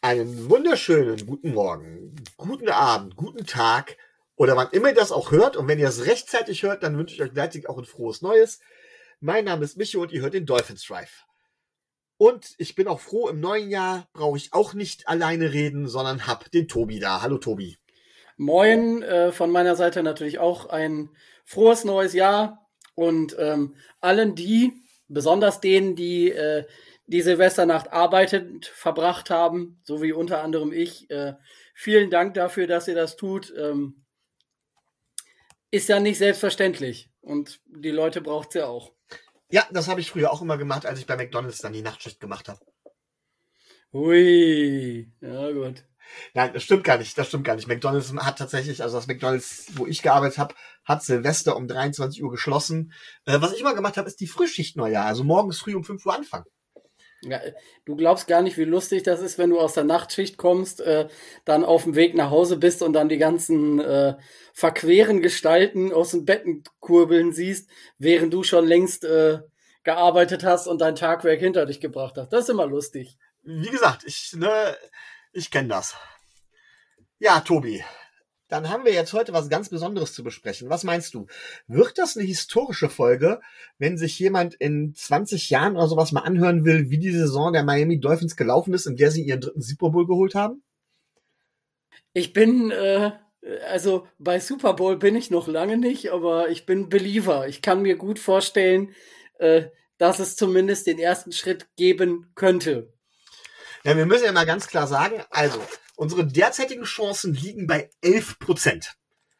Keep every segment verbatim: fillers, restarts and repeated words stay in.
Einen wunderschönen guten Morgen, guten Abend, guten Tag oder wann immer ihr das auch hört. Und wenn ihr es rechtzeitig hört, dann wünsche ich euch gleichzeitig auch ein frohes Neues. Mein Name ist Micho und ihr hört den Dolphins Drive. Und ich bin auch froh, im neuen Jahr brauche ich auch nicht alleine reden, sondern hab den Tobi da. Hallo Tobi. Moin, äh, von meiner Seite natürlich auch ein frohes neues Jahr und ähm, allen die, besonders denen, die äh, die Silvesternacht arbeitend verbracht haben, so wie unter anderem ich, äh, vielen Dank dafür, dass ihr das tut. Ähm, ist ja nicht selbstverständlich und die Leute braucht's ja auch. Ja, das habe ich früher auch immer gemacht, als ich bei McDonald's dann die Nachtschicht gemacht habe. Hui, ja gut. Nein, das stimmt gar nicht, das stimmt gar nicht. McDonald's hat tatsächlich, also das McDonald's, wo ich gearbeitet habe, hat Silvester um dreiundzwanzig Uhr geschlossen. Äh, was ich immer gemacht habe, ist die Frühschicht Neujahr, also morgens früh um fünf Uhr anfangen. Ja, du glaubst gar nicht, wie lustig das ist, wenn du aus der Nachtschicht kommst, äh, dann auf dem Weg nach Hause bist und dann die ganzen äh, verqueren Gestalten aus den Betten kurbeln siehst, während du schon längst äh, gearbeitet hast und dein Tagwerk hinter dich gebracht hast. Das ist immer lustig. Wie gesagt, ich, ne, ich kenne das. Ja, Tobi, dann haben wir jetzt heute was ganz Besonderes zu besprechen. Was meinst du? Wird das eine historische Folge, wenn sich jemand in zwanzig Jahren oder sowas mal anhören will, wie die Saison der Miami Dolphins gelaufen ist, in der sie ihren dritten Super Bowl geholt haben? Ich bin, äh, also bei Super Bowl bin ich noch lange nicht, aber ich bin Believer. Ich kann mir gut vorstellen, äh, dass es zumindest den ersten Schritt geben könnte. Ja, wir müssen ja mal ganz klar sagen, also, unsere derzeitigen Chancen liegen bei elf Prozent.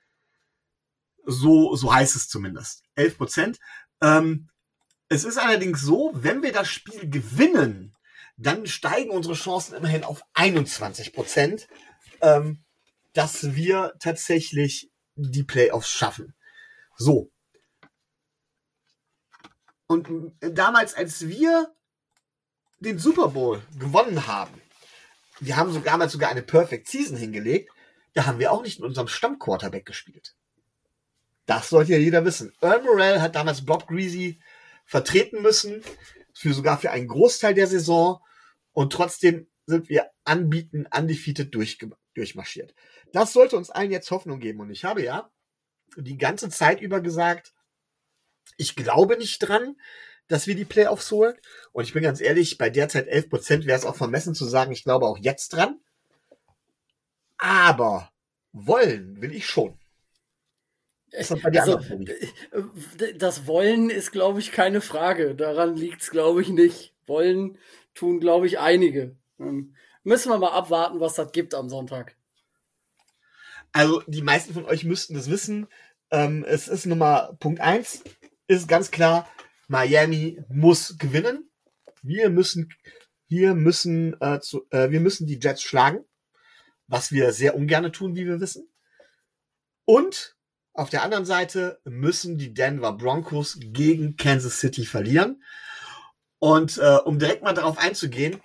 So, so heißt es zumindest. elf Prozent. Ähm, es ist allerdings so, wenn wir das Spiel gewinnen, dann steigen unsere Chancen immerhin auf einundzwanzig Prozent, ähm, dass wir tatsächlich die Playoffs schaffen. So. Und damals, als wir den Super Bowl gewonnen haben, wir haben sogar damals sogar eine Perfect Season hingelegt, da haben wir auch nicht mit unserem Stammquarterback gespielt. Das sollte ja jeder wissen. Earl Morrell hat damals Bob Greasy vertreten müssen, für sogar für einen Großteil der Saison, und trotzdem sind wir anbieten, undefeated durch, durchmarschiert. Das sollte uns allen jetzt Hoffnung geben. Und ich habe ja die ganze Zeit über gesagt, ich glaube nicht dran, dass wir die Playoffs holen. Und ich bin ganz ehrlich, bei derzeit elf Prozent wäre es auch vermessen zu sagen, ich glaube auch jetzt dran. Aber wollen will ich schon. Also, das Wollen ist, glaube ich, keine Frage. Daran liegt es, glaube ich, nicht. Wollen tun, glaube ich, einige. Ähm, müssen wir mal abwarten, was das gibt am Sonntag. Also die meisten von euch müssten das wissen. Ähm, es ist Nummer Punkt eins, ist ganz klar, Miami muss gewinnen. Wir müssen, wir müssen, äh, zu, äh, wir müssen die Jets schlagen, was wir sehr ungern tun, wie wir wissen. Und auf der anderen Seite müssen die Denver Broncos gegen Kansas City verlieren. Und äh, um direkt mal darauf einzugehen,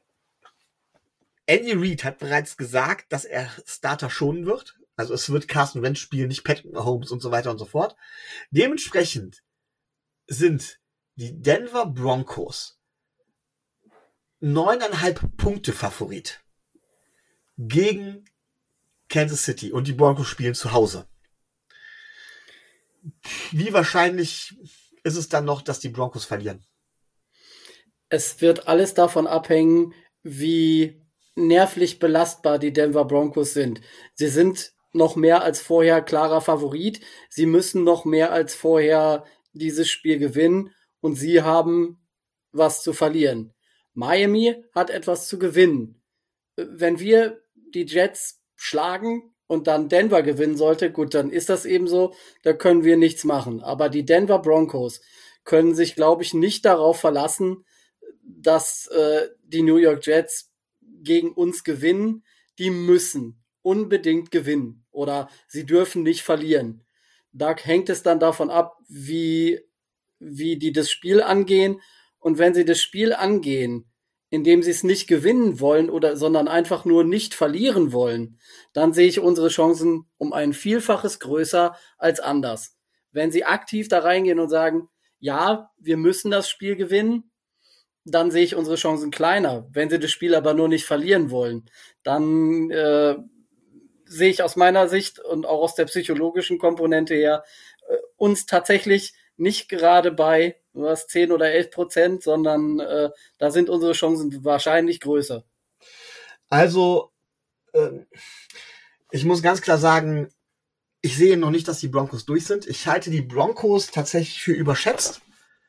Andy Reid hat bereits gesagt, dass er Starter schonen wird. Also es wird Carson Wentz spielen, nicht Patrick Mahomes und so weiter und so fort. Dementsprechend sind die Denver Broncos neuneinhalb Punkte Favorit gegen Kansas City und die Broncos spielen zu Hause. Wie wahrscheinlich ist es dann noch, dass die Broncos verlieren? Es wird alles davon abhängen, wie nervlich belastbar die Denver Broncos sind. Sie sind noch mehr als vorher klarer Favorit. Sie müssen noch mehr als vorher dieses Spiel gewinnen und sie haben was zu verlieren. Miami hat etwas zu gewinnen. Wenn wir die Jets schlagen und dann Denver gewinnen sollte, gut, dann ist das eben so, da können wir nichts machen. Aber die Denver Broncos können sich, glaube ich, nicht darauf verlassen, dass äh, die New York Jets gegen uns gewinnen. Die müssen unbedingt gewinnen oder sie dürfen nicht verlieren. Da hängt es dann davon ab, wie, wie die das Spiel angehen. Und wenn sie das Spiel angehen, indem sie es nicht gewinnen wollen oder sondern einfach nur nicht verlieren wollen, dann sehe ich unsere Chancen um ein Vielfaches größer als anders. Wenn sie aktiv da reingehen und sagen, ja, wir müssen das Spiel gewinnen, dann sehe ich unsere Chancen kleiner. Wenn sie das Spiel aber nur nicht verlieren wollen, dann äh, sehe ich aus meiner Sicht und auch aus der psychologischen Komponente her äh, uns tatsächlich nicht gerade bei was zehn oder elf Prozent, sondern äh, da sind unsere Chancen wahrscheinlich größer. Also, äh, ich muss ganz klar sagen, ich sehe noch nicht, dass die Broncos durch sind. Ich halte die Broncos tatsächlich für überschätzt.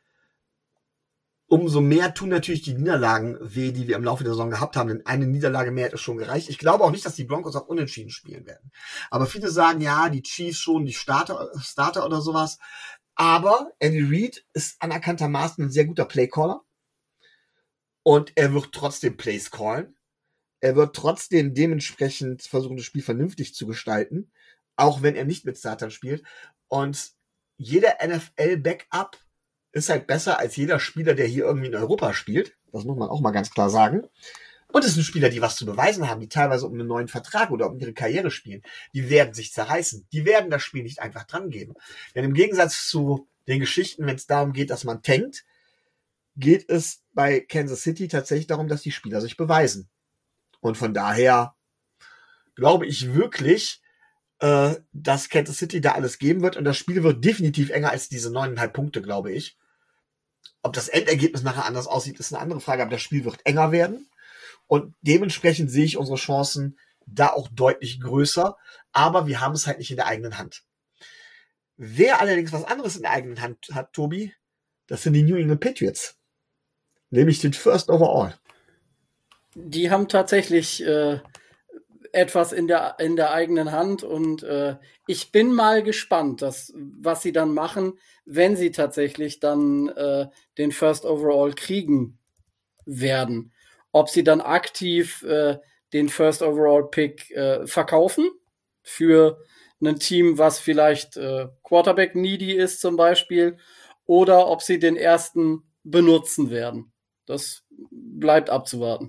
Umso mehr tun natürlich die Niederlagen weh, die wir im Laufe der Saison gehabt haben. Denn eine Niederlage mehr hätte schon gereicht. Ich glaube auch nicht, dass die Broncos auf Unentschieden spielen werden. Aber viele sagen, ja, die Chiefs schon, die Starter, Starter oder sowas. Aber Andy Reid ist anerkanntermaßen ein sehr guter Playcaller. Und er wird trotzdem Plays callen. Er wird trotzdem dementsprechend versuchen, das Spiel vernünftig zu gestalten. Auch wenn er nicht mit Startern spielt. Und jeder N F L-Backup ist halt besser als jeder Spieler, der hier irgendwie in Europa spielt. Das muss man auch mal ganz klar sagen. Und es sind Spieler, die was zu beweisen haben, die teilweise um einen neuen Vertrag oder um ihre Karriere spielen. Die werden sich zerreißen. Die werden das Spiel nicht einfach dran geben. Denn im Gegensatz zu den Geschichten, wenn es darum geht, dass man tankt, geht es bei Kansas City tatsächlich darum, dass die Spieler sich beweisen. Und von daher glaube ich wirklich, äh, dass Kansas City da alles geben wird. Und das Spiel wird definitiv enger als diese neuneinhalb Punkte, glaube ich. Ob das Endergebnis nachher anders aussieht, ist eine andere Frage. Aber das Spiel wird enger werden. Und dementsprechend sehe ich unsere Chancen da auch deutlich größer. Aber wir haben es halt nicht in der eigenen Hand. Wer allerdings was anderes in der eigenen Hand hat, Tobi, das sind die New England Patriots. Nämlich den First Overall. Die haben tatsächlich äh, etwas in der in der eigenen Hand und äh, ich bin mal gespannt, dass, was sie dann machen, wenn sie tatsächlich dann äh, den First Overall kriegen werden. Ob sie dann aktiv äh, den First Overall Pick äh, verkaufen für ein Team, was vielleicht äh, Quarterback needy ist zum Beispiel, oder ob sie den ersten benutzen werden. Das bleibt abzuwarten.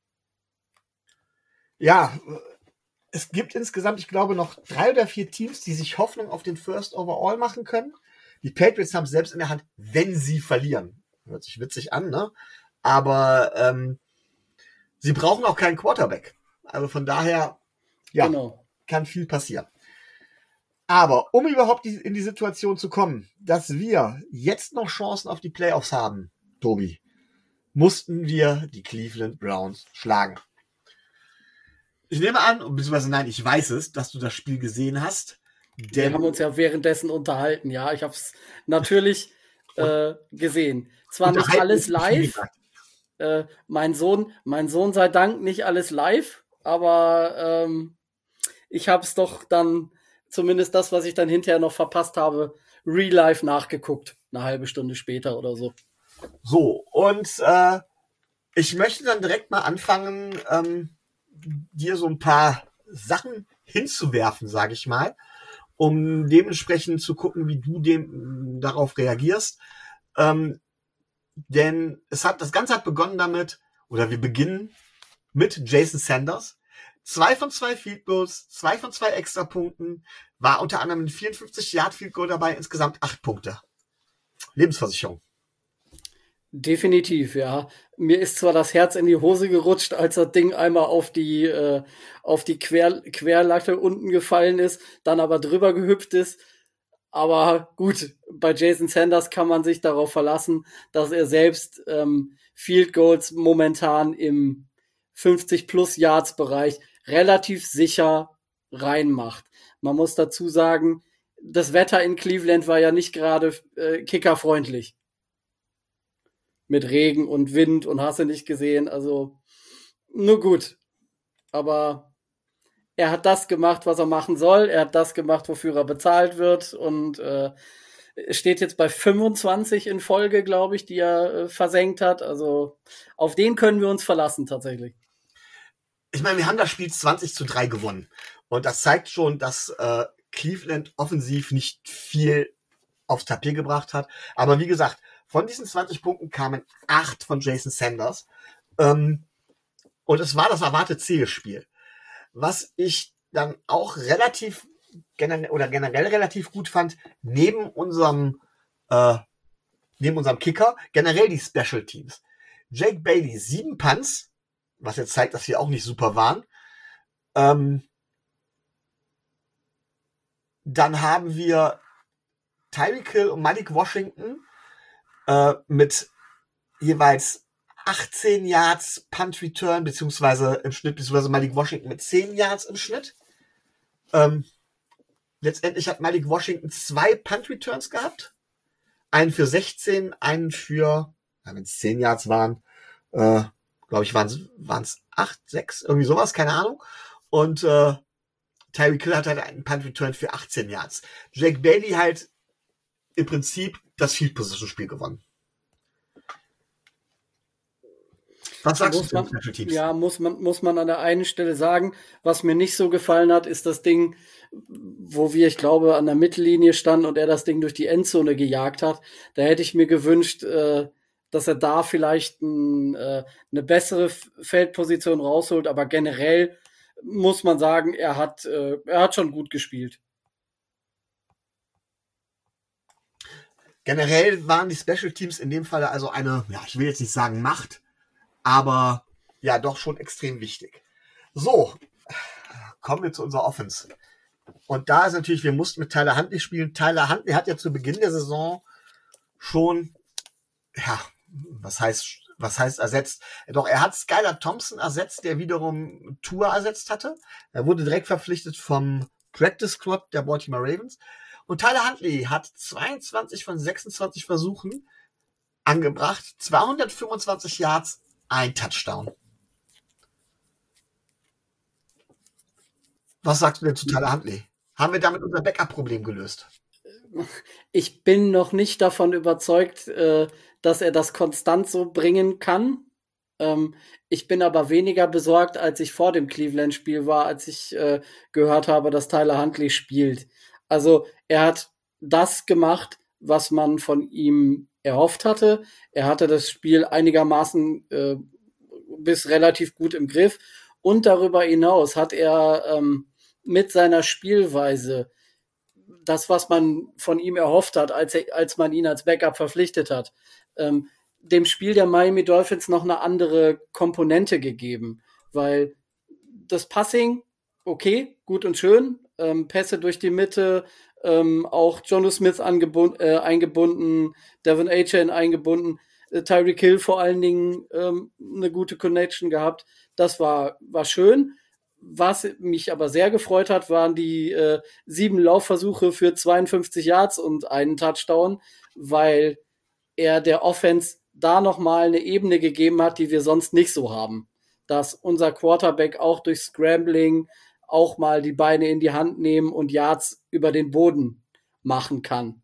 Ja, es gibt insgesamt, ich glaube, noch drei oder vier Teams, die sich Hoffnung auf den First Overall machen können. Die Patriots haben es selbst in der Hand, wenn sie verlieren. Hört sich witzig an, ne? Aber ähm, sie brauchen auch keinen Quarterback. Also von daher, ja, genau. Kann viel passieren. Aber um überhaupt die, in die Situation zu kommen, dass wir jetzt noch Chancen auf die Playoffs haben, Tobi, mussten wir die Cleveland Browns schlagen. Ich nehme an, beziehungsweise nein, ich weiß es, dass du das Spiel gesehen hast. Denn wir haben uns ja währenddessen unterhalten, ja. Ich habe es natürlich äh, gesehen. Zwar nicht alles live. Äh, mein Sohn, mein Sohn sei Dank nicht alles live, aber ähm, ich habe es doch dann, zumindest das, was ich dann hinterher noch verpasst habe, real life nachgeguckt. Eine halbe Stunde später oder so. So, und äh, ich möchte dann direkt mal anfangen, ähm, dir so ein paar Sachen hinzuwerfen, sage ich mal, um dementsprechend zu gucken, wie du dem darauf reagierst. Ähm, denn es hat das Ganze hat begonnen damit, oder wir beginnen mit Jason Sanders. Zwei von zwei Field Goals, zwei von zwei Extrapunkten, war unter anderem ein vierundfünfzig Yard Field Goal dabei, insgesamt acht Punkte. Lebensversicherung. Definitiv, ja. Mir ist zwar das Herz in die Hose gerutscht, als das Ding einmal auf die äh, auf die Quer, Querlatte unten gefallen ist, dann aber drüber gehüpft ist. Aber gut, bei Jason Sanders kann man sich darauf verlassen, dass er selbst ähm, Field Goals momentan im fünfzig plus Yards Bereich relativ sicher reinmacht. Man muss dazu sagen, das Wetter in Cleveland war ja nicht gerade äh, kickerfreundlich. Mit Regen und Wind und hast du nicht gesehen. Also, nur gut. Aber er hat das gemacht, was er machen soll. Er hat das gemacht, wofür er bezahlt wird. Und äh, steht jetzt bei fünfundzwanzig in Folge, glaube ich, die er äh, versenkt hat. Also, auf den können wir uns verlassen, tatsächlich. Ich meine, wir haben das Spiel zwanzig zu drei gewonnen. Und das zeigt schon, dass äh, Cleveland offensiv nicht viel aufs Tapet gebracht hat. Aber wie gesagt, von diesen zwanzig Punkten kamen acht von Jason Sanders. Ähm, und es war das erwartete Zielspiel. Was ich dann auch relativ generell, oder generell relativ gut fand, neben unserem, äh, neben unserem Kicker, generell die Special Teams. Jake Bailey, sieben Punts, was jetzt zeigt, dass sie auch nicht super waren. Ähm, dann haben wir Tyreek Hill und Malik Washington äh, mit jeweils achtzehn Yards Punt Return, beziehungsweise im Schnitt, beziehungsweise Malik Washington mit zehn Yards im Schnitt. Ähm, letztendlich hat Malik Washington zwei Punt Returns gehabt. Einen für sechzehn, einen für, ja, wenn es zehn Yards waren, äh, glaube ich, waren es acht, sechs, irgendwie sowas, keine Ahnung. Und äh, Tyreek Hill hat halt einen Punt Return für achtzehn Yards. Jake Bailey halt im Prinzip das Field Position Spiel gewonnen. Was sagst muss du zu den man, Special Teams? Ja, muss man, muss man an der einen Stelle sagen, was mir nicht so gefallen hat, ist das Ding, wo wir, ich glaube, an der Mittellinie standen und er das Ding durch die Endzone gejagt hat. Da hätte ich mir gewünscht, äh, dass er da vielleicht ein, äh, eine bessere F- Feldposition rausholt, aber generell muss man sagen, er hat, äh, er hat schon gut gespielt. Generell waren die Special Teams in dem Fall also eine, ja, ich will jetzt nicht sagen Macht, aber ja, doch schon extrem wichtig. So, kommen wir zu unserer Offense. Und da ist natürlich, wir mussten mit Tyler Huntley spielen. Tyler Huntley hat ja zu Beginn der Saison schon, ja, was heißt, was heißt ersetzt? Doch, er hat Skylar Thompson ersetzt, der wiederum Tua ersetzt hatte. Er wurde direkt verpflichtet vom Practice Squad der Baltimore Ravens. Und Tyler Huntley hat zweiundzwanzig von sechsundzwanzig Versuchen angebracht, zweihundertfünfundzwanzig Yards, ein Touchdown. Was sagst du denn zu Tyler Huntley? Haben wir damit unser Backup-Problem gelöst? Ich bin noch nicht davon überzeugt, äh, dass er das konstant so bringen kann. Ähm, ich bin aber weniger besorgt, als ich vor dem Cleveland-Spiel war, als ich äh, gehört habe, dass Tyler Huntley spielt. Also er hat das gemacht, was man von ihm erhofft hatte. Er hatte das Spiel einigermaßen äh, bis relativ gut im Griff. Und darüber hinaus hat er ähm, mit seiner Spielweise das, was man von ihm erhofft hat, als, er, als man ihn als Backup verpflichtet hat, ähm, dem Spiel der Miami Dolphins noch eine andere Komponente gegeben. Weil das Passing, okay, gut und schön, ähm, Pässe durch die Mitte, ähm, auch Jonnu Smith angebund, äh, eingebunden, Devin A-Chain eingebunden, äh, Tyreek Hill vor allen Dingen ähm, eine gute Connection gehabt. Das war, war schön. Was mich aber sehr gefreut hat, waren die äh, sieben Laufversuche für zweiundfünfzig Yards und einen Touchdown, weil er der Offense da nochmal eine Ebene gegeben hat, die wir sonst nicht so haben. Dass unser Quarterback auch durch Scrambling auch mal die Beine in die Hand nehmen und Yards über den Boden machen kann.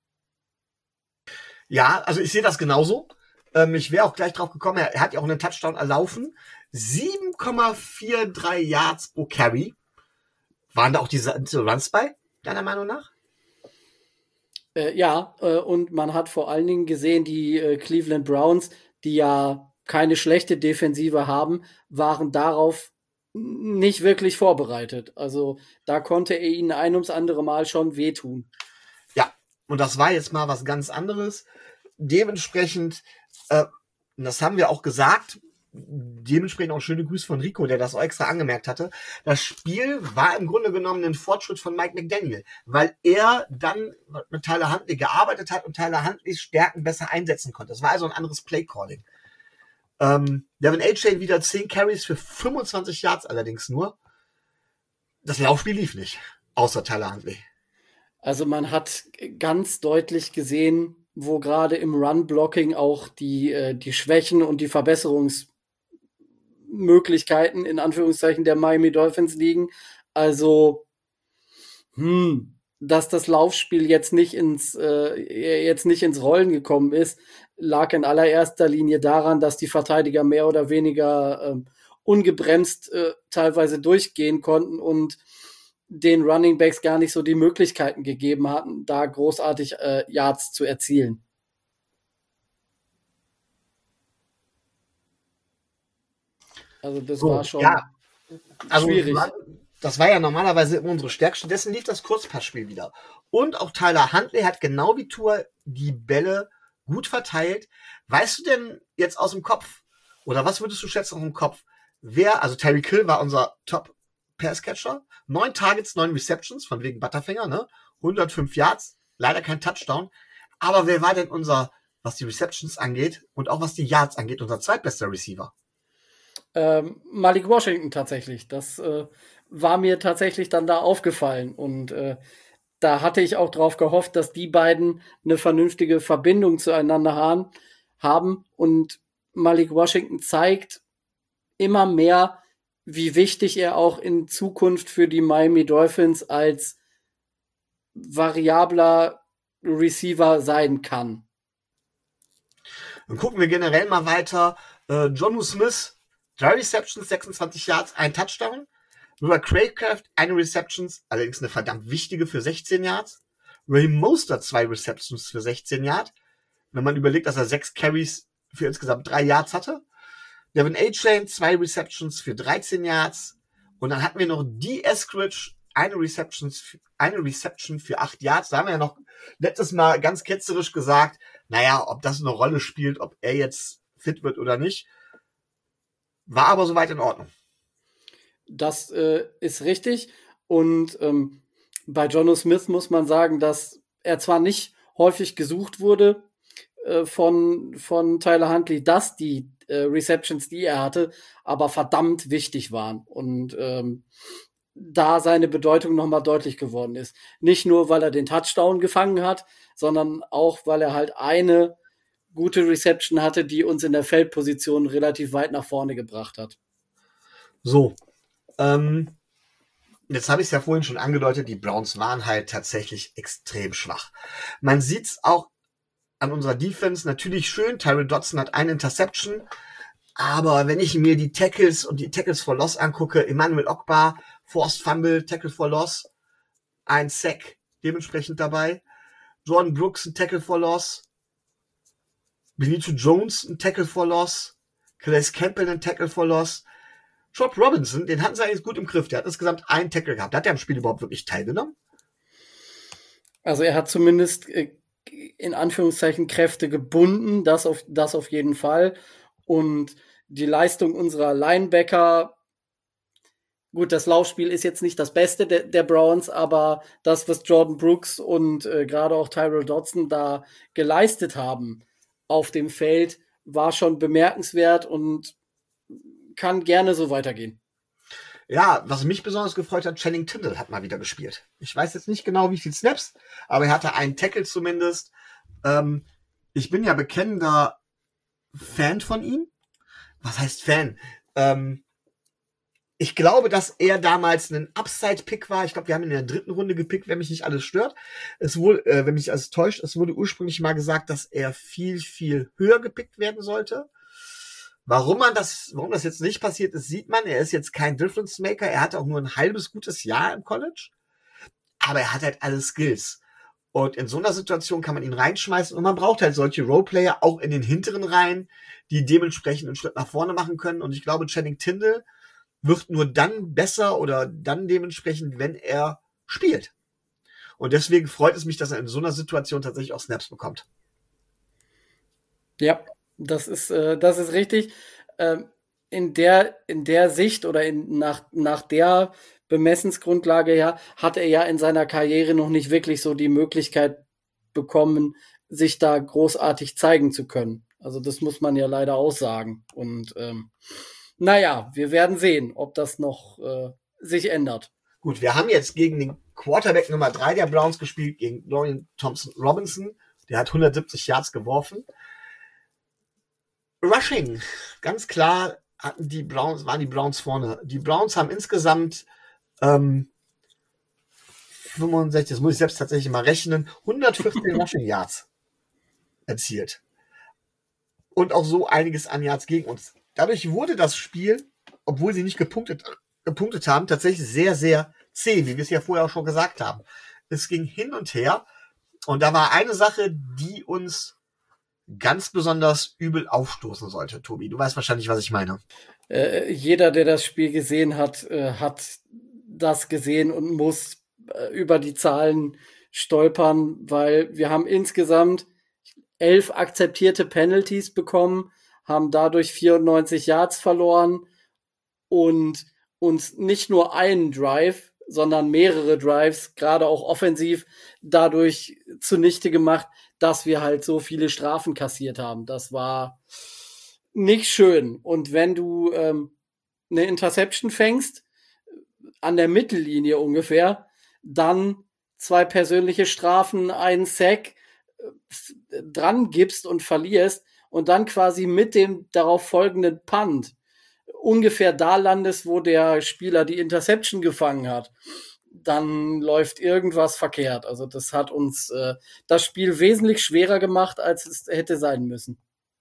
Ja, also ich sehe das genauso. Ähm, ich wäre auch gleich drauf gekommen, er, er hat ja auch einen Touchdown erlaufen. sieben Komma dreiundvierzig Yards pro Carry. Waren da auch diese, diese Runs bei, deiner Meinung nach? Äh, ja, äh, und man hat vor allen Dingen gesehen, die äh, Cleveland Browns, die ja keine schlechte Defensive haben, waren darauf nicht wirklich vorbereitet. Also da konnte er ihnen ein ums andere Mal schon wehtun. Ja, und das war jetzt mal was ganz anderes. Dementsprechend, äh, das haben wir auch gesagt, dementsprechend auch schöne Grüße von Rico, der das auch extra angemerkt hatte. Das Spiel war im Grunde genommen ein Fortschritt von Mike McDaniel, weil er dann mit Tyler Huntley gearbeitet hat und Tyler Huntleys Stärken besser einsetzen konnte. Das war also ein anderes Play-Calling. Ähm, Devin A-Chain wieder zehn Carries für fünfundzwanzig Yards allerdings nur. Das Laufspiel lief nicht, außer Tyler Huntley. Also man hat ganz deutlich gesehen, wo gerade im Run-Blocking auch die, äh, die Schwächen und die Verbesserungsmöglichkeiten in Anführungszeichen der Miami Dolphins liegen. Also, hm, dass das Laufspiel jetzt nicht ins äh, jetzt nicht ins Rollen gekommen ist, lag in allererster Linie daran, dass die Verteidiger mehr oder weniger äh, ungebremst äh, teilweise durchgehen konnten und den Running Backs gar nicht so die Möglichkeiten gegeben hatten, da großartig äh, Yards zu erzielen. Also das So, war schon ja, also schwierig. Das war, das war ja normalerweise immer unsere Stärke. Stattdessen lief das Kurzpassspiel wieder. Und auch Tyler Huntley hat genau wie Tua die Bälle gut verteilt. Weißt du denn jetzt aus dem Kopf, oder was würdest du schätzen aus dem Kopf, wer, also Tyreek Hill war unser Top-Passcatcher, neun Targets, neun Receptions, von wegen Butterfinger, ne? hundertfünf Yards, leider kein Touchdown. Aber wer war denn unser, was die Receptions angeht und auch was die Yards angeht, unser zweitbester Receiver? Ähm, Malik Washington tatsächlich. Das äh, war mir tatsächlich dann da aufgefallen. Und äh, da hatte ich auch drauf gehofft, dass die beiden eine vernünftige Verbindung zueinander haben. haben. Und Malik Washington zeigt immer mehr, wie wichtig er auch in Zukunft für die Miami Dolphins als variabler Receiver sein kann. Dann gucken wir generell mal weiter. Äh, Jonnu Smith, drei Receptions, sechsundzwanzig Yards, ein Touchdown. River Craycraft, eine Receptions, allerdings eine verdammt wichtige für sechzehn Yards. Ray Mostert, zwei Receptions für sechzehn Yards. Wenn man überlegt, dass er sechs Carries für insgesamt drei Yards hatte. Devin A-Chain, zwei Receptions für dreizehn Yards. Und dann hatten wir noch D. Eskridge, eine Reception, eine Reception für acht Yards. Da haben wir ja noch letztes Mal ganz ketzerisch gesagt, naja, ob das eine Rolle spielt, ob er jetzt fit wird oder nicht. War aber soweit in Ordnung. Das äh, ist richtig. Und ähm, bei Jonnu Smith muss man sagen, dass er zwar nicht häufig gesucht wurde äh, von, von Tyler Huntley, dass die äh, Receptions, die er hatte, aber verdammt wichtig waren. Und ähm, da seine Bedeutung nochmal deutlich geworden ist. Nicht nur, weil er den Touchdown gefangen hat, sondern auch, weil er halt eine gute Reception hatte, die uns in der Feldposition relativ weit nach vorne gebracht hat. So, ähm, jetzt habe ich es ja vorhin schon angedeutet, die Browns waren halt tatsächlich extrem schwach. Man sieht es auch an unserer Defense, natürlich schön, Tyrell Dodson hat eine Interception, aber wenn ich mir die Tackles und die Tackles for Loss angucke, Emmanuel Ogba, Forced Fumble, Tackle for Loss, ein Sack dementsprechend dabei, Jordan Brooks ein Tackle for Loss, Benito Jones ein Tackle for Loss, Calais Campbell ein Tackle for Loss, Rob Robinson, den hatten sie eigentlich gut im Griff, der hat insgesamt einen Tackle gehabt. Hat der am Spiel überhaupt wirklich teilgenommen? Also er hat zumindest äh, in Anführungszeichen Kräfte gebunden, das auf, das auf jeden Fall. Und die Leistung unserer Linebacker, gut, das Laufspiel ist jetzt nicht das Beste der, der Browns, aber das, was Jordan Brooks und äh, gerade auch Tyrell Dodson da geleistet haben auf dem Feld, war schon bemerkenswert und kann gerne so weitergehen. Ja, was mich besonders gefreut hat, Channing Tindall hat mal wieder gespielt. Ich weiß jetzt nicht genau, wie viel Snaps, aber er hatte einen Tackle zumindest. Ähm, ich bin ja bekennender Fan von ihm. Was heißt Fan? Ähm, ich glaube, dass er damals ein Upside-Pick war. Ich glaube, wir haben ihn in der dritten Runde gepickt, wenn mich nicht alles stört. Es wurde, äh, wenn mich alles täuscht, es wurde ursprünglich mal gesagt, dass er viel, viel höher gepickt werden sollte. Warum man das, warum das jetzt nicht passiert ist, sieht man. Er ist jetzt kein Difference Maker. Er hatte auch nur ein halbes gutes Jahr im College. Aber er hat halt alle Skills. Und in so einer Situation kann man ihn reinschmeißen. Und man braucht halt solche Roleplayer auch in den hinteren Reihen, die dementsprechend einen Schritt nach vorne machen können. Und ich glaube, Channing Tindall wird nur dann besser oder dann dementsprechend, wenn er spielt. Und deswegen freut es mich, dass er in so einer Situation tatsächlich auch Snaps bekommt. Ja, das ist, äh, das ist richtig. Ähm, in der, in der Sicht oder in, nach, nach der Bemessensgrundlage her hat er ja in seiner Karriere noch nicht wirklich so die Möglichkeit bekommen, sich da großartig zeigen zu können. Also das muss man ja leider auch sagen. Und ähm, naja, wir werden sehen, ob das noch äh, sich ändert. Gut, wir haben jetzt gegen den Quarterback Nummer drei der Browns gespielt, gegen Dorian Thompson-Robinson. Der hat hundertsiebzig Yards geworfen. Rushing, ganz klar hatten die Browns, waren die Browns vorne. Die Browns haben insgesamt ähm, fünfundsechzig, das muss ich selbst tatsächlich mal rechnen, hundertvierzehn Rushing Yards erzielt. Und auch so einiges an Yards gegen uns. Dadurch wurde das Spiel, obwohl sie nicht gepunktet, gepunktet haben, tatsächlich sehr, sehr zäh, wie wir es ja vorher auch schon gesagt haben. Es ging hin und her. Und da war eine Sache, die uns ganz besonders übel aufstoßen sollte, Tobi. Du weißt wahrscheinlich, was ich meine. Äh, jeder, der das Spiel gesehen hat, äh, hat das gesehen und muss äh, über die Zahlen stolpern, weil wir haben insgesamt elf akzeptierte Penalties bekommen, haben dadurch vierundneunzig Yards verloren und uns nicht nur einen Drive, sondern mehrere Drives, gerade auch offensiv, dadurch zunichte gemacht, dass wir halt so viele Strafen kassiert haben. Das war nicht schön. Und wenn du ähm, eine Interception fängst, an der Mittellinie ungefähr, dann zwei persönliche Strafen, einen Sack äh, dran gibst und verlierst und dann quasi mit dem darauf folgenden Punt ungefähr da landest, wo der Spieler die Interception gefangen hat, dann läuft irgendwas verkehrt. Also das hat uns äh, das Spiel wesentlich schwerer gemacht, als es hätte sein müssen.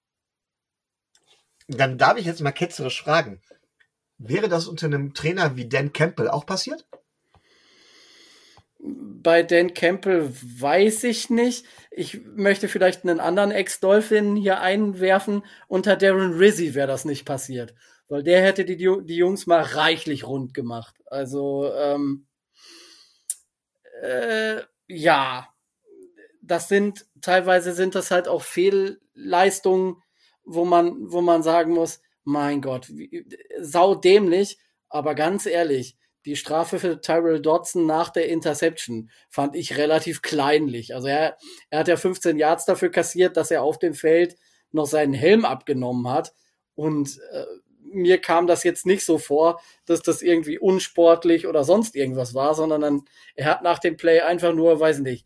Dann darf ich jetzt mal ketzerisch fragen. Wäre das unter einem Trainer wie Dan Campbell auch passiert? Bei Dan Campbell weiß ich nicht. Ich möchte vielleicht einen anderen Ex-Dolphin hier einwerfen. Unter Darren Rizzi wäre das nicht passiert. Weil der hätte die, die Jungs mal reichlich rund gemacht. Also, ähm, äh, ja, das sind, teilweise sind das halt auch Fehlleistungen, wo man, wo man sagen muss, mein Gott, wie, saudämlich, aber ganz ehrlich, die Strafe für Tyrell Dodson nach der Interception fand ich relativ kleinlich. Also er, er hat ja fünfzehn Yards dafür kassiert, dass er auf dem Feld noch seinen Helm abgenommen hat. Und äh, mir kam das jetzt nicht so vor, dass das irgendwie unsportlich oder sonst irgendwas war, sondern dann, er hat nach dem Play einfach nur, weiß nicht,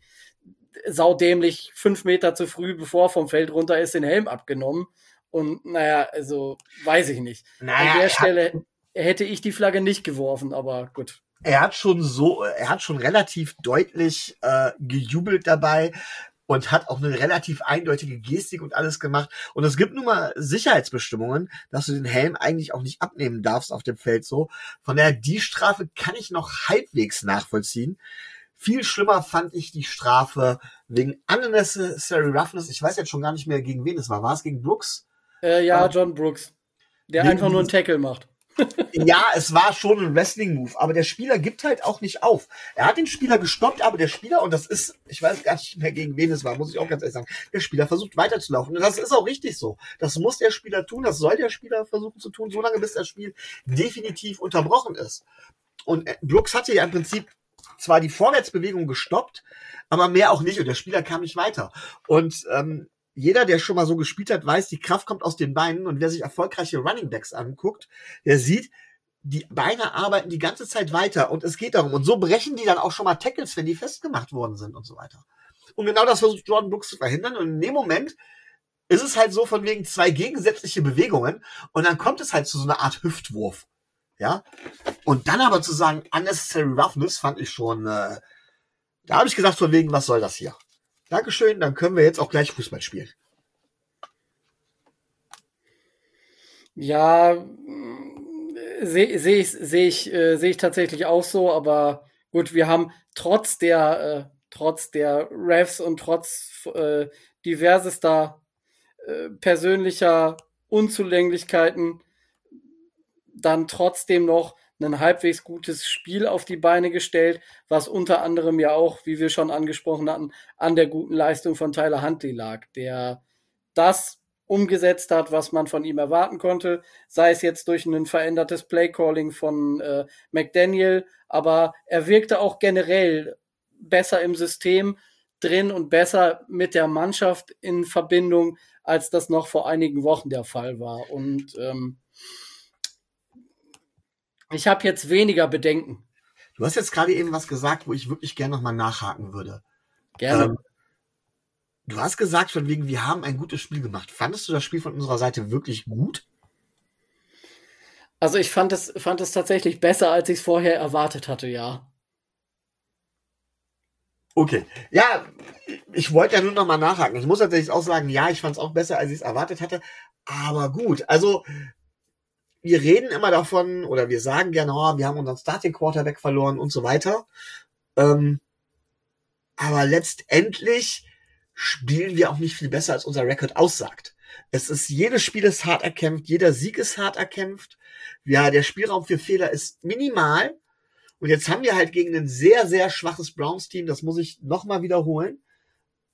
saudämlich fünf Meter zu früh, bevor er vom Feld runter ist, den Helm abgenommen. Und naja, also weiß ich nicht. Naja, An der Stelle hätte ich die Flagge nicht geworfen, aber gut. Er hat schon so, er hat schon relativ deutlich äh, gejubelt dabei und hat auch eine relativ eindeutige Gestik und alles gemacht. Und es gibt nun mal Sicherheitsbestimmungen, dass du den Helm eigentlich auch nicht abnehmen darfst auf dem Feld so. Von daher, die Strafe kann ich noch halbwegs nachvollziehen. Viel schlimmer fand ich die Strafe wegen unnecessary roughness. Ich weiß jetzt schon gar nicht mehr, gegen wen es war. War es gegen Brooks? Äh, ja, John Brooks. Der wegen einfach nur einen Tackle macht. Ja, es war schon ein Wrestling-Move, aber der Spieler gibt halt auch nicht auf. Er hat den Spieler gestoppt, aber der Spieler, und das ist, ich weiß gar nicht mehr, gegen wen es war, muss ich auch ganz ehrlich sagen, der Spieler versucht weiterzulaufen. Und das ist auch richtig so. Das muss der Spieler tun, das soll der Spieler versuchen zu tun, solange bis das Spiel definitiv unterbrochen ist. Und Brooks hatte ja im Prinzip zwar die Vorwärtsbewegung gestoppt, aber mehr auch nicht, und der Spieler kam nicht weiter. Und ähm, jeder, der schon mal so gespielt hat, weiß, die Kraft kommt aus den Beinen. Und wer sich erfolgreiche Runningbacks anguckt, der sieht, die Beine arbeiten die ganze Zeit weiter. Und es geht darum. Und so brechen die dann auch schon mal Tackles, wenn die festgemacht worden sind und so weiter. Und genau das versucht Jordan Brooks zu verhindern. Und in dem Moment ist es halt so von wegen zwei gegensätzliche Bewegungen. Und dann kommt es halt zu so einer Art Hüftwurf. Ja. Und dann aber zu sagen, unnecessary roughness, fand ich schon, äh, da habe ich gesagt von wegen, was soll das hier? Dankeschön, dann können wir jetzt auch gleich Fußball spielen. Ja, sehe seh ich, seh ich, äh, seh ich tatsächlich auch so, aber gut, wir haben trotz der, äh, trotz der Refs und trotz äh, diversester äh, persönlicher Unzulänglichkeiten dann trotzdem noch ein halbwegs gutes Spiel auf die Beine gestellt, was unter anderem ja auch, wie wir schon angesprochen hatten, an der guten Leistung von Tyler Huntley lag, der das umgesetzt hat, was man von ihm erwarten konnte, sei es jetzt durch ein verändertes Playcalling von äh, McDaniel, aber er wirkte auch generell besser im System drin und besser mit der Mannschaft in Verbindung, als das noch vor einigen Wochen der Fall war. Und ähm, ich habe jetzt weniger Bedenken. Du hast jetzt gerade eben was gesagt, wo ich wirklich gerne nochmal nachhaken würde. Gerne. Ähm, du hast gesagt, von wegen, wir haben ein gutes Spiel gemacht. Fandest du das Spiel von unserer Seite wirklich gut? Also ich fand es, fand es tatsächlich besser, als ich es vorher erwartet hatte, ja. Okay. Ja, ich wollte ja nur nochmal nachhaken. Ich muss tatsächlich auch sagen, ja, ich fand es auch besser, als ich es erwartet hatte. Aber gut, also wir reden immer davon, oder wir sagen gerne, oh, wir haben unseren Starting Quarterback verloren und so weiter. Ähm, aber letztendlich spielen wir auch nicht viel besser, als unser Rekord aussagt. Es ist, jedes Spiel ist hart erkämpft, jeder Sieg ist hart erkämpft. Ja, der Spielraum für Fehler ist minimal. Und jetzt haben wir halt gegen ein sehr, sehr schwaches Browns-Team, das muss ich nochmal wiederholen,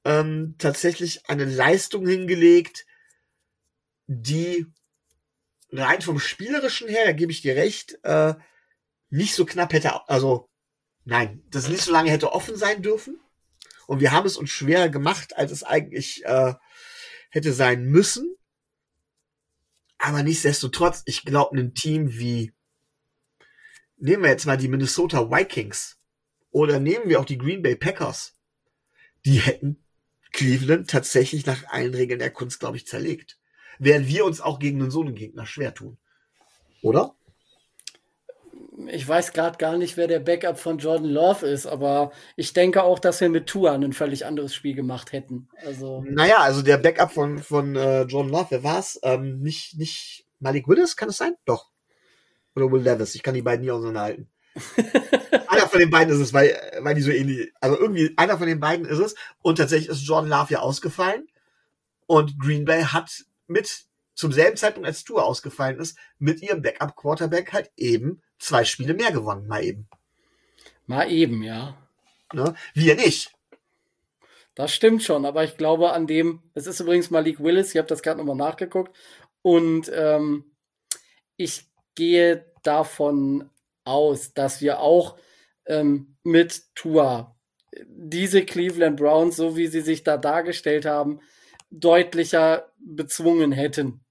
ähm, tatsächlich eine Leistung hingelegt, die rein vom Spielerischen her, da gebe ich dir recht, äh, nicht so knapp hätte, also nein, das nicht so lange hätte offen sein dürfen. Und wir haben es uns schwerer gemacht, als es eigentlich äh, hätte sein müssen. Aber nichtsdestotrotz, ich glaube, ein Team wie, nehmen wir jetzt mal die Minnesota Vikings oder nehmen wir auch die Green Bay Packers, die hätten Cleveland tatsächlich nach allen Regeln der Kunst, glaube ich, zerlegt. Während wir uns auch gegen einen so einen Gegner schwer tun. Oder? Ich weiß gerade gar nicht, wer der Backup von Jordan Love ist, aber ich denke auch, dass wir mit Tua ein völlig anderes Spiel gemacht hätten. Also Naja, also der Backup von, von äh, Jordan Love, wer war's? Ähm, nicht, nicht Malik Willis, kann es sein? Doch. Oder Will Levis, ich kann die beiden nie auseinanderhalten. Einer von den beiden ist es, weil, weil die so ähnlich, also irgendwie einer von den beiden ist es. Und tatsächlich ist Jordan Love ja ausgefallen. Und Green Bay hat mit, zum selben Zeitpunkt, als Tua ausgefallen ist, mit ihrem Backup-Quarterback halt eben zwei Spiele mehr gewonnen, mal eben. Mal eben, ja. Ne? Wir nicht. Das stimmt schon, aber ich glaube an dem, es ist übrigens Malik Willis, ich habe das gerade nochmal nachgeguckt, und ähm, ich gehe davon aus, dass wir auch ähm, mit Tua diese Cleveland Browns, so wie sie sich da dargestellt haben, deutlicher bezwungen hätten.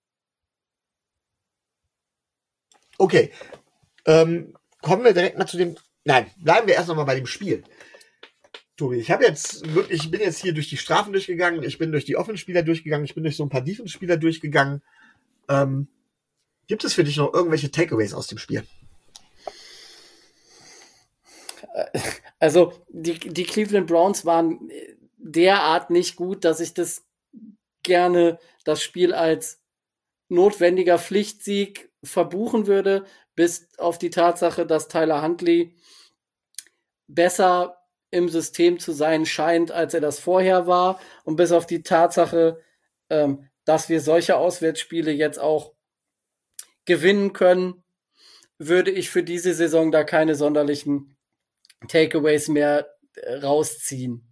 Okay. Ähm, kommen wir direkt mal zu dem. Nein, bleiben wir erst noch mal bei dem Spiel. Tobi, ich habe jetzt wirklich, ich bin jetzt hier durch die Strafen durchgegangen, ich bin durch die Offenspieler durchgegangen, ich bin durch so ein paar Defense-Spieler durchgegangen. Ähm, gibt es für dich noch irgendwelche Takeaways aus dem Spiel? Also die, die Cleveland Browns waren derart nicht gut, dass ich das gerne das Spiel als notwendiger Pflichtsieg verbuchen würde, bis auf die Tatsache, dass Tyler Huntley besser im System zu sein scheint, als er das vorher war, und bis auf die Tatsache, ähm, dass wir solche Auswärtsspiele jetzt auch gewinnen können, würde ich für diese Saison da keine sonderlichen Takeaways mehr äh, rausziehen.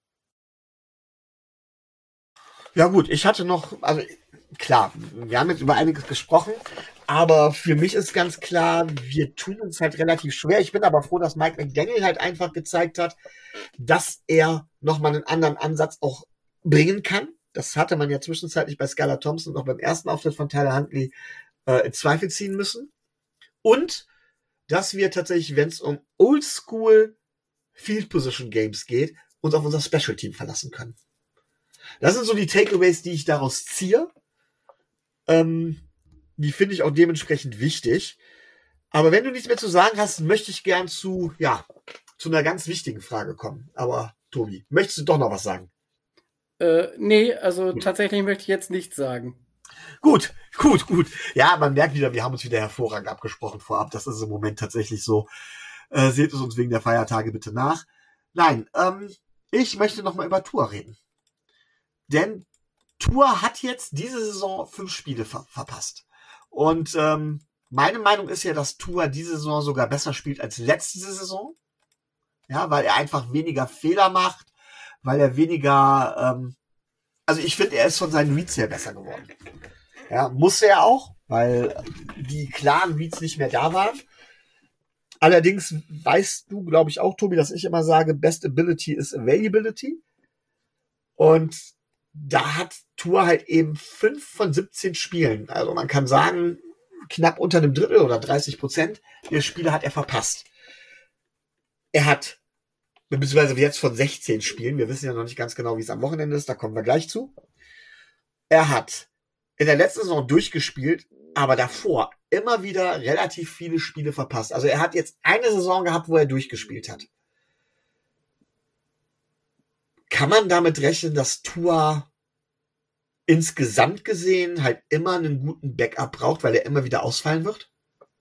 Ja gut, ich hatte noch, also klar, wir haben jetzt über einiges gesprochen, aber für mich ist ganz klar, wir tun uns halt relativ schwer. Ich bin aber froh, dass Mike McDaniel halt einfach gezeigt hat, dass er nochmal einen anderen Ansatz auch bringen kann. Das hatte man ja zwischenzeitlich bei Skylar Thompson noch beim ersten Auftritt von Tyler Huntley äh, in Zweifel ziehen müssen. Und dass wir tatsächlich, wenn es um Oldschool Field Position Games geht, uns auf unser Special Team verlassen können. Das sind so die Takeaways, die ich daraus ziehe. Ähm, die finde ich auch dementsprechend wichtig. Aber wenn du nichts mehr zu sagen hast, möchte ich gern zu, ja, zu einer ganz wichtigen Frage kommen. Aber Tobi, möchtest du doch noch was sagen? Äh, nee, also tatsächlich möchte ich jetzt nichts sagen. Gut, gut, gut. Ja, man merkt wieder, wir haben uns wieder hervorragend abgesprochen vorab. Das ist im Moment tatsächlich so. Äh, seht es uns wegen der Feiertage bitte nach. Nein, ähm, ich möchte noch mal über Tua reden. Denn Tua hat jetzt diese Saison fünf Spiele ver- verpasst. Und ähm, meine Meinung ist ja, dass Tua diese Saison sogar besser spielt als letzte Saison. Ja, weil er einfach weniger Fehler macht, weil er weniger, ähm, also ich finde, er ist von seinen Reads her besser geworden. Ja, musste er auch, weil die klaren Reads nicht mehr da waren. Allerdings weißt du, glaube ich auch, Tobi, dass ich immer sage, Best Ability is Availability. Und da hat Tua halt eben fünf von siebzehn Spielen. Also man kann sagen, knapp unter einem Drittel oder dreißig Prozent der Spiele hat er verpasst. Er hat, beziehungsweise jetzt von sechzehn Spielen, wir wissen ja noch nicht ganz genau, wie es am Wochenende ist, da kommen wir gleich zu. Er hat in der letzten Saison durchgespielt, aber davor immer wieder relativ viele Spiele verpasst. Also er hat jetzt eine Saison gehabt, wo er durchgespielt hat. Kann man damit rechnen, dass Tua insgesamt gesehen halt immer einen guten Backup braucht, weil er immer wieder ausfallen wird?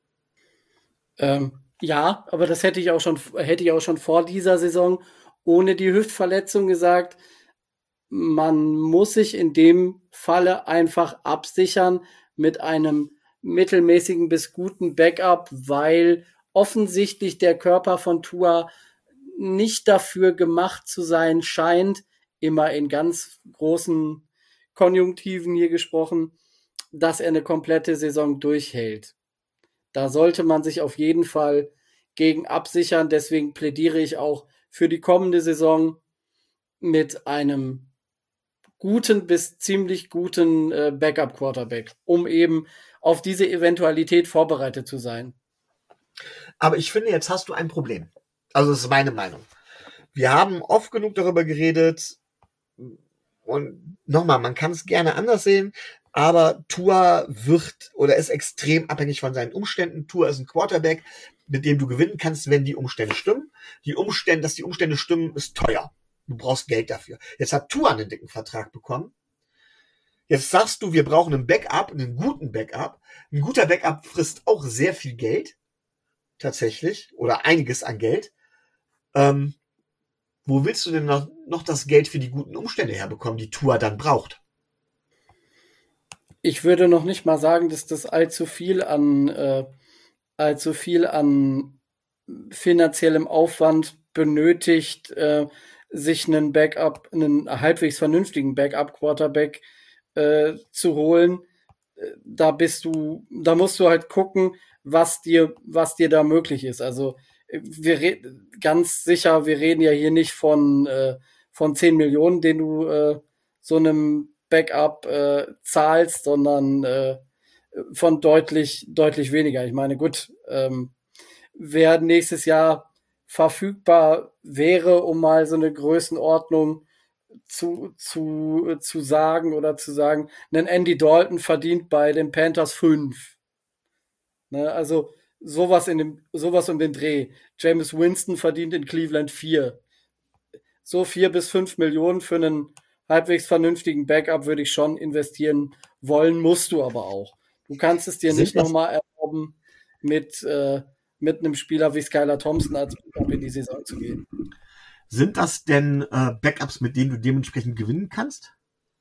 Ähm, ja, aber das hätte ich auch schon, hätte ich auch schon vor dieser Saison ohne die Hüftverletzung gesagt. Man muss sich in dem Falle einfach absichern mit einem mittelmäßigen bis guten Backup, weil offensichtlich der Körper von Tua nicht dafür gemacht zu sein scheint, immer in ganz großen Konjunktiven hier gesprochen, dass er eine komplette Saison durchhält. Da sollte man sich auf jeden Fall gegen absichern. Deswegen plädiere ich auch für die kommende Saison mit einem guten bis ziemlich guten äh, Backup-Quarterback, um eben auf diese Eventualität vorbereitet zu sein. Aber ich finde, jetzt hast du ein Problem. Also das ist meine Meinung. Wir haben oft genug darüber geredet und nochmal, man kann es gerne anders sehen, aber Tua wird oder ist extrem abhängig von seinen Umständen. Tua ist ein Quarterback, mit dem du gewinnen kannst, wenn die Umstände stimmen. Die Umstände, dass die Umstände stimmen, ist teuer. Du brauchst Geld dafür. Jetzt hat Tua einen dicken Vertrag bekommen. Jetzt sagst du, wir brauchen einen Backup, einen guten Backup. Ein guter Backup frisst auch sehr viel Geld. Tatsächlich. Oder einiges an Geld. Ähm, wo willst du denn noch, noch das Geld für die guten Umstände herbekommen, die Tua dann braucht? Ich würde noch nicht mal sagen, dass das allzu viel an, äh, allzu viel an finanziellem Aufwand benötigt, äh, sich einen Backup, einen halbwegs vernünftigen Backup-Quarterback äh, zu holen. Da bist du, da musst du halt gucken, was dir, was dir da möglich ist. Also wir reden ganz sicher, wir reden ja hier nicht von äh, von zehn Millionen, den du äh, so einem Backup äh, zahlst, sondern äh, von deutlich deutlich weniger. Ich meine, gut, ähm, wer nächstes Jahr verfügbar wäre, um mal so eine Größenordnung zu, zu, zu sagen oder zu sagen, ein Andy Dalton verdient bei den Panthers fünf. Ne, also sowas in dem, sowas um den Dreh. Jameis Winston verdient in Cleveland vier. So vier bis fünf Millionen für einen halbwegs vernünftigen Backup würde ich schon investieren wollen, musst du aber auch. Du kannst es dir Sind nicht das- nochmal erlauben, mit, äh, mit einem Spieler wie Skylar Thompson als Backup in die Saison zu gehen. Sind das denn äh, Backups, mit denen du dementsprechend gewinnen kannst?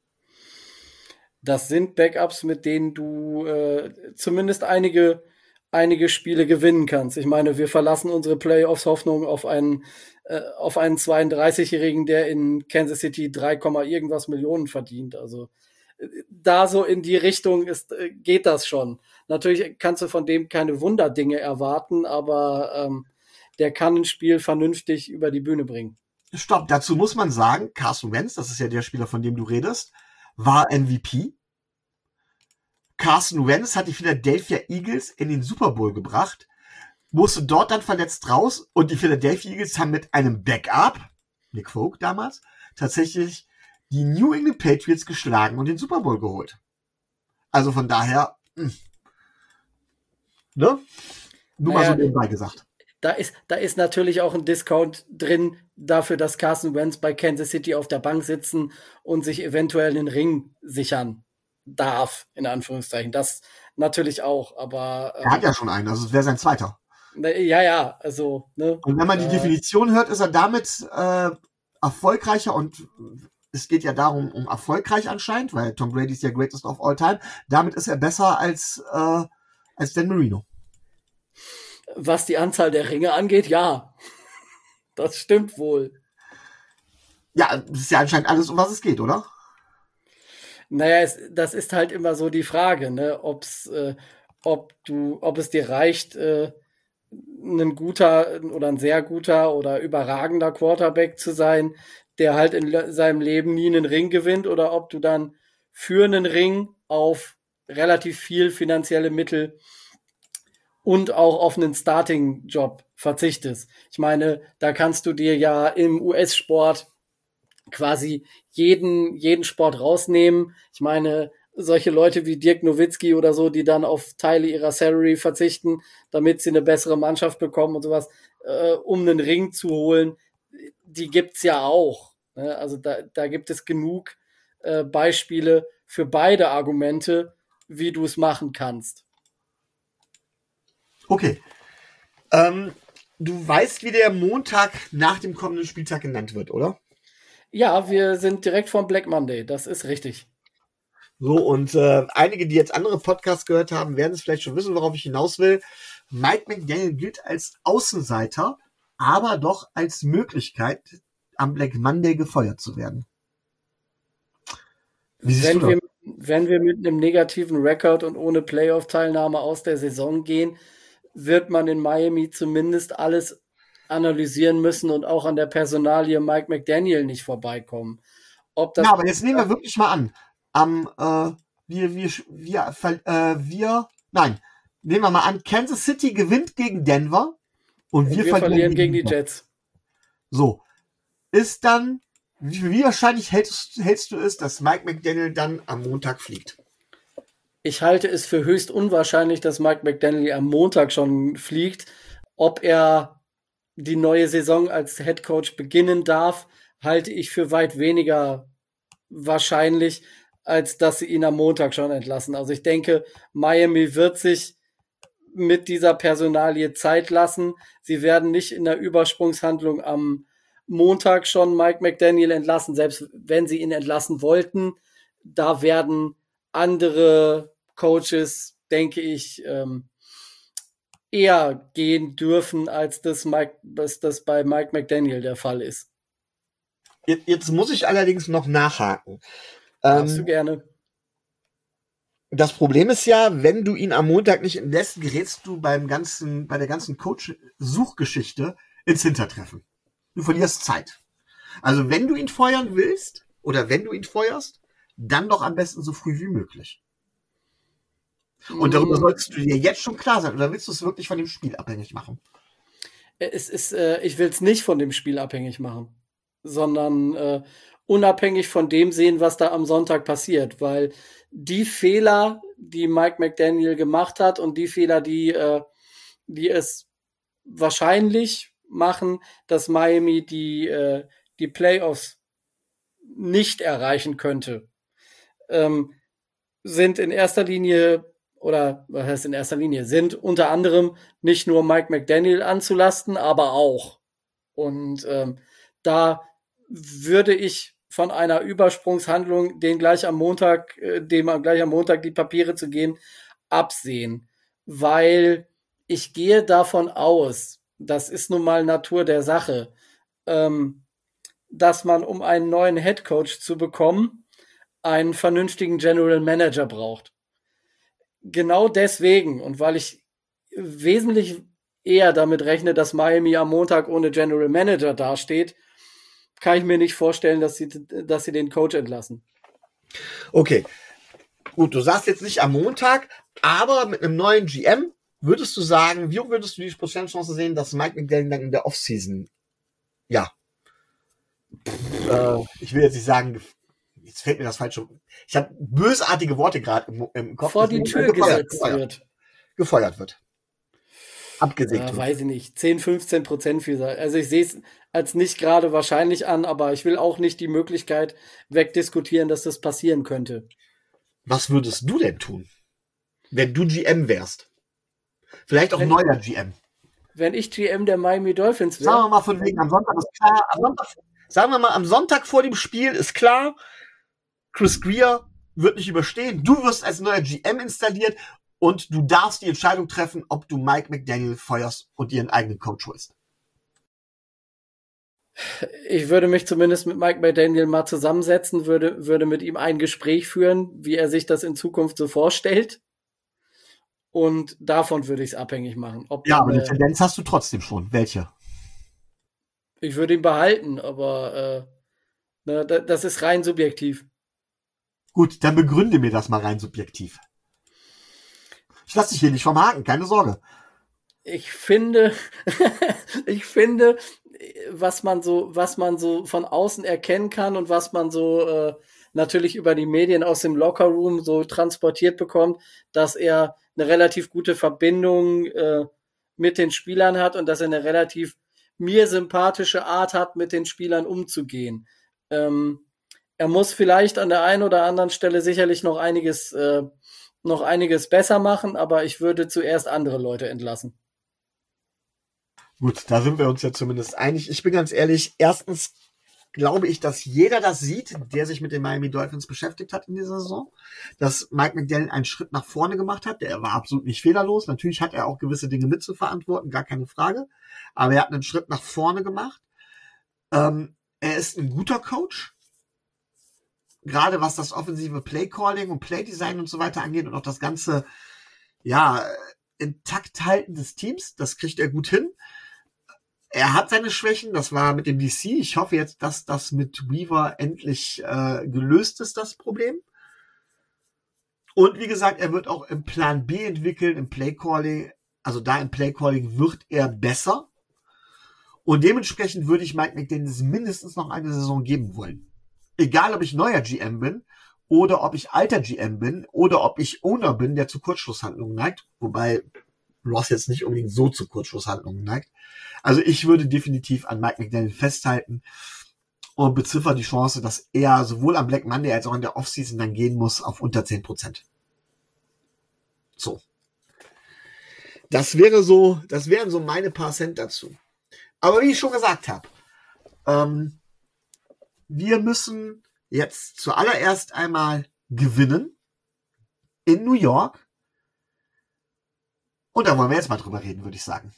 Das sind Backups, mit denen du äh, zumindest einige, einige Spiele gewinnen kannst. Ich meine, wir verlassen unsere Playoffs-Hoffnung auf einen, äh, auf einen zweiunddreißigjährigen, der in Kansas City drei, irgendwas Millionen verdient. Also äh, da so in die Richtung ist, äh, geht das schon. Natürlich kannst du von dem keine Wunderdinge erwarten, aber ähm, der kann ein Spiel vernünftig über die Bühne bringen. Stopp, dazu muss man sagen, Carson Wentz, das ist ja der Spieler, von dem du redest, war M V P. Carson Wentz hat die Philadelphia Eagles in den Super Bowl gebracht, musste dort dann verletzt raus und die Philadelphia Eagles haben mit einem Backup, Nick Folk damals, tatsächlich die New England Patriots geschlagen und den Super Bowl geholt. Also von daher, mh. ne? Nur Naja, mal so nebenbei gesagt. Da ist, da ist natürlich auch ein Discount drin dafür, dass Carson Wentz bei Kansas City auf der Bank sitzen und sich eventuell einen Ring sichern darf, in Anführungszeichen. Das natürlich auch, aber Er hat ja schon einen, also es wäre sein zweiter. äh, ja, ja, also, ne? Und wenn man die äh, Definition hört, ist er damit äh, erfolgreicher und es geht ja darum, um erfolgreich anscheinend, weil Tom Brady ist ja greatest of all time. Damit ist er besser als, äh, als Dan Marino. Was die Anzahl der Ringe angeht, ja. Das stimmt wohl. Ja, das ist ja anscheinend alles, um was es geht, oder? Naja, es, das ist halt immer so die Frage, ne, ob's, äh, ob du, ob es dir reicht, äh, ein guter oder ein sehr guter oder überragender Quarterback zu sein, der halt in le- seinem Leben nie einen Ring gewinnt, oder ob du dann für einen Ring auf relativ viel finanzielle Mittel und auch auf einen Starting-Job verzichtest. Ich meine, da kannst du dir ja im U S-Sport quasi jeden, jeden Sport rausnehmen. Ich meine, solche Leute wie Dirk Nowitzki oder so, die dann auf Teile ihrer Salary verzichten, damit sie eine bessere Mannschaft bekommen und sowas, äh, um einen Ring zu holen, die gibt's ja auch. Ne? Also da, da gibt es genug äh, Beispiele für beide Argumente, wie du es machen kannst. Okay. Ähm, du weißt, wie der Montag nach dem kommenden Spieltag genannt wird, oder? Ja, wir sind direkt vom Black Monday, das ist richtig. So, und äh, einige, die jetzt andere Podcasts gehört haben, werden es vielleicht schon wissen, worauf ich hinaus will. Mike McDaniel gilt als Außenseiter, aber doch als Möglichkeit, am Black Monday gefeuert zu werden. Wie siehst wenn du wir, das? wenn wir mit einem negativen Rekord und ohne Playoff-Teilnahme aus der Saison gehen, wird man in Miami zumindest alles analysieren müssen und auch an der Personalie Mike McDaniel nicht vorbeikommen. Ob das Ja, aber jetzt nehmen wir wirklich mal an, am, äh, wir, wir, wir, äh, wir, nein, nehmen wir mal an, Kansas City gewinnt gegen Denver und, und wir, wir verlieren, verlieren gegen die Denver. Jets. So, ist dann, wie, wie wahrscheinlich hältst, hältst du es, dass Mike McDaniel dann am Montag fliegt? Ich halte es für höchst unwahrscheinlich, dass Mike McDaniel am Montag schon fliegt. Ob er die neue Saison als Head Coach beginnen darf, halte ich für weit weniger wahrscheinlich, als dass sie ihn am Montag schon entlassen. Also ich denke, Miami wird sich mit dieser Personalie Zeit lassen. Sie werden nicht in der Übersprungshandlung am Montag schon Mike McDaniel entlassen, selbst wenn sie ihn entlassen wollten. Da werden andere Coaches, denke ich, ähm, eher gehen dürfen, als das, Mike, dass das bei Mike McDaniel der Fall ist. Jetzt, jetzt muss ich allerdings noch nachhaken. Darfst ähm, du gerne. Das Problem ist ja, wenn du ihn am Montag nicht entlässt, gerätst du beim ganzen, bei der ganzen Coach-Suchgeschichte ins Hintertreffen. Du verlierst Zeit. Also wenn du ihn feuern willst, oder wenn du ihn feuerst, dann doch am besten so früh wie möglich. Und darüber solltest du dir jetzt schon klar sein. Oder willst du es wirklich von dem Spiel abhängig machen? Es ist, äh, ich will es nicht von dem Spiel abhängig machen, sondern äh, unabhängig von dem sehen, was da am Sonntag passiert. Weil die Fehler, die Mike McDaniel gemacht hat und die Fehler, die, äh, die es wahrscheinlich machen, dass Miami die, äh, die Playoffs nicht erreichen könnte, ähm, sind in erster Linie, oder was heißt in erster Linie, sind unter anderem nicht nur Mike McDaniel anzulasten, aber auch. Und ähm, da würde ich von einer Übersprungshandlung, den gleich am Montag, äh, dem gleich am Montag die Papiere zu geben, absehen. Weil ich gehe davon aus, das ist nun mal Natur der Sache, ähm, dass man, um einen neuen Headcoach zu bekommen, einen vernünftigen General Manager braucht. Genau deswegen und weil ich wesentlich eher damit rechne, dass Miami am Montag ohne General Manager dasteht, kann ich mir nicht vorstellen, dass sie, dass sie den Coach entlassen. Okay, gut, du sagst jetzt nicht am Montag, aber mit einem neuen G M würdest du sagen, wie hoch würdest du die Prozentchance sehen, dass Mike McDaniel dann in der Offseason, ja, Pff, äh, ich will jetzt nicht sagen, jetzt fällt mir das falsch schon. Ich habe bösartige Worte gerade im, im Kopf. Vor die Tür gefeuert, gesetzt gefeuert. wird. Gefeuert wird. Abgesägt äh, wird. Weiß ich nicht. zehn, fünfzehn Prozent viel. Also ich sehe es als nicht gerade wahrscheinlich an, aber ich will auch nicht die Möglichkeit wegdiskutieren, dass das passieren könnte. Was würdest du denn tun, wenn du G M wärst? Vielleicht auch wenn, neuer G M. Wenn ich G M der Miami Dolphins wäre. Sagen wir mal von wegen am Sonntag ist klar, am Sonntag, sagen wir mal am Sonntag vor dem Spiel ist klar, Chris Grier wird nicht überstehen. Du wirst als neuer G M installiert und du darfst die Entscheidung treffen, ob du Mike McDaniel feuerst und ihren eigenen Coach holst. Ich würde mich zumindest mit Mike McDaniel mal zusammensetzen, würde, würde mit ihm ein Gespräch führen, wie er sich das in Zukunft so vorstellt. Und davon würde ich es abhängig machen. Ob ja, aber eine, die Tendenz hast du trotzdem schon. Welche? Ich würde ihn behalten, aber äh, ne, das ist rein subjektiv. Gut, dann begründe mir das mal rein subjektiv. Ich lasse dich hier nicht vom Haken, keine Sorge. Ich finde, ich finde, was man so, was man so von außen erkennen kann und was man so äh, natürlich über die Medien aus dem Lockerroom so transportiert bekommt, dass er eine relativ gute Verbindung äh, mit den Spielern hat und dass er eine relativ mir sympathische Art hat, mit den Spielern umzugehen. Ähm, er muss vielleicht an der einen oder anderen Stelle sicherlich noch einiges, äh, noch einiges besser machen, aber ich würde zuerst andere Leute entlassen. Gut, da sind wir uns ja zumindest einig. Ich bin ganz ehrlich, erstens glaube ich, dass jeder das sieht, der sich mit den Miami Dolphins beschäftigt hat in dieser Saison, dass Mike McDaniel einen Schritt nach vorne gemacht hat. Der war absolut nicht fehlerlos. Natürlich hat er auch gewisse Dinge mitzuverantworten, gar keine Frage. Aber er hat einen Schritt nach vorne gemacht. Ähm, er ist ein guter Coach. gerade was das offensive Playcalling und Playdesign und so weiter angeht und auch das ganze, ja, intakt halten des Teams, das kriegt er gut hin. Er hat seine Schwächen, das war mit dem D C. Ich hoffe jetzt, dass das mit Weaver endlich äh, gelöst ist, das Problem. Und wie gesagt, er wird auch im Plan B entwickeln, im Playcalling. Also da im Playcalling wird er besser. Und dementsprechend würde ich Mike McDaniels mindestens noch eine Saison geben wollen. Egal, ob ich neuer G M bin oder ob ich alter G M bin oder ob ich Owner bin, der zu Kurzschlusshandlungen neigt. Wobei Ross jetzt nicht unbedingt so zu Kurzschlusshandlungen neigt. Also ich würde definitiv an Mike McDaniel festhalten und beziffer die Chance, dass er sowohl am Black Monday als auch in der Offseason dann gehen muss auf unter zehn Prozent. So. Das wäre so, das wären so meine paar Cent dazu. Aber wie ich schon gesagt habe, ähm, wir müssen jetzt zuallererst einmal gewinnen in New York. Und da wollen wir jetzt mal drüber reden, würde ich sagen.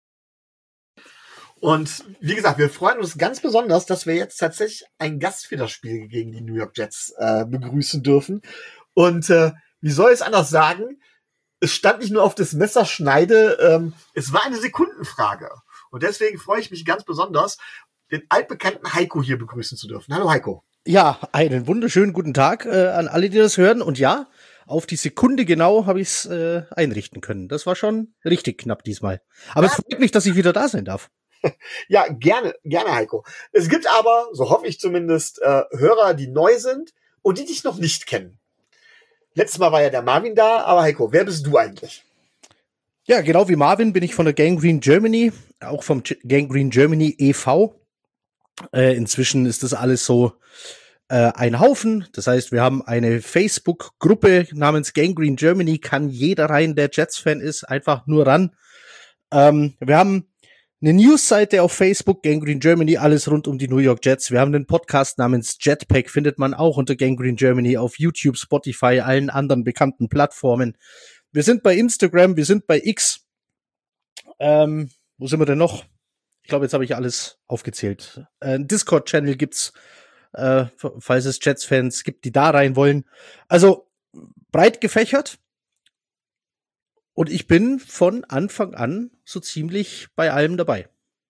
Und wie gesagt, wir freuen uns ganz besonders, dass wir jetzt tatsächlich ein Gast für das Spiel gegen die New York Jets äh, begrüßen dürfen. Und äh, wie soll ich es anders sagen? Es stand nicht nur auf das Messerschneide, ähm, es war eine Sekundenfrage. Und deswegen freue ich mich ganz besonders, den altbekannten Heiko hier begrüßen zu dürfen. Hallo Heiko. Ja, einen wunderschönen guten Tag äh, an alle, die das hören. Und ja, auf die Sekunde genau habe ich es äh, einrichten können. Das war schon richtig knapp diesmal. Aber ja. Es freut mich, dass ich wieder da sein darf. Ja, gerne, gerne, Heiko. Es gibt aber, so hoffe ich zumindest, äh, Hörer, die neu sind und die dich noch nicht kennen. Letztes Mal war ja der Marvin da, aber Heiko, wer bist du eigentlich? Ja, genau wie Marvin bin ich von der Gangrene Germany, auch vom G- Gangrene Germany e V. Äh, inzwischen ist das alles so äh, ein Haufen. Das heißt, wir haben eine Facebook-Gruppe namens Gangrene Germany, kann jeder rein, der Jets-Fan ist, einfach nur ran. Ähm, wir haben eine Newsseite auf Facebook, Gangrene Germany, alles rund um die New York Jets. Wir haben einen Podcast namens Jetpack, findet man auch unter Gangrene Germany auf YouTube, Spotify, allen anderen bekannten Plattformen. Wir sind bei Instagram, wir sind bei X. Ähm, wo sind wir denn noch? Ich glaube, jetzt habe ich alles aufgezählt. Äh, ein Discord-Channel gibt's, äh, falls es Jets-Fans gibt, die da rein wollen. Also breit gefächert. Und ich bin von Anfang an so ziemlich bei allem dabei.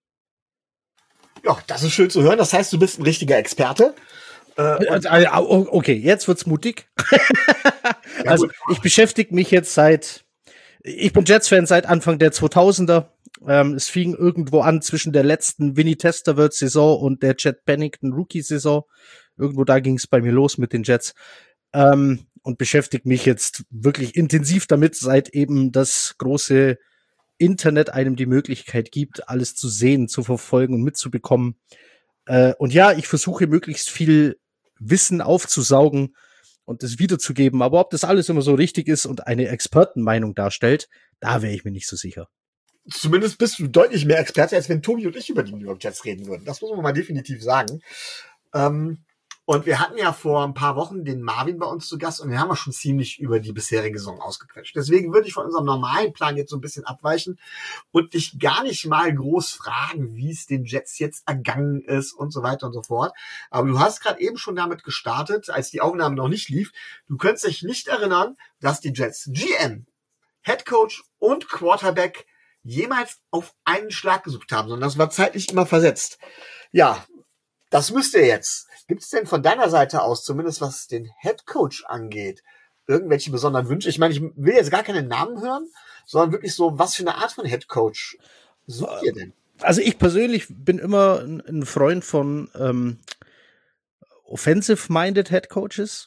Ja, das ist schön zu hören. Das heißt, du bist ein richtiger Experte. Äh, also, okay, jetzt wird's mutig. Ja, also ich beschäftige mich jetzt seit, ich bin Jets-Fan seit Anfang der zweitausender. Ähm, es fing irgendwo an zwischen der letzten Vinny Testaverde-Saison und der Chet Pennington-Rookie-Saison. Irgendwo da ging es bei mir los mit den Jets. Ähm, und beschäftige mich jetzt wirklich intensiv damit, seit eben das große Internet einem die Möglichkeit gibt, alles zu sehen, zu verfolgen und mitzubekommen. Äh, und ja, ich versuche möglichst viel Wissen aufzusaugen und das wiederzugeben. Aber ob das alles immer so richtig ist und eine Expertenmeinung darstellt, da wäre ich mir nicht so sicher. Zumindest bist du deutlich mehr Experte, als wenn Tobi und ich über die New York Jets reden würden. Das muss man mal definitiv sagen. Ähm, und wir hatten ja vor ein paar Wochen den Marvin bei uns zu Gast und wir haben ja schon ziemlich über die bisherige Saison ausgequetscht. Deswegen würde ich von unserem normalen Plan jetzt so ein bisschen abweichen und dich gar nicht mal groß fragen, wie es den Jets jetzt ergangen ist und so weiter und so fort. Aber du hast gerade eben schon damit gestartet, als die Aufnahme noch nicht lief. Du könntest dich nicht erinnern, dass die Jets G M, Head Coach und Quarterback jemals auf einen Schlag gesucht haben, sondern das war zeitlich immer versetzt. Ja, das müsst ihr jetzt. Gibt es denn von deiner Seite aus, zumindest was den Headcoach angeht, irgendwelche besonderen Wünsche? Ich meine, ich will jetzt gar keine Namen hören, sondern wirklich so, was für eine Art von Headcoach sucht ihr denn? Also ich persönlich bin immer ein Freund von ähm, offensive-minded Headcoaches,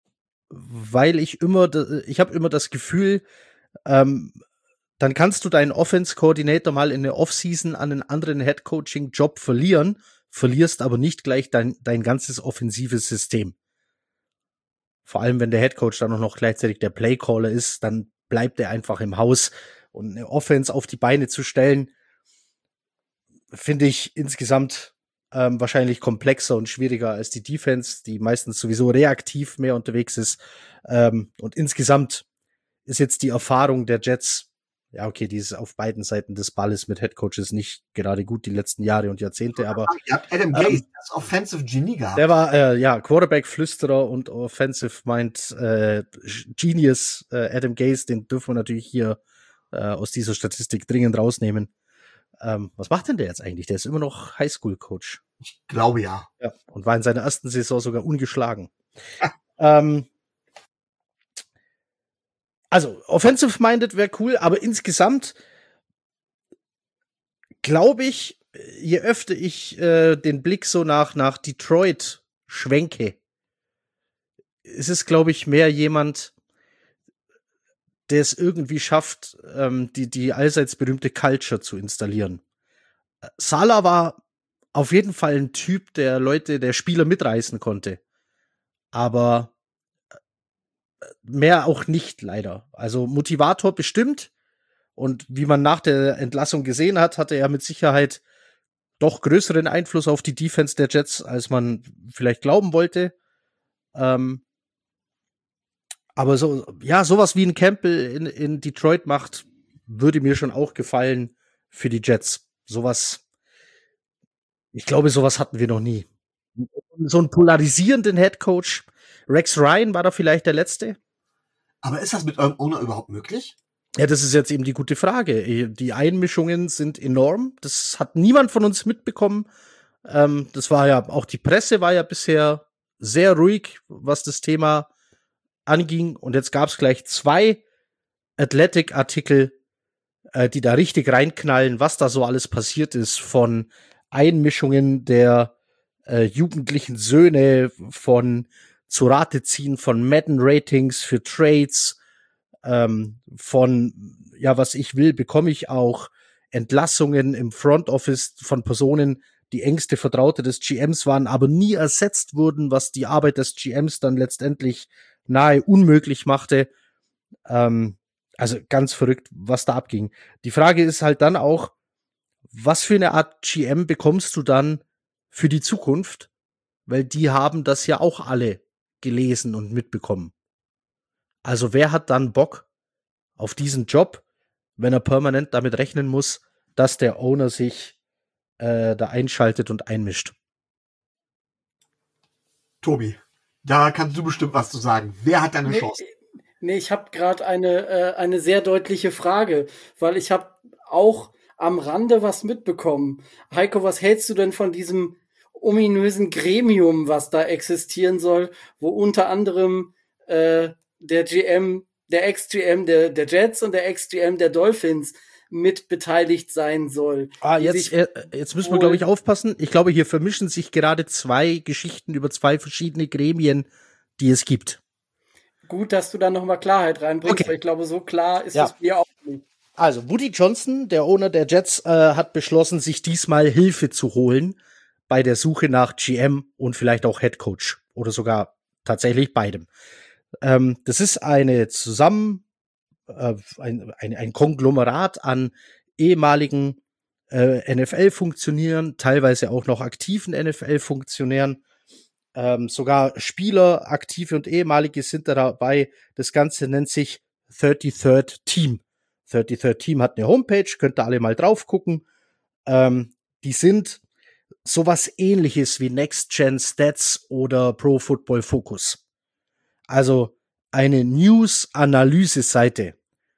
weil ich immer, ich habe immer das Gefühl, ähm, dann kannst du deinen Offense-Coordinator mal in der Offseason an einen anderen Head-Coaching-Job verlieren, verlierst aber nicht gleich dein, dein ganzes offensives System. Vor allem, wenn der Headcoach dann auch noch gleichzeitig der Playcaller ist, dann bleibt er einfach im Haus. Und eine Offense auf die Beine zu stellen, finde ich insgesamt ähm, wahrscheinlich komplexer und schwieriger als die Defense, die meistens sowieso reaktiv mehr unterwegs ist. Ähm, und insgesamt ist jetzt die Erfahrung der Jets ja, okay, die ist auf beiden Seiten des Balles mit Headcoaches nicht gerade gut die letzten Jahre und Jahrzehnte, aber Ihr habt Adam Gase, ähm, das Offensive Genie gehabt. Der war, äh, ja, Quarterback-Flüsterer und Offensive Mind äh, Genius äh, Adam Gase, den dürfen wir natürlich hier äh, aus dieser Statistik dringend rausnehmen. Ähm, was macht denn der jetzt eigentlich? Der ist immer noch Highschool-Coach. Ich glaube ja. Ja. Und war in seiner ersten Saison sogar ungeschlagen. ähm, also, Offensive-Minded wäre cool, aber insgesamt glaube ich, je öfter ich äh, den Blick so nach, nach Detroit schwenke, ist es, glaube ich, mehr jemand, der es irgendwie schafft, ähm, die, die allseits berühmte Culture zu installieren. Saleh war auf jeden Fall ein Typ, der Leute, der Spieler mitreißen konnte. Aber mehr auch nicht, leider. Also Motivator bestimmt. Und wie man nach der Entlassung gesehen hat, hatte er mit Sicherheit doch größeren Einfluss auf die Defense der Jets, als man vielleicht glauben wollte. Ähm, aber so, ja, sowas wie ein Campbell in, in Detroit macht, würde mir schon auch gefallen für die Jets. Sowas, ich glaube, sowas hatten wir noch nie. So einen polarisierenden Headcoach. Rex Ryan war da vielleicht der Letzte. Aber ist das mit eurem Owner überhaupt möglich? Ja, das ist jetzt eben die gute Frage. Die Einmischungen sind enorm. Das hat niemand von uns mitbekommen. Ähm, das war ja, auch die Presse war ja bisher sehr ruhig, was das Thema anging. Und jetzt gab es gleich zwei Athletic-Artikel, äh, die da richtig reinknallen, was da so alles passiert ist, von Einmischungen der äh, jugendlichen Söhne, von zu Rate ziehen von Madden-Ratings für Trades, ähm, von, ja, was ich will, bekomme ich auch, Entlassungen im Front Office von Personen, die engste Vertraute des G Ms waren, aber nie ersetzt wurden, was die Arbeit des G Ms dann letztendlich nahe unmöglich machte. Ähm, also ganz verrückt, was da abging. Die Frage ist halt dann auch, was für eine Art G M bekommst du dann für die Zukunft? Weil die haben das ja auch alle gelesen und mitbekommen. Also wer hat dann Bock auf diesen Job, wenn er permanent damit rechnen muss, dass der Owner sich äh, da einschaltet und einmischt? Tobi, da kannst du bestimmt was zu sagen. Wer hat da eine nee, Chance? Nee, ich habe gerade eine, äh, eine sehr deutliche Frage, weil ich habe auch am Rande was mitbekommen. Heiko, was hältst du denn von diesem ominösen Gremium, was da existieren soll, wo unter anderem äh, der G M, der Ex-G M der, der Jets und der Ex-G M der Dolphins mit beteiligt sein soll? Ah, jetzt, äh, jetzt müssen wir, glaube ich, aufpassen. Ich glaube, hier vermischen sich gerade zwei Geschichten über zwei verschiedene Gremien, die es gibt. Gut, dass du da nochmal Klarheit reinbringst, okay. Weil ich glaube, so klar ist ja. das mir auch nicht. Also, Woody Johnson, der Owner der Jets, äh, hat beschlossen, sich diesmal Hilfe zu holen bei der Suche nach G M und vielleicht auch Head Coach oder sogar tatsächlich beidem. Ähm, das ist eine zusammen, äh, ein, ein, ein Konglomerat an ehemaligen äh, N F L-Funktionären, teilweise auch noch aktiven N F L-Funktionären. Ähm, sogar Spieler, aktive und ehemalige sind da dabei. Das Ganze nennt sich thirty-third Team. thirty-third Team hat eine Homepage, könnt ihr alle mal drauf gucken. Ähm, die sind sowas ähnliches wie Next Gen Stats oder Pro Football Focus. Also eine News-Analyse-Seite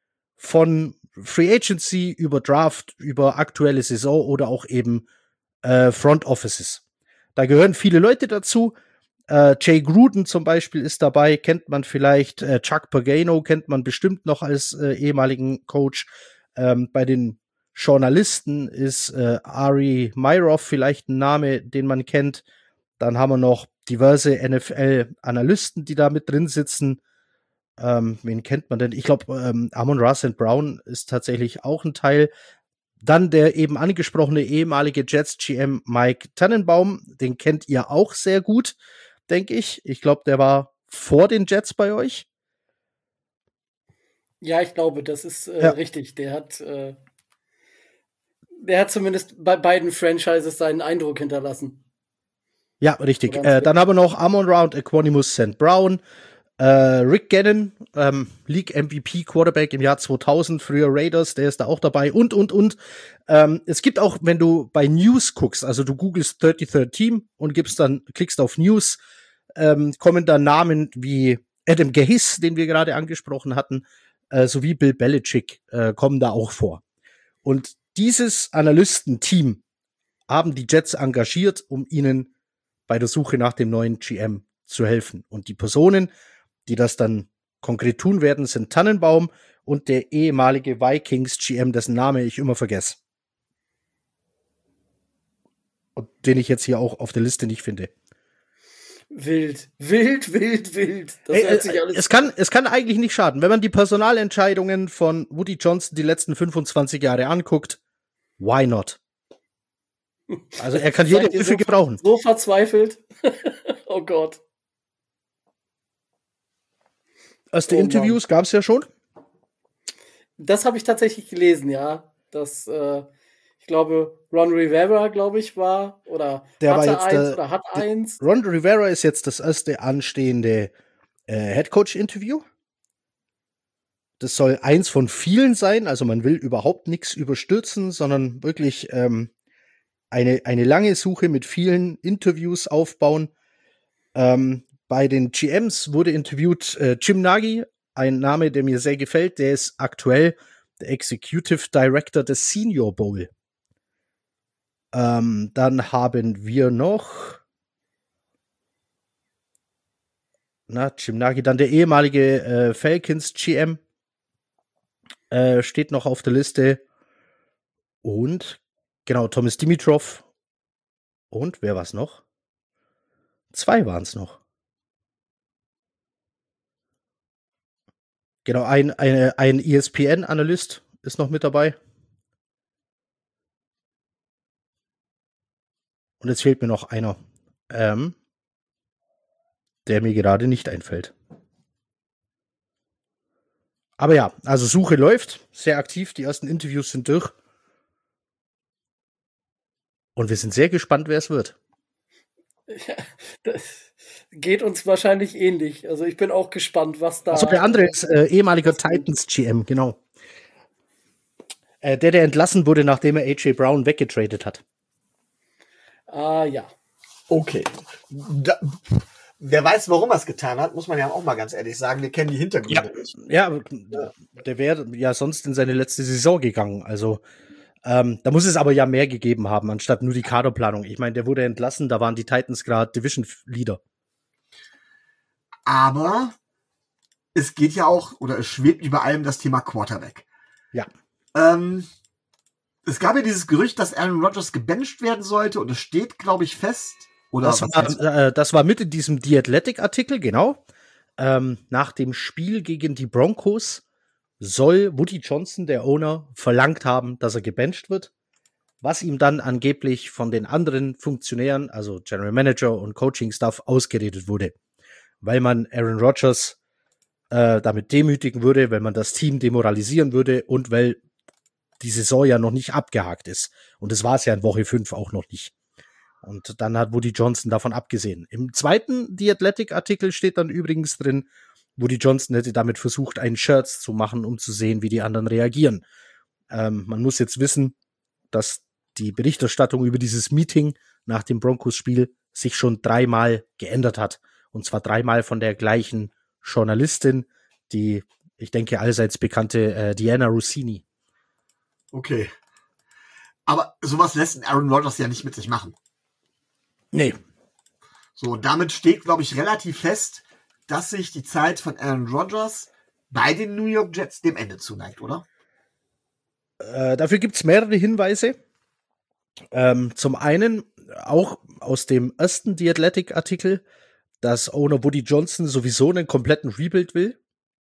von Free Agency über Draft, über aktuelle Saison oder auch eben äh, Front Offices. Da gehören viele Leute dazu. Äh, Jay Gruden zum Beispiel ist dabei, kennt man vielleicht. Äh, Chuck Pagano kennt man bestimmt noch als äh, ehemaligen Coach. Ähm, bei den Journalisten ist äh, Ari Meirov vielleicht ein Name, den man kennt. Dann haben wir noch diverse N F L-Analysten, die da mit drin sitzen. Ähm, wen kennt man denn? Ich glaube, ähm, Amon-Ra Saint Brown ist tatsächlich auch ein Teil. Dann der eben angesprochene ehemalige Jets-G M Mike Tannenbaum. Den kennt ihr auch sehr gut, denke ich. Ich glaube, der war vor den Jets bei euch. Ja, ich glaube, das ist äh, ja. richtig. Der hat, äh, der hat zumindest bei beiden Franchises seinen Eindruck hinterlassen. Ja, richtig. Äh, dann haben wir noch Amon-Ra und Equanimus Saint Brown. Äh, Rick Gannon, ähm, League M V P Quarterback im Jahr zweitausend, früher Raiders, der ist da auch dabei und, und, und. Ähm, es gibt auch, wenn du bei News guckst, also du googelst thirty-third Team und gibst dann, klickst auf News, ähm, kommen da Namen wie Adam Gase, den wir gerade angesprochen hatten, äh, sowie Bill Belichick äh, kommen da auch vor. Und dieses Analystenteam haben die Jets engagiert, um ihnen bei der Suche nach dem neuen G M zu helfen. Und die Personen, die das dann konkret tun werden, sind Tannenbaum und der ehemalige Vikings G M, dessen Name ich immer vergesse. Und den ich jetzt hier auch auf der Liste nicht finde. Wild, wild, wild, wild. Das Hey, hört sich alles es kann, es kann eigentlich nicht schaden. Wenn man die Personalentscheidungen von Woody Johnson die letzten fünfundzwanzig Jahre anguckt, why not? Also er kann jede Hilfe so, gebrauchen. So verzweifelt. Oh Gott. Erste Oh Interviews gab es ja schon. Das habe ich tatsächlich gelesen, ja. Das, äh, ich glaube, Ron Rivera, glaube ich, war oder Der hatte war jetzt eins der, oder hat der, eins. Ron Rivera ist jetzt das erste anstehende äh, Headcoach-Interview. Das soll eins von vielen sein. Also man will überhaupt nichts überstürzen, sondern wirklich ähm, eine, eine lange Suche mit vielen Interviews aufbauen. Ähm, bei den G Ms wurde interviewt äh, Jim Nagy, ein Name, der mir sehr gefällt. Der ist aktuell der Executive Director des Senior Bowl. Ähm, dann haben wir noch na, Jim Nagy, dann der ehemalige äh, Falcons G M äh, steht noch auf der Liste. Und genau, Thomas Dimitrov. Und wer war's noch? Zwei waren es noch. Genau, ein, eine, ein E S P N-Analyst ist noch mit dabei. Und jetzt fehlt mir noch einer, ähm, der mir gerade nicht einfällt. Aber ja, also Suche läuft, sehr aktiv, die ersten Interviews sind durch. Und wir sind sehr gespannt, wer es wird. Ja, das geht uns wahrscheinlich ähnlich. Also ich bin auch gespannt, was da... Achso, der andere ist äh, ehemaliger Titans G M, genau. Äh, der, der entlassen wurde, nachdem er A J Brown weggetradet hat. Ah, ja. Okay. Da, wer weiß, warum er es getan hat, muss man ja auch mal ganz ehrlich sagen. Wir kennen die Hintergründe nicht. Ja, ja, der wäre ja sonst in seine letzte Saison gegangen. Also ähm, da muss es aber ja mehr gegeben haben, anstatt nur die Kaderplanung. Ich meine, der wurde entlassen, da waren die Titans gerade Division Leader. Aber es geht ja auch, oder es schwebt über allem das Thema Quarterback. Ja. Ähm, es gab ja dieses Gerücht, dass Aaron Rodgers gebencht werden sollte und es steht, glaube ich, fest. Oder das, war, äh, das war mit in diesem The Athletic-Artikel, genau. Ähm, nach dem Spiel gegen die Broncos soll Woody Johnson, der Owner, verlangt haben, dass er gebencht wird, was ihm dann angeblich von den anderen Funktionären, also General Manager und Coaching-Staff, ausgeredet wurde. Weil man Aaron Rodgers äh, damit demütigen würde, weil man das Team demoralisieren würde und weil die Saison ja noch nicht abgehakt ist. Und das war es ja in Woche fünf auch noch nicht. Und dann hat Woody Johnson davon abgesehen. Im zweiten The Athletic-Artikel steht dann übrigens drin, Woody Johnson hätte damit versucht, einen Scherz zu machen, um zu sehen, wie die anderen reagieren. Ähm, man muss jetzt wissen, dass die Berichterstattung über dieses Meeting nach dem Broncos-Spiel sich schon dreimal geändert hat. Und zwar dreimal von der gleichen Journalistin, die, ich denke, allseits bekannte äh, Diana Rossini. Okay. Aber sowas lässt Aaron Rodgers ja nicht mit sich machen. Nee. So, damit steht, glaube ich, relativ fest, dass sich die Zeit von Aaron Rodgers bei den New York Jets dem Ende zuneigt, oder? Äh, dafür gibt es mehrere Hinweise. Ähm, zum einen auch aus dem ersten The Athletic-Artikel, dass Owner Woody Johnson sowieso einen kompletten Rebuild will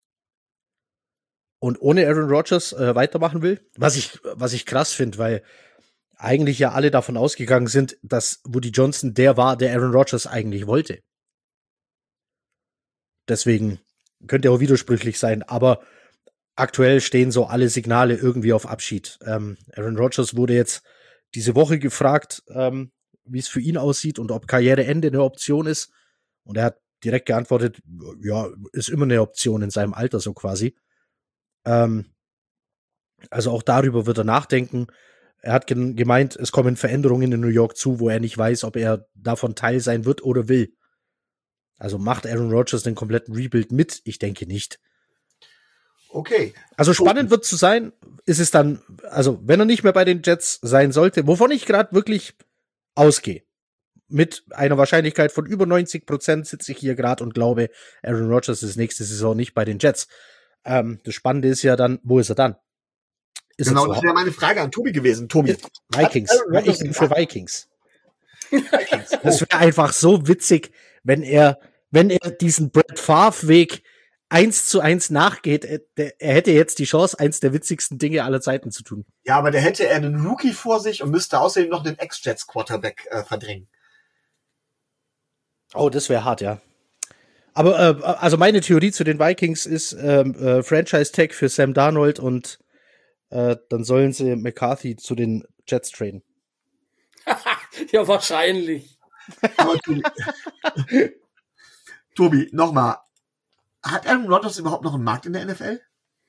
und ohne Aaron Rodgers äh, weitermachen will. Was ich, was ich krass finde, weil eigentlich ja alle davon ausgegangen sind, dass Woody Johnson der war, der Aaron Rodgers eigentlich wollte. Deswegen könnte er auch widersprüchlich sein, aber aktuell stehen so alle Signale irgendwie auf Abschied. Ähm, Aaron Rodgers wurde jetzt diese Woche gefragt, ähm, wie es für ihn aussieht und ob Karriereende eine Option ist. Und er hat direkt geantwortet, ja, ist immer eine Option in seinem Alter so quasi. Ähm, also auch darüber wird er nachdenken. Er hat gemeint, es kommen Veränderungen in New York zu, wo er nicht weiß, ob er davon Teil sein wird oder will. Also macht Aaron Rodgers den kompletten Rebuild mit? Ich denke nicht. Okay. Also spannend wird zu sein, ist es dann, also wenn er nicht mehr bei den Jets sein sollte, wovon ich gerade wirklich ausgehe, mit einer Wahrscheinlichkeit von über neunzig Prozent sitze ich hier gerade und glaube, Aaron Rodgers ist nächste Saison nicht bei den Jets. Ähm, das Spannende ist ja dann, wo ist er dann? Ist genau, das wäre meine Frage an Tobi gewesen. Tobi. Vikings. Ich bin für Vikings. Vikings. Das wäre einfach so witzig, wenn er, wenn er diesen Brett Favre-Weg eins zu eins nachgeht. Er, er hätte jetzt die Chance, eins der witzigsten Dinge aller Zeiten zu tun. Ja, aber der hätte er einen Rookie vor sich und müsste außerdem noch den Ex-Jets-Quarterback äh, verdrängen. Oh, das wäre hart, ja. Aber äh, also meine Theorie zu den Vikings ist ähm, äh, Franchise-Tag für Sam Darnold und äh, dann sollen sie McCarthy zu den Jets traden. Ja, wahrscheinlich. Aber Tobi, Tobi nochmal. Hat Aaron Rodgers überhaupt noch einen Markt in der N F L?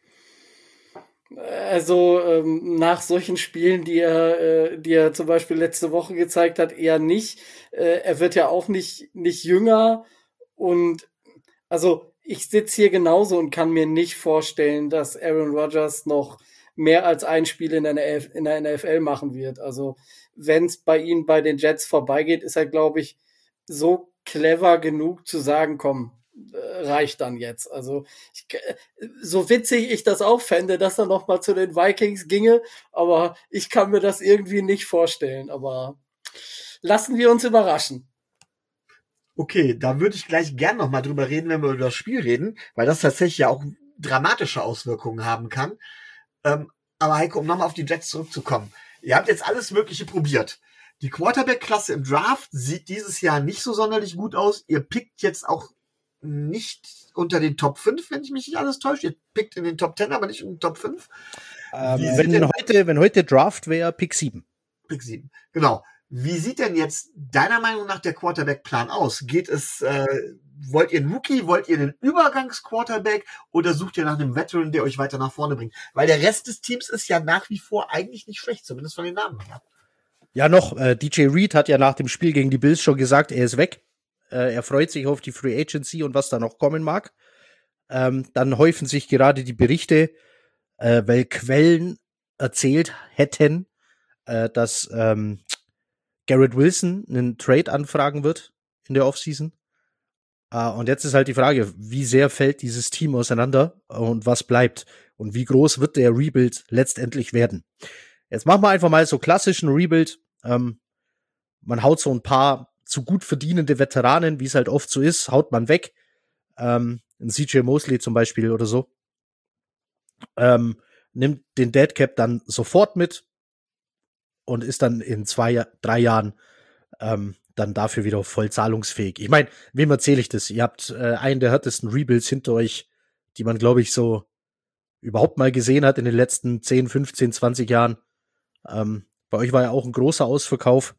Also ähm, nach solchen Spielen, die er, äh, die er zum Beispiel letzte Woche gezeigt hat, eher nicht. Äh, er wird ja auch nicht nicht jünger und also ich sitze hier genauso und kann mir nicht vorstellen, dass Aaron Rodgers noch mehr als ein Spiel in der, in der N F L machen wird. Also wenn es bei ihm bei den Jets vorbeigeht, ist er, glaube ich, so clever genug zu sagen, komm, reicht dann jetzt. Also ich, so witzig ich das auch fände, dass er noch mal zu den Vikings ginge, aber ich kann mir das irgendwie nicht vorstellen. Aber lassen wir uns überraschen. Okay, da würde ich gleich gern noch mal drüber reden, wenn wir über das Spiel reden, weil das tatsächlich ja auch dramatische Auswirkungen haben kann. Ähm, aber Heiko, um nochmal auf die Jets zurückzukommen. Ihr habt jetzt alles Mögliche probiert. Die Quarterback-Klasse im Draft sieht dieses Jahr nicht so sonderlich gut aus. Ihr pickt jetzt auch nicht unter den Top fünf, wenn ich mich nicht alles täusche. Ihr pickt in den Top zehn, aber nicht in den Top fünf. Ähm, wenn, heute, wenn heute Draft wäre, Pick sieben. Pick sieben, genau. Wie sieht denn jetzt deiner Meinung nach der Quarterback-Plan aus? Geht es, äh, wollt ihr einen Rookie, wollt ihr einen Übergangs-Quarterback oder sucht ihr nach einem Veteran, der euch weiter nach vorne bringt? Weil der Rest des Teams ist ja nach wie vor eigentlich nicht schlecht, zumindest von den Namen her. Ja, noch, äh, D J Reed hat ja nach dem Spiel gegen die Bills schon gesagt, er ist weg. Äh, er freut sich auf die Free Agency und was da noch kommen mag. Ähm, dann häufen sich gerade die Berichte, äh, weil Quellen erzählt hätten, äh, dass ähm, Garrett Wilson einen Trade anfragen wird in der Offseason. Uh, und jetzt ist halt die Frage, wie sehr fällt dieses Team auseinander und was bleibt? Und wie groß wird der Rebuild letztendlich werden? Jetzt machen wir einfach mal so klassischen Rebuild. Ähm, man haut so ein paar zu gut verdienende Veteranen, wie es halt oft so ist, haut man weg. Ähm, ein C J Mosley zum Beispiel oder so. Ähm, nimmt den Deadcap dann sofort mit und ist dann in zwei, drei Jahren ähm, dann dafür wieder voll zahlungsfähig. Ich meine, wem erzähle ich das? Ihr habt äh, einen der härtesten Rebuilds hinter euch, die man, glaube ich, so überhaupt mal gesehen hat in den letzten zehn, fünfzehn, zwanzig Jahren. Ähm, bei euch war ja auch ein großer Ausverkauf,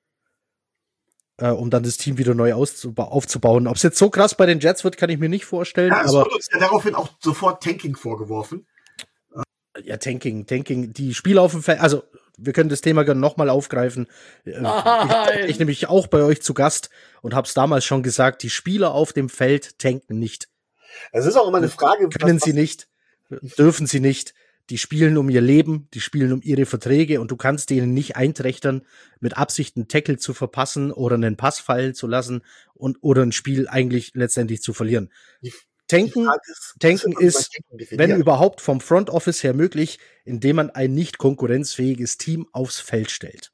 äh, um dann das Team wieder neu auszuba- aufzubauen. Ob es jetzt so krass bei den Jets wird, kann ich mir nicht vorstellen. Ja, es aber wird uns ja daraufhin auch sofort Tanking vorgeworfen. Ja, Tanking, Tanking, die Spieler auf dem Feld, also wir können das Thema gerne nochmal aufgreifen. Nein. Ich, ich nämlich auch bei euch zu Gast und hab's damals schon gesagt, die Spieler auf dem Feld tanken nicht. Es ist auch immer eine Frage. Können was, sie nicht, dürfen sie nicht. Die spielen um ihr Leben, die spielen um ihre Verträge und du kannst denen nicht einträchtern, mit Absicht einen Tackle zu verpassen oder einen Pass fallen zu lassen und oder ein Spiel eigentlich letztendlich zu verlieren. Die, Tanken, ist, Tanken ist, wenn überhaupt, vom Front Office her möglich, indem man ein nicht konkurrenzfähiges Team aufs Feld stellt.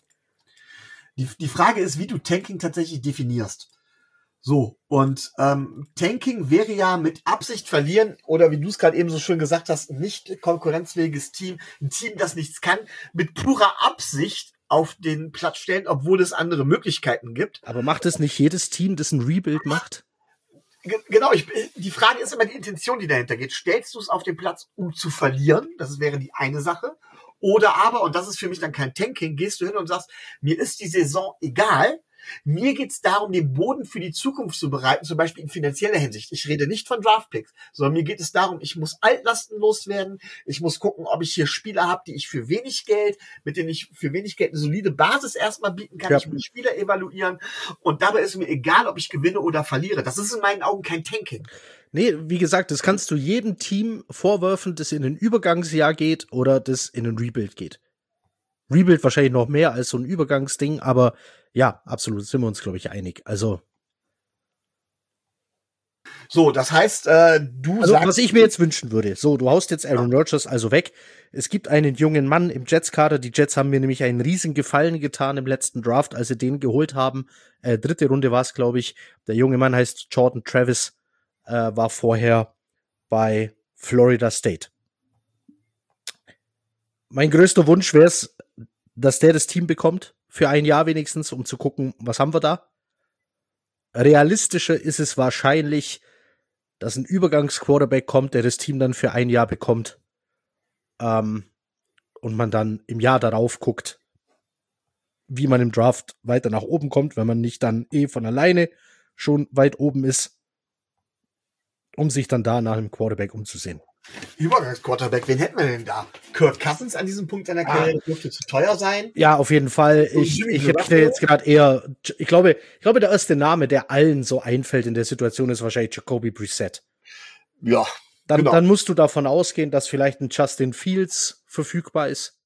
Die, die Frage ist, wie du Tanking tatsächlich definierst. So, und ähm, Tanking wäre ja mit Absicht verlieren oder wie du es gerade eben so schön gesagt hast, nicht konkurrenzfähiges Team, ein Team, das nichts kann, mit purer Absicht auf den Platz stellen, obwohl es andere Möglichkeiten gibt. Aber macht es nicht jedes Team, das ein Rebuild macht? Genau, ich, die Frage ist immer die Intention, die dahinter geht. Stellst du es auf den Platz, um zu verlieren? Das wäre die eine Sache. Oder aber, und das ist für mich dann kein Tanking, gehst du hin und sagst, mir ist die Saison egal, Mir geht's darum, den Boden für die Zukunft zu bereiten, zum Beispiel in finanzieller Hinsicht. Ich rede nicht von Draftpicks, sondern mir geht es darum, ich muss Altlasten loswerden. Ich muss gucken, ob ich hier Spieler habe, die ich für wenig Geld, mit denen ich für wenig Geld eine solide Basis erstmal bieten kann. Ja. Ich will Spieler evaluieren. Und dabei ist mir egal, ob ich gewinne oder verliere. Das ist in meinen Augen kein Tanking. Nee, wie gesagt, das kannst du jedem Team vorwerfen, das in ein Übergangsjahr geht oder das in ein Rebuild geht. Rebuild wahrscheinlich noch mehr als so ein Übergangsding, aber ja, absolut, sind wir uns, glaube ich, einig. Also, So, das heißt, äh, du also sagst... was ich mir jetzt wünschen würde, so, du haust jetzt Aaron Rodgers also weg. Es gibt einen jungen Mann im Jets-Kader. Die Jets haben mir nämlich einen riesen Gefallen getan im letzten Draft, als sie den geholt haben. Äh, dritte Runde war es, glaube ich. Der junge Mann heißt Jordan Travis, äh, war vorher bei Florida State. Mein größter Wunsch wäre es, dass der das Team bekommt, für ein Jahr wenigstens, um zu gucken, was haben wir da. Realistischer ist es wahrscheinlich, dass ein Übergangsquarterback kommt, der das Team dann für ein Jahr bekommt, ähm, und man dann im Jahr darauf guckt, wie man im Draft weiter nach oben kommt, wenn man nicht dann eh von alleine schon weit oben ist, um sich dann da nach einem Quarterback umzusehen. Übergangsquarterback, wen hätten wir denn da? Kirk Cousins an diesem Punkt seiner Karriere, dürfte zu teuer sein. Ja, auf jeden Fall. Ich, Jimmy ich Garoppolo? hätte jetzt gerade eher, ich glaube, ich glaube, der erste Name, der allen so einfällt in der Situation, ist wahrscheinlich Jacoby Brissett. Ja, Dann, genau. dann musst du davon ausgehen, dass vielleicht ein Justin Fields verfügbar ist.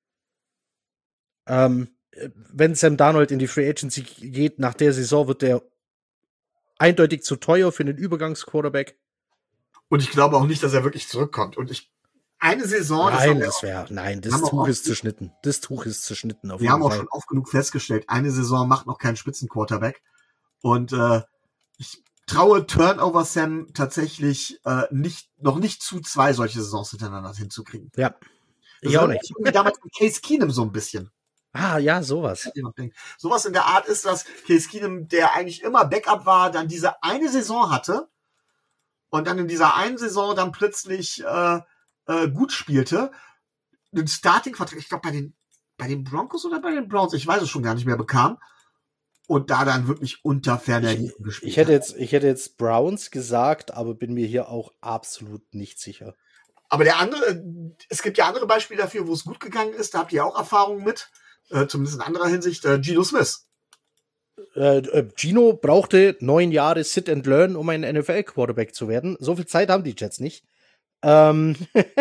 Ähm, wenn Sam Darnold in die Free Agency geht, nach der Saison wird der eindeutig zu teuer für einen Übergangsquarterback. Und ich glaube auch nicht, dass er wirklich zurückkommt. Und ich, eine Saison... Nein, haben wir das auch- wäre, nein, das haben wir Tuch auch- ist zerschnitten. Das Tuch ist zerschnitten auf Wir jeden haben auch Fall. schon oft genug festgestellt, eine Saison macht noch keinen Spitzenquarterback. Und äh, ich traue Turnover Sam tatsächlich äh, nicht, noch nicht zu, zwei solche Saisons hintereinander hinzukriegen. Ja. Das Ich auch erinnert nicht. mich irgendwie damals mit Case Keenum so ein bisschen. Ah, ja, sowas. Ich noch denke. Sowas in der Art ist, dass Case Keenum, der eigentlich immer Backup war, dann diese eine Saison hatte und dann in dieser einen Saison dann plötzlich äh, äh, gut spielte. Den Starting-Vertrag, ich glaube bei den bei den Broncos oder bei den Browns, ich weiß es schon gar nicht mehr, bekam und da dann wirklich unter ferner Ich, Liefen gespielt ich, hätte hat. jetzt, ich hätte jetzt Browns gesagt, aber bin mir hier auch absolut nicht sicher. Aber der andere, äh, es gibt ja andere Beispiele dafür, wo es gut gegangen ist, da habt ihr auch Erfahrungen mit, äh, zumindest in anderer Hinsicht, äh, Geno Smith. Äh, äh, Gino brauchte neun Jahre Sit and Learn, um ein N F L-Quarterback zu werden. So viel Zeit haben die Jets nicht. Ähm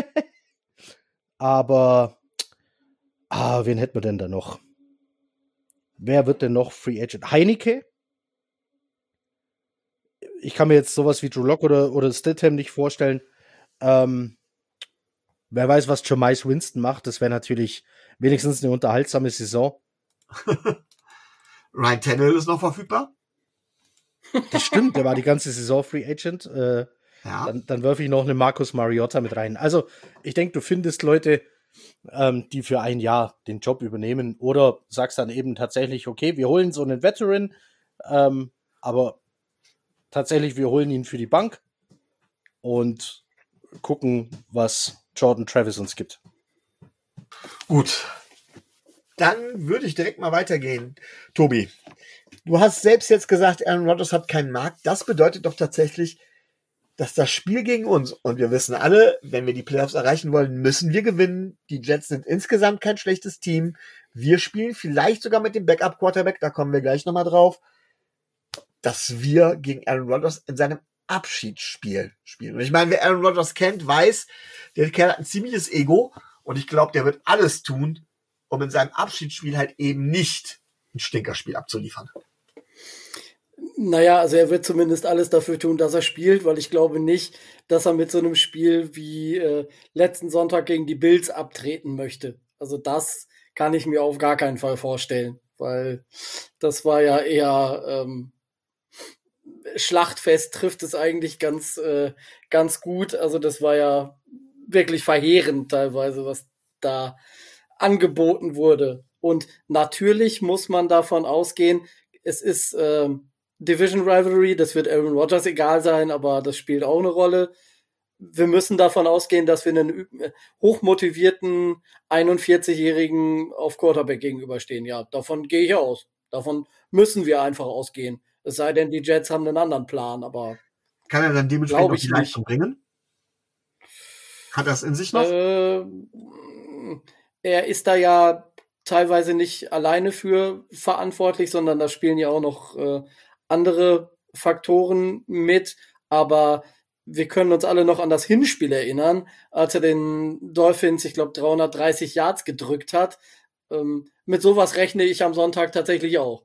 aber, ah, wen hätten wir denn da noch? Wer wird denn noch Free Agent? Heineke? Ich kann mir jetzt sowas wie Drew Lock oder, oder Stidham nicht vorstellen. Ähm, wer weiß, was Jameis Winston macht. Das wäre natürlich wenigstens eine unterhaltsame Saison. Ryan Tannehill ist noch verfügbar. Das stimmt, der war die ganze Saison Free Agent. Äh, Ja. dann, dann werfe ich noch eine Marcus Mariota mit rein. Also, ich denke, du findest Leute, ähm, die für ein Jahr den Job übernehmen oder sagst dann eben tatsächlich, okay, wir holen so einen Veteran, ähm, aber tatsächlich, wir holen ihn für die Bank und gucken, was Jordan Travis uns gibt. Gut. Dann würde ich direkt mal weitergehen. Tobi, du hast selbst jetzt gesagt, Aaron Rodgers hat keinen Markt. Das bedeutet doch tatsächlich, dass das Spiel gegen uns, und wir wissen alle, wenn wir die Playoffs erreichen wollen, müssen wir gewinnen. Die Jets sind insgesamt kein schlechtes Team. Wir spielen vielleicht sogar mit dem Backup-Quarterback, da kommen wir gleich nochmal drauf, dass wir gegen Aaron Rodgers in seinem Abschiedsspiel spielen. Und ich meine, wer Aaron Rodgers kennt, weiß, der Kerl hat ein ziemliches Ego und ich glaube, der wird alles tun, um in seinem Abschiedsspiel halt eben nicht ein Stinkerspiel abzuliefern. Naja, also er wird zumindest alles dafür tun, dass er spielt, weil ich glaube nicht, dass er mit so einem Spiel wie äh, letzten Sonntag gegen die Bills abtreten möchte. Also das kann ich mir auf gar keinen Fall vorstellen, weil das war ja eher ähm, Schlachtfest trifft es eigentlich ganz, äh, ganz gut. Also das war ja wirklich verheerend teilweise, was da angeboten wurde. Und natürlich muss man davon ausgehen, es ist ähm, Division Rivalry, das wird Aaron Rodgers egal sein, aber das spielt auch eine Rolle. Wir müssen davon ausgehen, dass wir einen hochmotivierten einundvierzigjährigen auf Quarterback gegenüberstehen. Ja, davon gehe ich aus. Davon müssen wir einfach ausgehen. Es sei denn, die Jets haben einen anderen Plan, aber kann er dann dementsprechend Glaub auch ich die Leistung bringen? Hat er es in sich noch? äh, er ist da ja teilweise nicht alleine für verantwortlich, sondern da spielen ja auch noch äh, andere Faktoren mit. Aber wir können uns alle noch an das Hinspiel erinnern, als er den Dolphins, ich glaube, dreihundertdreißig Yards gedrückt hat. Ähm, mit sowas rechne ich am Sonntag tatsächlich auch.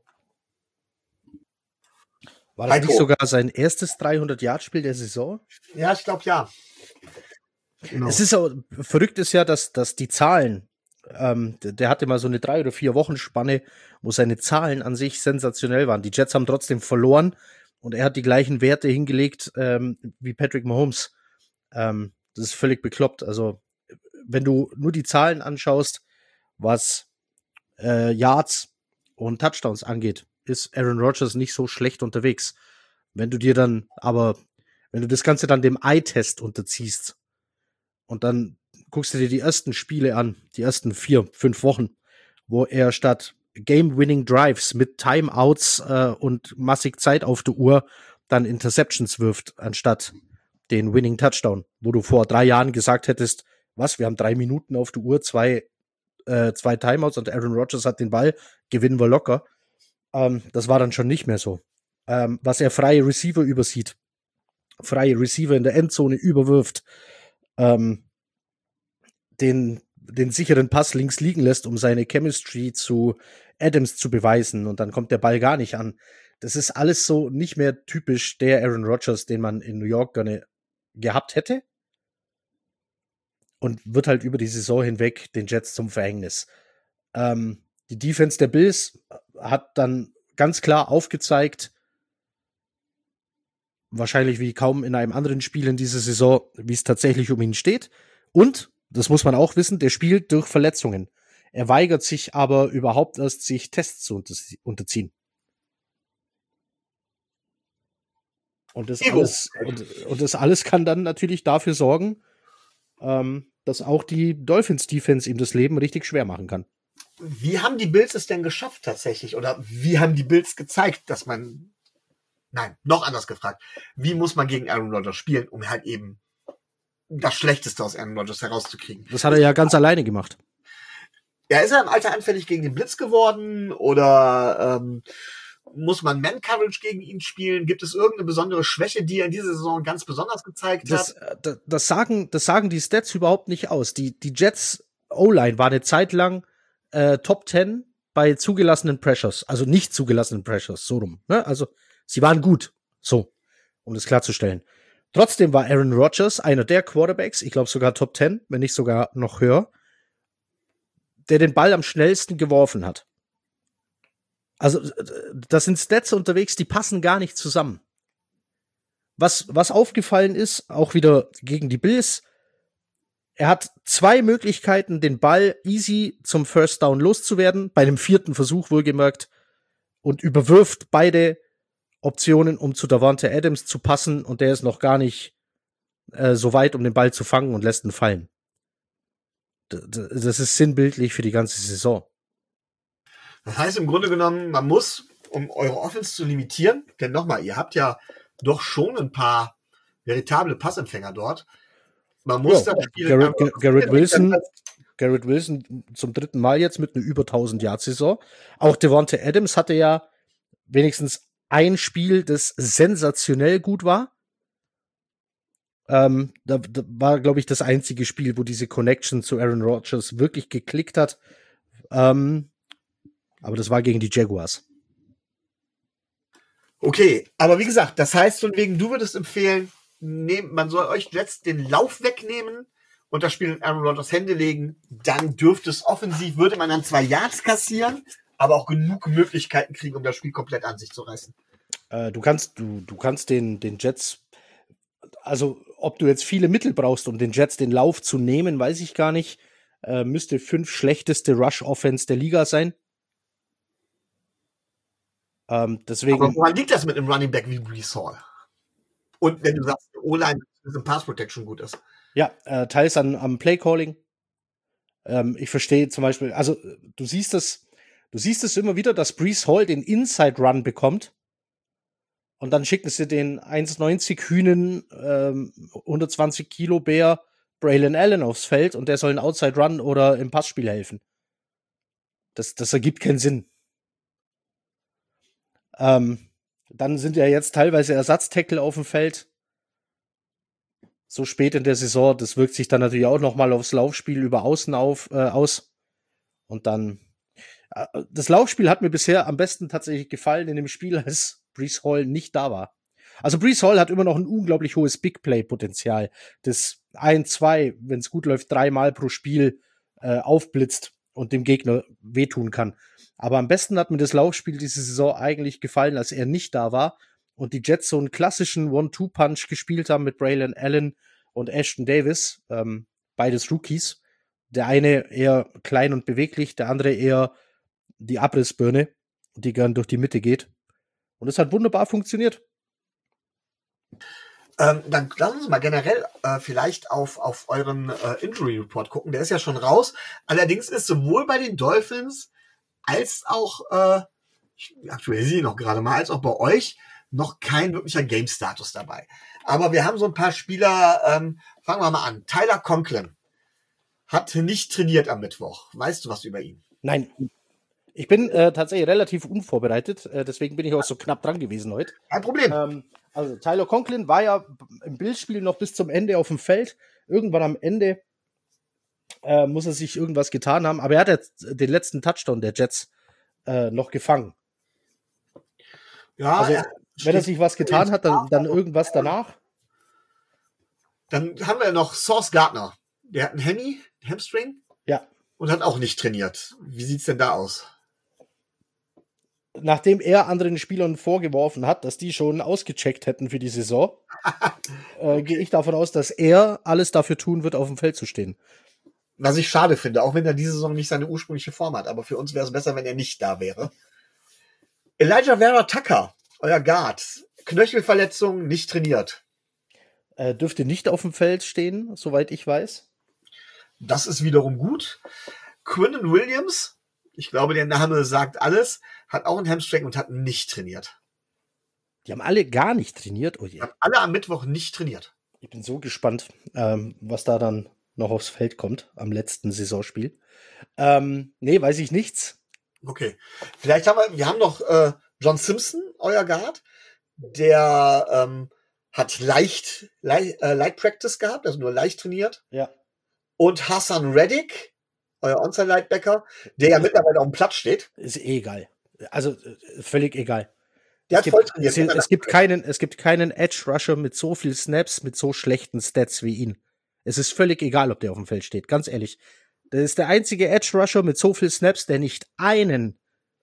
War das Heiko. nicht sogar sein erstes dreihundert-Yard-Spiel der Saison? Ja, ich glaube ja. Genau. Es ist auch, verrückt ist ja, dass, dass die Zahlen, ähm, der, der hatte mal so eine drei oder vier Wochen Spanne, wo seine Zahlen an sich sensationell waren. Die Jets haben trotzdem verloren und er hat die gleichen Werte hingelegt ähm, wie Patrick Mahomes. Ähm, das ist völlig bekloppt. Also wenn du nur die Zahlen anschaust, was äh, Yards und Touchdowns angeht, ist Aaron Rodgers nicht so schlecht unterwegs. Wenn du dir dann aber, wenn du das Ganze dann dem Eye-Test unterziehst und dann guckst du dir die ersten Spiele an, die ersten vier, fünf Wochen, wo er statt Game-Winning Drives mit Timeouts äh, und massig Zeit auf der Uhr dann Interceptions wirft, anstatt den Winning Touchdown, wo du vor drei Jahren gesagt hättest, was, wir haben drei Minuten auf der Uhr, zwei, äh, zwei Timeouts und Aaron Rodgers hat den Ball, gewinnen wir locker. Ähm, das war dann schon nicht mehr so. Ähm, was er freie Receiver übersieht, freie Receiver in der Endzone überwirft, ähm, den, den sicheren Pass links liegen lässt, um seine Chemistry zu Adams zu beweisen und dann kommt der Ball gar nicht an. Das ist alles so nicht mehr typisch der Aaron Rodgers, den man in New York gerne gehabt hätte und wird halt über die Saison hinweg den Jets zum Verhängnis. Ähm, die Defense der Bills hat dann ganz klar aufgezeigt, wahrscheinlich wie kaum in einem anderen Spiel in dieser Saison, wie es tatsächlich um ihn steht. Und, das muss man auch wissen, der spielt durch Verletzungen. Er weigert sich aber überhaupt erst, sich Tests zu unterziehen. Und das, alles, und, und das alles kann dann natürlich dafür sorgen, ähm, dass auch die Dolphins-Defense ihm das Leben richtig schwer machen kann. Wie haben die Bills es denn geschafft tatsächlich? Oder wie haben die Bills gezeigt, dass man... Nein, noch anders gefragt. Wie muss man gegen Aaron Rodgers spielen, um halt eben das Schlechteste aus Aaron Rodgers herauszukriegen? Das hat er ja ganz alleine gemacht. Ja, ist er im Alter anfällig gegen den Blitz geworden? Oder ähm, muss man Man-Coverage gegen ihn spielen? Gibt es irgendeine besondere Schwäche, die er in dieser Saison ganz besonders gezeigt das, hat? Das, das, sagen, das sagen die Stats überhaupt nicht aus. Die, die Jets O-Line war eine Zeit lang äh, Top zehn bei zugelassenen Pressures. Also nicht zugelassenen Pressures, so rum. Ne? Also sie waren gut, so, um das klarzustellen. Trotzdem war Aaron Rodgers einer der Quarterbacks, ich glaube sogar Top zehn, wenn nicht sogar noch höher, der den Ball am schnellsten geworfen hat. Also, das sind Stats unterwegs, die passen gar nicht zusammen. Was, was aufgefallen ist, auch wieder gegen die Bills, er hat zwei Möglichkeiten, den Ball easy zum First Down loszuwerden, bei einem vierten Versuch wohlgemerkt, und überwirft beide Optionen, um zu Davante Adams zu passen, und der ist noch gar nicht äh, so weit, um den Ball zu fangen, und lässt ihn fallen. D- d- das ist sinnbildlich für die ganze Saison. Das heißt im Grunde genommen, man muss, um eure Offense zu limitieren, denn nochmal, ihr habt ja doch schon ein paar veritable Passempfänger dort. Man muss Ja, das Spiel... Garrett, Gar- Garrett Wilson, Garrett Wilson zum dritten Mal jetzt mit einer über tausend-Yard-Saison. Auch Davante Adams hatte ja wenigstens ein Spiel, das sensationell gut war. Ähm, da, da war, glaube ich, das einzige Spiel, wo diese Connection zu Aaron Rodgers wirklich geklickt hat. Ähm, aber das war gegen die Jaguars. Okay, aber wie gesagt, das heißt von wegen, du würdest empfehlen, nehm, man soll euch jetzt den Lauf wegnehmen und das Spiel in Aaron Rodgers Hände legen, dann dürfte es offensiv, würde man dann zwei Yards kassieren, aber auch genug Möglichkeiten kriegen, um das Spiel komplett an sich zu reißen. Äh, du kannst, du, du kannst den, den Jets, also ob du jetzt viele Mittel brauchst, um den Jets den Lauf zu nehmen, weiß ich gar nicht. Äh, müsste fünf schlechteste Rush-Offense der Liga sein. Ähm, deswegen. Aber woran liegt das mit einem Running Back wie Breece Hall? Und wenn du sagst, die O-Line in Pass Protection gut ist. Ja, äh, teils an, am Play-Calling. Ähm, ich verstehe zum Beispiel, also du siehst das, Du siehst es immer wieder, dass Breece Hall den Inside Run bekommt. Und dann schicken sie den eins neunzig Hühnen, ähm, hundertzwanzig Kilo Bär Braylon Allen aufs Feld und der soll einen Outside Run oder im Passspiel helfen. Das, das ergibt keinen Sinn. Ähm, dann sind ja jetzt teilweise Ersatztackle auf dem Feld. So spät in der Saison, das wirkt sich dann natürlich auch nochmal aufs Laufspiel über Außen auf, äh, aus. Und dann, äh, das Laufspiel hat mir bisher am besten tatsächlich gefallen in dem Spiel, als Breece Hall nicht da war. Also Breece Hall hat immer noch ein unglaublich hohes Big-Play-Potenzial, das ein, zwei, wenn es gut läuft, dreimal pro Spiel äh, aufblitzt und dem Gegner wehtun kann. Aber am besten hat mir das Laufspiel diese Saison eigentlich gefallen, als er nicht da war und die Jets so einen klassischen One-Two-Punch gespielt haben mit Braylon Allen und Ashton Davis, ähm, beides Rookies. Der eine eher klein und beweglich, der andere eher die Abrissbirne, die gern durch die Mitte geht. Und es hat wunderbar funktioniert. Ähm, dann lassen Sie mal generell äh, vielleicht auf, auf euren äh, Injury Report gucken. Der ist ja schon raus. Allerdings ist sowohl bei den Dolphins als auch, äh, ich aktualisiere noch gerade mal, als auch bei euch noch kein wirklicher Game-Status dabei. Aber wir haben so ein paar Spieler, ähm, fangen wir mal an. Tyler Conklin hat nicht trainiert am Mittwoch. Weißt du was über ihn? Nein. Ich bin äh, tatsächlich relativ unvorbereitet, äh, deswegen bin ich auch so knapp dran gewesen heute. Kein Problem. Ähm, also Tyler Conklin war ja im Billspiel noch bis zum Ende auf dem Feld. Irgendwann am Ende äh, muss er sich irgendwas getan haben, aber er hat jetzt den letzten Touchdown der Jets äh, noch gefangen. Ja, also, er wenn er sich was getan hat, dann, dann irgendwas danach. Dann haben wir noch Sauce Gardner. Der hat einen Hemi, Hamstring. Ja. Und hat auch nicht trainiert. Wie sieht's denn da aus? Nachdem er anderen Spielern vorgeworfen hat, dass die schon ausgecheckt hätten für die Saison, äh, gehe ich davon aus, dass er alles dafür tun wird, auf dem Feld zu stehen. Was ich schade finde, auch wenn er diese Saison nicht seine ursprüngliche Form hat. Aber für uns wäre es besser, wenn er nicht da wäre. Elijah Vera Tucker, euer Guard. Knöchelverletzung, nicht trainiert. Äh, dürfte nicht auf dem Feld stehen, soweit ich weiß. Das ist wiederum gut. Quinnen Williams, ich glaube, der Name sagt alles, hat auch einen Hamstring und hat nicht trainiert. Die haben alle gar nicht trainiert. Oh je. Die haben alle am Mittwoch nicht trainiert. Ich bin so gespannt, ähm, was da dann noch aufs Feld kommt am letzten Saisonspiel. Ähm, nee, weiß ich nichts. Okay. Vielleicht haben wir, wir haben noch äh, John Simpson, euer Guard, der ähm, hat leicht, leicht äh, Light Practice gehabt, also nur leicht trainiert. Ja. Und Hassan Reddick, euer Onside-Linebacker, der ja mittlerweile auf dem Platz steht. Ist eh egal. Also äh, völlig egal. Der es hat gibt, voll trainiert. Es, es, gibt keinen, es gibt keinen Edge-Rusher mit so viel Snaps, mit so schlechten Stats wie ihn. Es ist völlig egal, ob der auf dem Feld steht, ganz ehrlich. Das ist der einzige Edge-Rusher mit so viel Snaps, der nicht einen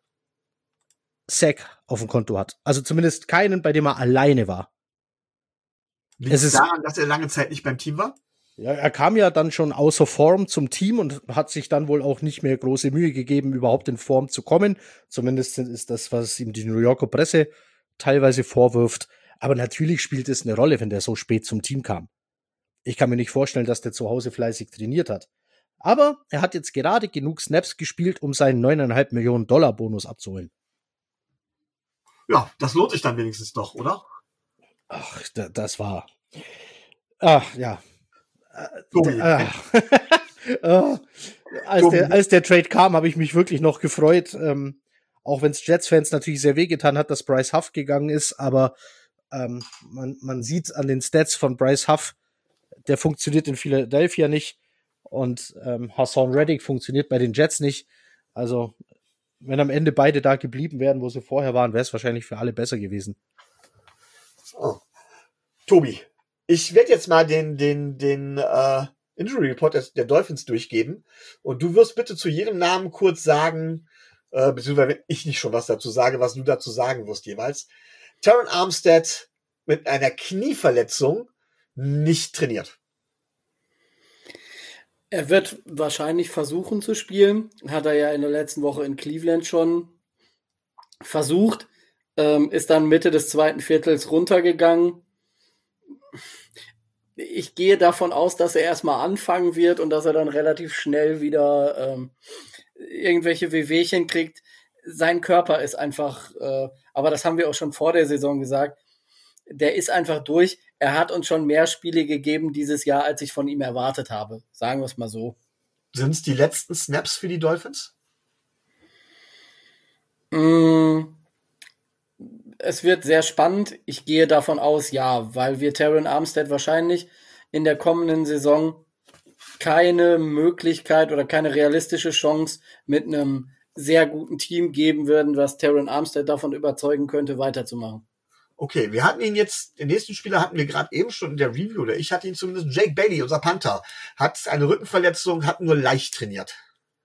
Sack auf dem Konto hat. Also zumindest keinen, bei dem er alleine war. Liegt es daran, dass er lange Zeit nicht beim Team war? Ja, er kam ja dann schon außer Form zum Team und hat sich dann wohl auch nicht mehr große Mühe gegeben, überhaupt in Form zu kommen. Zumindest ist das, was ihm die New Yorker Presse teilweise vorwirft. Aber natürlich spielt es eine Rolle, wenn der so spät zum Team kam. Ich kann mir nicht vorstellen, dass der zu Hause fleißig trainiert hat. Aber er hat jetzt gerade genug Snaps gespielt, um seinen neuneinhalb Millionen Dollar Bonus abzuholen. Ja, das lohnt sich dann wenigstens doch, oder? Ach, da, das war... Ach, ja. Tobi. Äh, äh, als, der, als der Trade kam, habe ich mich wirklich noch gefreut. Ähm, auch wenn es Jets-Fans natürlich sehr wehgetan hat, dass Bryce Huff gegangen ist. Aber ähm, man, man sieht an den Stats von Bryce Huff, der funktioniert in Philadelphia nicht. Und ähm, Hassan Reddick funktioniert bei den Jets nicht. Also, wenn am Ende beide da geblieben wären, wo sie vorher waren, wäre es wahrscheinlich für alle besser gewesen. Oh. Tobi, ich werde jetzt mal den, den, den äh, Injury Report der, der Dolphins durchgeben. Und du wirst bitte zu jedem Namen kurz sagen, äh, beziehungsweise wenn ich nicht schon was dazu sage, was du dazu sagen wirst jeweils. Terron Armstead mit einer Knieverletzung nicht trainiert. Er wird wahrscheinlich versuchen zu spielen. Hat er ja in der letzten Woche in Cleveland schon versucht. Ähm, ist dann Mitte des zweiten Viertels runtergegangen. Ich gehe davon aus, dass er erstmal anfangen wird und dass er dann relativ schnell wieder ähm, irgendwelche Wehwehchen kriegt. Sein Körper ist einfach, äh, aber das haben wir auch schon vor der Saison gesagt, der ist einfach durch. Er hat uns schon mehr Spiele gegeben dieses Jahr, als ich von ihm erwartet habe. Sagen wir es mal so. Sind es die letzten Snaps für die Dolphins? Mm, es wird sehr spannend. Ich gehe davon aus, ja, weil wir Terron Armstead wahrscheinlich in der kommenden Saison keine Möglichkeit oder keine realistische Chance mit einem sehr guten Team geben würden, was Terron Armstead davon überzeugen könnte, weiterzumachen. Okay, wir hatten ihn jetzt, den nächsten Spieler hatten wir gerade eben schon in der Review, oder ich hatte ihn zumindest, Jake Bailey, unser Panther, hat eine Rückenverletzung, hat nur leicht trainiert.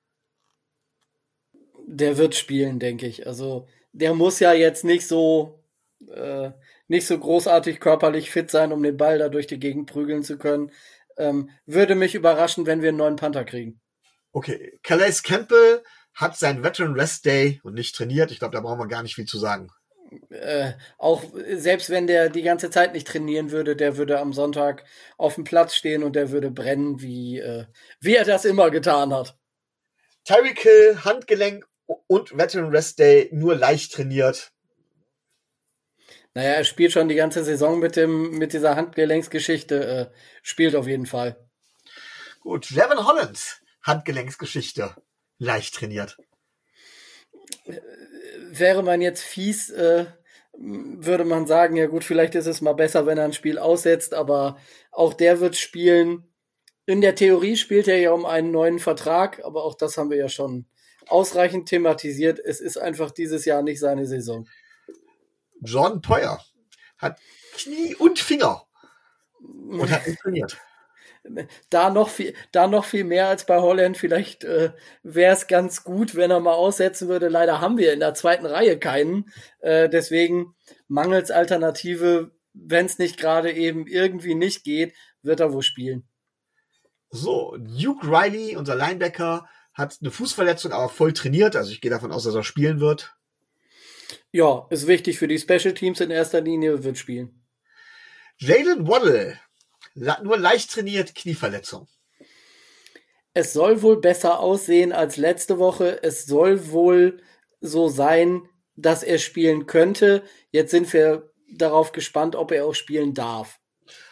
Der wird spielen, denke ich. Also der muss ja jetzt nicht so äh, nicht so großartig körperlich fit sein, um den Ball da durch die Gegend prügeln zu können. Ähm, würde mich überraschen, wenn wir einen neuen Panther kriegen. Okay, Calais Campbell hat seinen Veteran Rest Day und nicht trainiert. Ich glaube, da brauchen wir gar nicht viel zu sagen. Äh, auch selbst wenn der die ganze Zeit nicht trainieren würde, der würde am Sonntag auf dem Platz stehen und der würde brennen, wie, äh, wie er das immer getan hat. Tyreek Hill, Handgelenk und Veteran Rest Day nur leicht trainiert. Naja, er spielt schon die ganze Saison mit dem mit dieser Handgelenksgeschichte, äh, spielt auf jeden Fall. Gut, Jevon Holland, Handgelenksgeschichte, leicht trainiert. Wäre man jetzt fies, äh, würde man sagen, ja gut, vielleicht ist es mal besser, wenn er ein Spiel aussetzt, aber auch der wird spielen. In der Theorie spielt er ja um einen neuen Vertrag, aber auch das haben wir ja schon ausreichend thematisiert. Es ist einfach dieses Jahr nicht seine Saison. Jordan Poyer hat Knie und Finger und hat nicht trainiert. Da noch viel, da noch viel mehr als bei Holland. Vielleicht äh, wäre es ganz gut, wenn er mal aussetzen würde. Leider haben wir in der zweiten Reihe keinen. Äh, deswegen mangels Alternative, wenn es nicht gerade eben irgendwie nicht geht, wird er wohl spielen. So, Duke Riley, unser Linebacker, hat eine Fußverletzung, aber voll trainiert. Also ich gehe davon aus, dass er spielen wird. Ja, ist wichtig für die Special Teams in erster Linie, wird spielen. Jalen Waddle, nur leicht trainiert, Knieverletzung. Es soll wohl besser aussehen als letzte Woche. Es soll wohl so sein, dass er spielen könnte. Jetzt sind wir darauf gespannt, ob er auch spielen darf.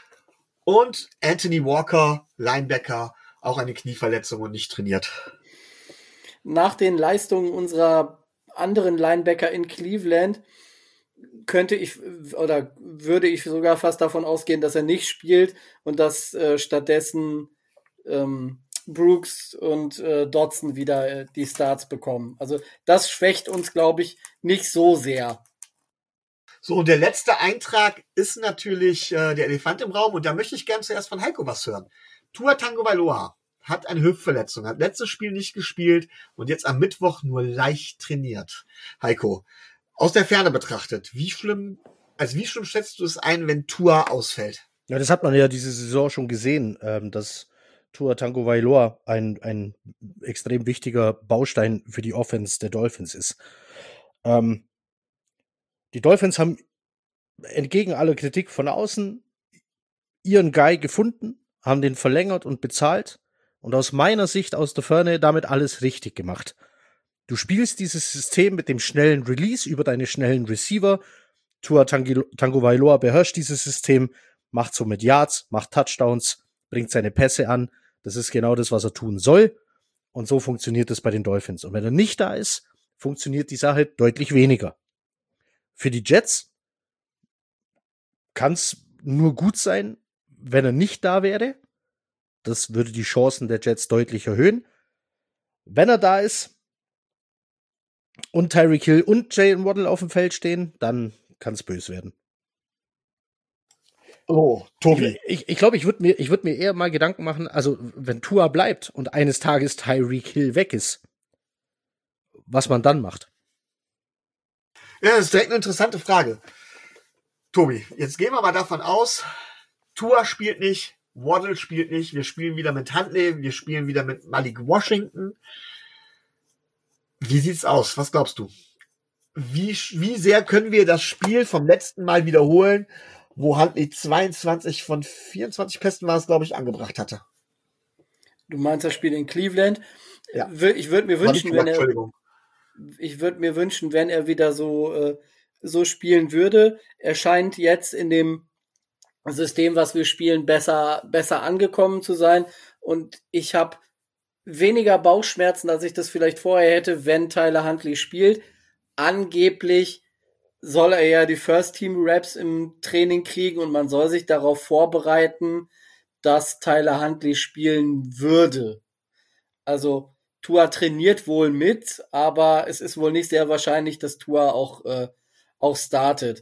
Und Anthony Walker, Linebacker, auch eine Knieverletzung und nicht trainiert. Nach den Leistungen unserer anderen Linebacker in Cleveland könnte ich oder würde ich sogar fast davon ausgehen, dass er nicht spielt und dass äh, stattdessen ähm, Brooks und äh, Dodson wieder äh, die Starts bekommen. Also das schwächt uns, glaube ich, nicht so sehr. So, und der letzte Eintrag ist natürlich äh, der Elefant im Raum und da möchte ich gerne zuerst von Heiko was hören. Tua Tagovailoa hat eine Hüftverletzung, hat letztes Spiel nicht gespielt und jetzt am Mittwoch nur leicht trainiert. Heiko, aus der Ferne betrachtet, wie schlimm, also wie schlimm schätzt du es ein, wenn Tua ausfällt? Ja, das hat man ja diese Saison schon gesehen, ähm, dass Tua Tagovailoa ein, ein extrem wichtiger Baustein für die Offense der Dolphins ist. Ähm, die Dolphins haben entgegen aller Kritik von außen ihren Guy gefunden, haben den verlängert und bezahlt und aus meiner Sicht aus der Ferne damit alles richtig gemacht. Du spielst dieses System mit dem schnellen Release über deine schnellen Receiver. Tua Tagovailoa beherrscht dieses System, macht somit Yards, macht Touchdowns, bringt seine Pässe an. Das ist genau das, was er tun soll. Und so funktioniert es bei den Dolphins. Und wenn er nicht da ist, funktioniert die Sache deutlich weniger. Für die Jets kann es nur gut sein, wenn er nicht da wäre. Das würde die Chancen der Jets deutlich erhöhen. Wenn er da ist und Tyreek Hill und Jalen Waddle auf dem Feld stehen, dann kann es böse werden. Oh, Tobi. Ich glaube, ich, glaub, ich würde mir, ich würd mir eher mal Gedanken machen, also wenn Tua bleibt und eines Tages Tyreek Hill weg ist, was man dann macht. Ja, das ist direkt eine interessante Frage. Tobi, jetzt gehen wir mal davon aus, Tua spielt nicht, Waddle spielt nicht, wir spielen wieder mit Huntley, wir spielen wieder mit Malik Washington. Wie sieht's aus? Was glaubst du? Wie, wie sehr können wir das Spiel vom letzten Mal wiederholen, wo Huntley zweiundzwanzig von vierundzwanzig Pässen war es, glaube ich, angebracht hatte? Du meinst das Spiel in Cleveland? Ja. Ich würde mir War nicht wünschen, gesagt, wenn er, Entschuldigung. ich würde mir wünschen, wenn er wieder so, äh, so spielen würde. Er scheint jetzt in dem System, was wir spielen, besser, besser angekommen zu sein. Und ich habe weniger Bauchschmerzen, als ich das vielleicht vorher hätte, wenn Tyler Huntley spielt. Angeblich soll er ja die First-Team-Raps im Training kriegen und man soll sich darauf vorbereiten, dass Tyler Huntley spielen würde. Also Tua trainiert wohl mit, aber es ist wohl nicht sehr wahrscheinlich, dass Tua auch, äh, auch startet.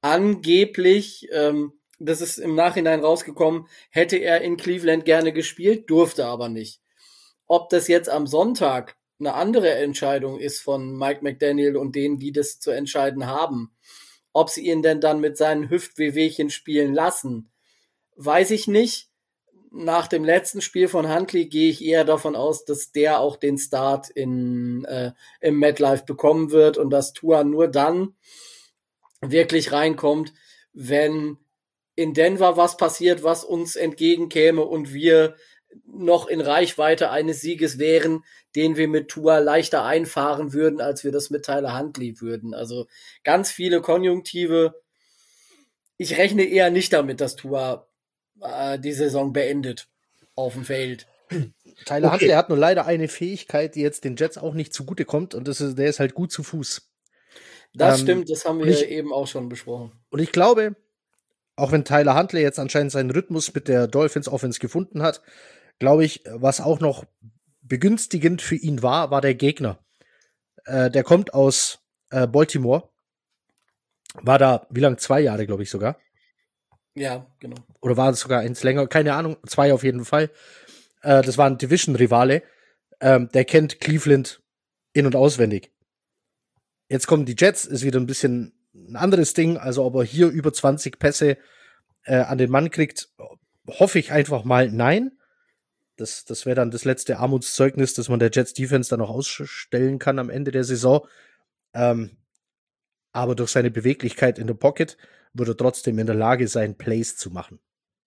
Angeblich, ähm, das ist im Nachhinein rausgekommen, hätte er in Cleveland gerne gespielt, durfte aber nicht. Ob das jetzt am Sonntag eine andere Entscheidung ist von Mike McDaniel und denen, die das zu entscheiden haben, ob sie ihn denn dann mit seinen Hüft-Wehwehchen spielen lassen, weiß ich nicht. Nach dem letzten Spiel von Huntley gehe ich eher davon aus, dass der auch den Start in, äh, im MetLife bekommen wird und dass Tua nur dann wirklich reinkommt, wenn in Denver was passiert, was uns entgegenkäme und wir noch in Reichweite eines Sieges wären, den wir mit Tua leichter einfahren würden, als wir das mit Tyler Huntley würden. Also ganz viele Konjunktive. Ich rechne eher nicht damit, dass Tua äh, die Saison beendet auf dem Feld. Tyler Okay. Huntley hat nur leider eine Fähigkeit, die jetzt den Jets auch nicht zugute kommt, und das ist, der ist halt gut zu Fuß. Das Ähm, stimmt, das haben und wir ich- eben auch schon besprochen. Und ich glaube, auch wenn Tyler Huntley jetzt anscheinend seinen Rhythmus mit der Dolphins Offense gefunden hat, glaube ich, was auch noch begünstigend für ihn war, war der Gegner. Äh, der kommt aus äh, Baltimore. War da, wie lang? Zwei Jahre, glaube ich sogar. Ja, genau. Oder war es sogar eins länger? Keine Ahnung. Zwei auf jeden Fall. Äh, das war ein Division-Rivale. Ähm, der kennt Cleveland in- und auswendig. Jetzt kommen die Jets, ist wieder ein bisschen ein anderes Ding. Also, ob er hier über zwanzig Pässe äh, an den Mann kriegt, hoffe ich einfach mal nein. Das, das wäre dann das letzte Armutszeugnis, das man der Jets Defense dann noch ausstellen kann am Ende der Saison. Ähm, aber durch seine Beweglichkeit in der Pocket wird er trotzdem in der Lage sein, Plays zu machen.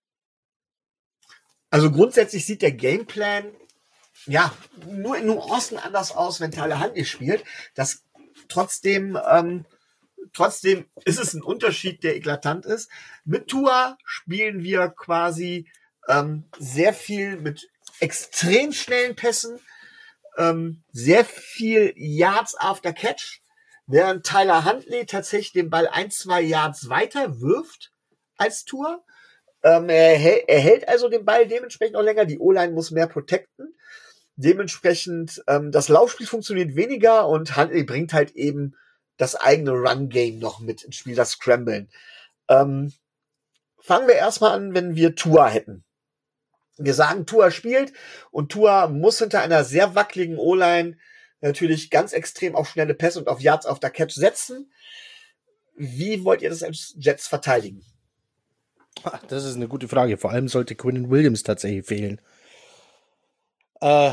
Also grundsätzlich sieht der Gameplan ja nur in Nuancen anders aus, wenn Tyler Huntley spielt. Das trotzdem, ähm, trotzdem ist es ein Unterschied, der eklatant ist. Mit Tua spielen wir quasi ähm, sehr viel mit extrem schnellen Pässen, ähm, sehr viel Yards after Catch, während Tyler Huntley tatsächlich den Ball ein, zwei Yards weiter wirft als Tua. Ähm, er, hält, er hält also den Ball dementsprechend auch länger. Die O-Line muss mehr protecten. Dementsprechend, ähm, das Laufspiel funktioniert weniger und Huntley bringt halt eben das eigene Run-Game noch mit ins Spiel, das Scramblen. Ähm, fangen wir erstmal an, wenn wir Tua hätten. Wir sagen, Tua spielt und Tua muss hinter einer sehr wackeligen O-Line natürlich ganz extrem auf schnelle Pässe und auf Yards auf der Catch setzen. Wie wollt ihr das als Jets verteidigen? Das ist eine gute Frage. Vor allem sollte Quinnen Williams tatsächlich fehlen. Äh,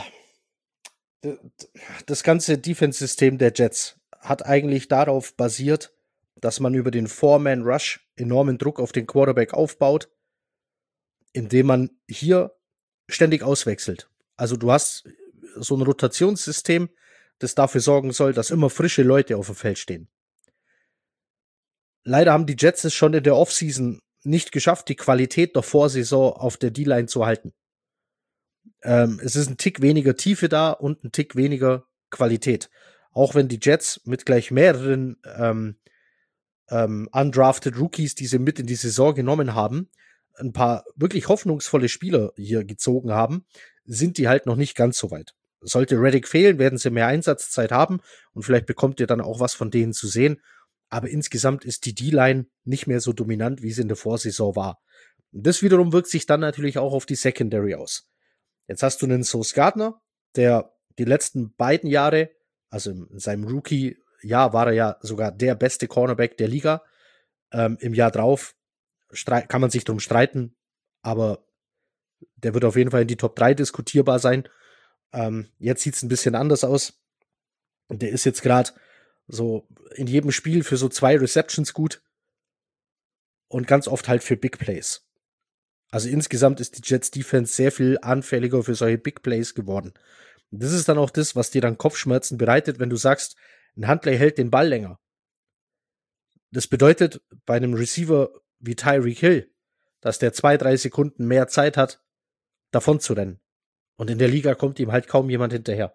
das ganze Defense-System der Jets hat eigentlich darauf basiert, dass man über den Four-Man-Rush enormen Druck auf den Quarterback aufbaut, indem man hier ständig auswechselt. Also du hast so ein Rotationssystem, das dafür sorgen soll, dass immer frische Leute auf dem Feld stehen. Leider haben die Jets es schon in der Offseason nicht geschafft, die Qualität der Vorsaison auf der D-Line zu halten. Ähm, es ist ein Tick weniger Tiefe da und ein Tick weniger Qualität. Auch wenn die Jets mit gleich mehreren ähm, ähm, undrafted Rookies, die sie mit in die Saison genommen haben, ein paar wirklich hoffnungsvolle Spieler hier gezogen haben, sind die halt noch nicht ganz so weit. Sollte Reddick fehlen, werden sie mehr Einsatzzeit haben und vielleicht bekommt ihr dann auch was von denen zu sehen. Aber insgesamt ist die D-Line nicht mehr so dominant, wie sie in der Vorsaison war. Und das wiederum wirkt sich dann natürlich auch auf die Secondary aus. Jetzt hast du einen Sauce Gardner, der die letzten beiden Jahre, also in seinem Rookie-Jahr war er ja sogar der beste Cornerback der Liga. Ähm, Im Jahr drauf kann man sich drum streiten, aber der wird auf jeden Fall in die Top drei diskutierbar sein. Ähm, jetzt sieht es ein bisschen anders aus. Und der ist jetzt gerade so in jedem Spiel für so zwei Receptions gut und ganz oft halt für Big Plays. Also insgesamt ist die Jets Defense sehr viel anfälliger für solche Big Plays geworden. Und das ist dann auch das, was dir dann Kopfschmerzen bereitet, wenn du sagst, ein Huntley hält den Ball länger. Das bedeutet bei einem Receiver wie Tyreek Hill, dass der zwei, drei Sekunden mehr Zeit hat, davon zu rennen. Und in der Liga kommt ihm halt kaum jemand hinterher.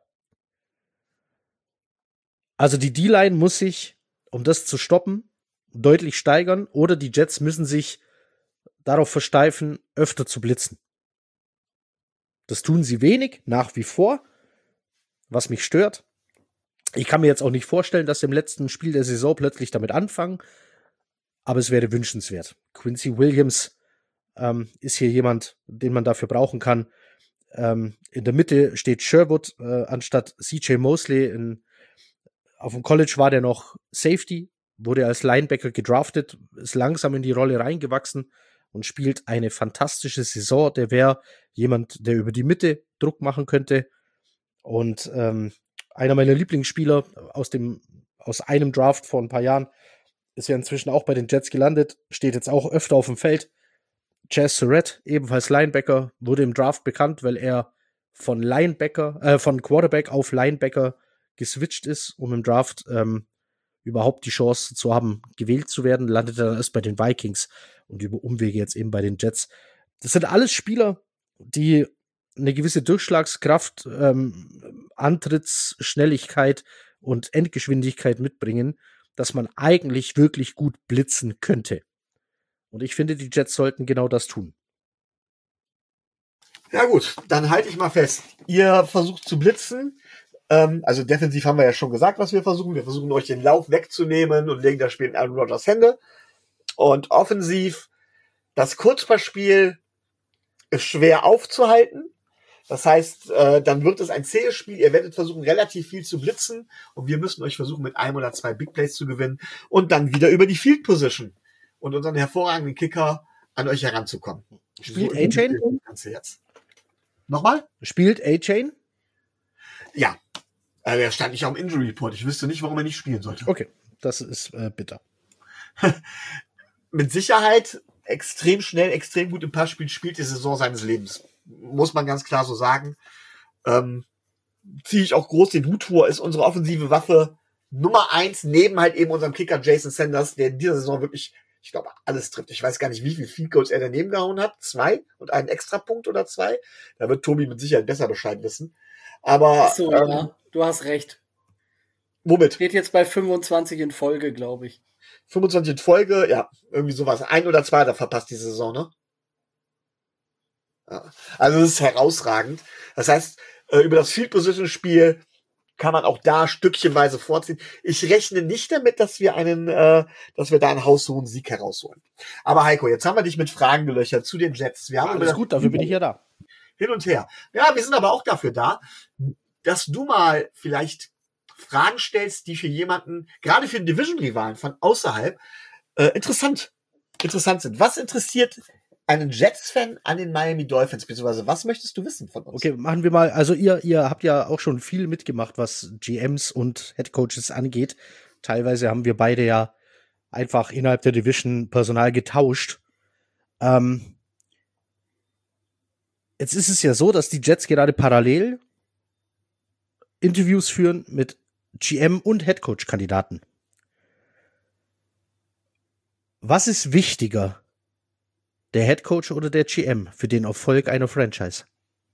Also die D-Line muss sich, um das zu stoppen, deutlich steigern, oder die Jets müssen sich darauf versteifen, öfter zu blitzen. Das tun sie wenig, nach wie vor, was mich stört. Ich kann mir jetzt auch nicht vorstellen, dass sie im letzten Spiel der Saison plötzlich damit anfangen, aber es wäre wünschenswert. Quincy Williams ähm, ist hier jemand, den man dafür brauchen kann. Ähm, in der Mitte steht Sherwood äh, anstatt C J Mosley. In, auf dem College war der noch Safety, wurde als Linebacker gedraftet, ist langsam in die Rolle reingewachsen und spielt eine fantastische Saison. Der wäre jemand, der über die Mitte Druck machen könnte. Und ähm, einer meiner Lieblingsspieler aus dem aus einem Draft vor ein paar Jahren ist ja inzwischen auch bei den Jets gelandet, steht jetzt auch öfter auf dem Feld. Chaz Surratt, ebenfalls Linebacker, wurde im Draft bekannt, weil er von Linebacker, äh, von Quarterback auf Linebacker geswitcht ist, um im Draft ähm, überhaupt die Chance zu haben, gewählt zu werden, landet er dann erst bei den Vikings und über Umwege jetzt eben bei den Jets. Das sind alles Spieler, die eine gewisse Durchschlagskraft, ähm, Antrittsschnelligkeit und Endgeschwindigkeit mitbringen, dass man eigentlich wirklich gut blitzen könnte. Und ich finde, die Jets sollten genau das tun. Ja gut, dann halte ich mal fest. Ihr versucht zu blitzen. Ähm, also defensiv haben wir ja schon gesagt, was wir versuchen. Wir versuchen euch den Lauf wegzunehmen und legen das Spiel in Aaron Rodgers Hände. Und offensiv, das Kurzpassspiel ist schwer aufzuhalten. Das heißt, äh, dann wird es ein zähes Spiel. Ihr werdet versuchen, relativ viel zu blitzen. Und wir müssen euch versuchen, mit einem oder zwei Big Plays zu gewinnen. Und dann wieder über die Field Position und unseren hervorragenden Kicker an euch heranzukommen. Spielt so A-Chain? Jetzt. Nochmal? Spielt A-Chain? Ja. Also er stand nicht auf dem Injury Report. Ich wüsste nicht, warum er nicht spielen sollte. Okay, das ist äh, bitter. Mit Sicherheit extrem schnell, extrem gut im Passspiel, spielt die Saison seines Lebens. Muss man ganz klar so sagen. Ähm, ziehe ich auch groß den Hut vor, ist unsere offensive Waffe Nummer eins, neben halt eben unserem Kicker Jason Sanders, der in dieser Saison wirklich, ich glaube, alles trifft. Ich weiß gar nicht, wie viel Field Goals er daneben gehauen hat. Zwei und einen Extrapunkt oder zwei. Da wird Tobi mit Sicherheit besser Bescheid wissen. Aber Ach so, ähm, ja, du hast recht. Womit? Steht jetzt bei fünfundzwanzig in Folge, glaube ich. fünfundzwanzig in Folge, ja, irgendwie sowas. Ein oder zwei hat er verpasst diese Saison, ne? Ja. Also das ist herausragend. Das heißt, über das Field Position Spiel kann man auch da stückchenweise vorziehen. Ich rechne nicht damit, dass wir einen, äh, dass wir da einen haushohen Sieg herausholen. Aber Heiko, jetzt haben wir dich mit Fragen gelöchert zu den Jets. Wir haben Alles über gut, dafür bin ich ja da. hin und her. Ja, wir sind aber auch dafür da, dass du mal vielleicht Fragen stellst, die für jemanden, gerade für einen Division-Rivalen von außerhalb, äh, interessant, interessant sind. Was interessiert einen Jets-Fan an den Miami Dolphins, beziehungsweise was möchtest du wissen von uns? Okay, machen wir mal, also ihr, ihr habt ja auch schon viel mitgemacht, was G Ms und Headcoaches angeht. Teilweise haben wir beide ja einfach innerhalb der Division Personal getauscht. Ähm, jetzt ist es ja so, dass die Jets gerade parallel Interviews führen mit G M und Headcoach-Kandidaten. Was ist wichtiger? Der Headcoach oder der G M für den Erfolg einer Franchise?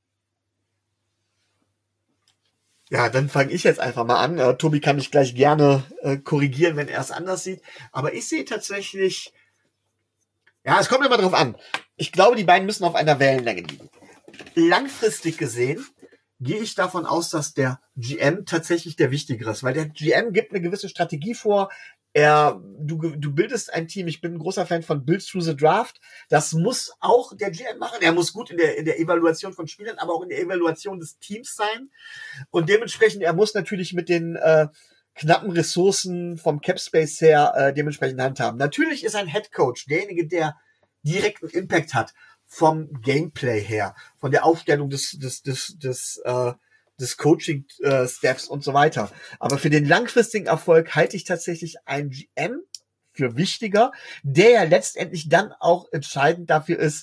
Ja, dann fange ich jetzt einfach mal an. Äh, Tobi kann mich gleich gerne äh, korrigieren, wenn er es anders sieht. Aber ich sehe tatsächlich, ja, es kommt immer drauf an. Ich glaube, die beiden müssen auf einer Wellenlänge liegen. Langfristig gesehen gehe ich davon aus, dass der G M tatsächlich der Wichtigere ist, weil der G M gibt eine gewisse Strategie vor. Er, du, du bildest ein Team. Ich bin ein großer Fan von Build Through the Draft. Das muss auch der G M machen. Er muss gut in der, in der Evaluation von Spielern, aber auch in der Evaluation des Teams sein. Und dementsprechend, er muss natürlich mit den äh, knappen Ressourcen vom Cap Space her äh, dementsprechend handhaben. Natürlich ist ein Head Coach derjenige, der direkten Impact hat vom Gameplay her, von der Aufstellung des des des des äh, des Coaching-Steps äh, und so weiter. Aber für den langfristigen Erfolg halte ich tatsächlich einen G M für wichtiger, der ja letztendlich dann auch entscheidend dafür ist,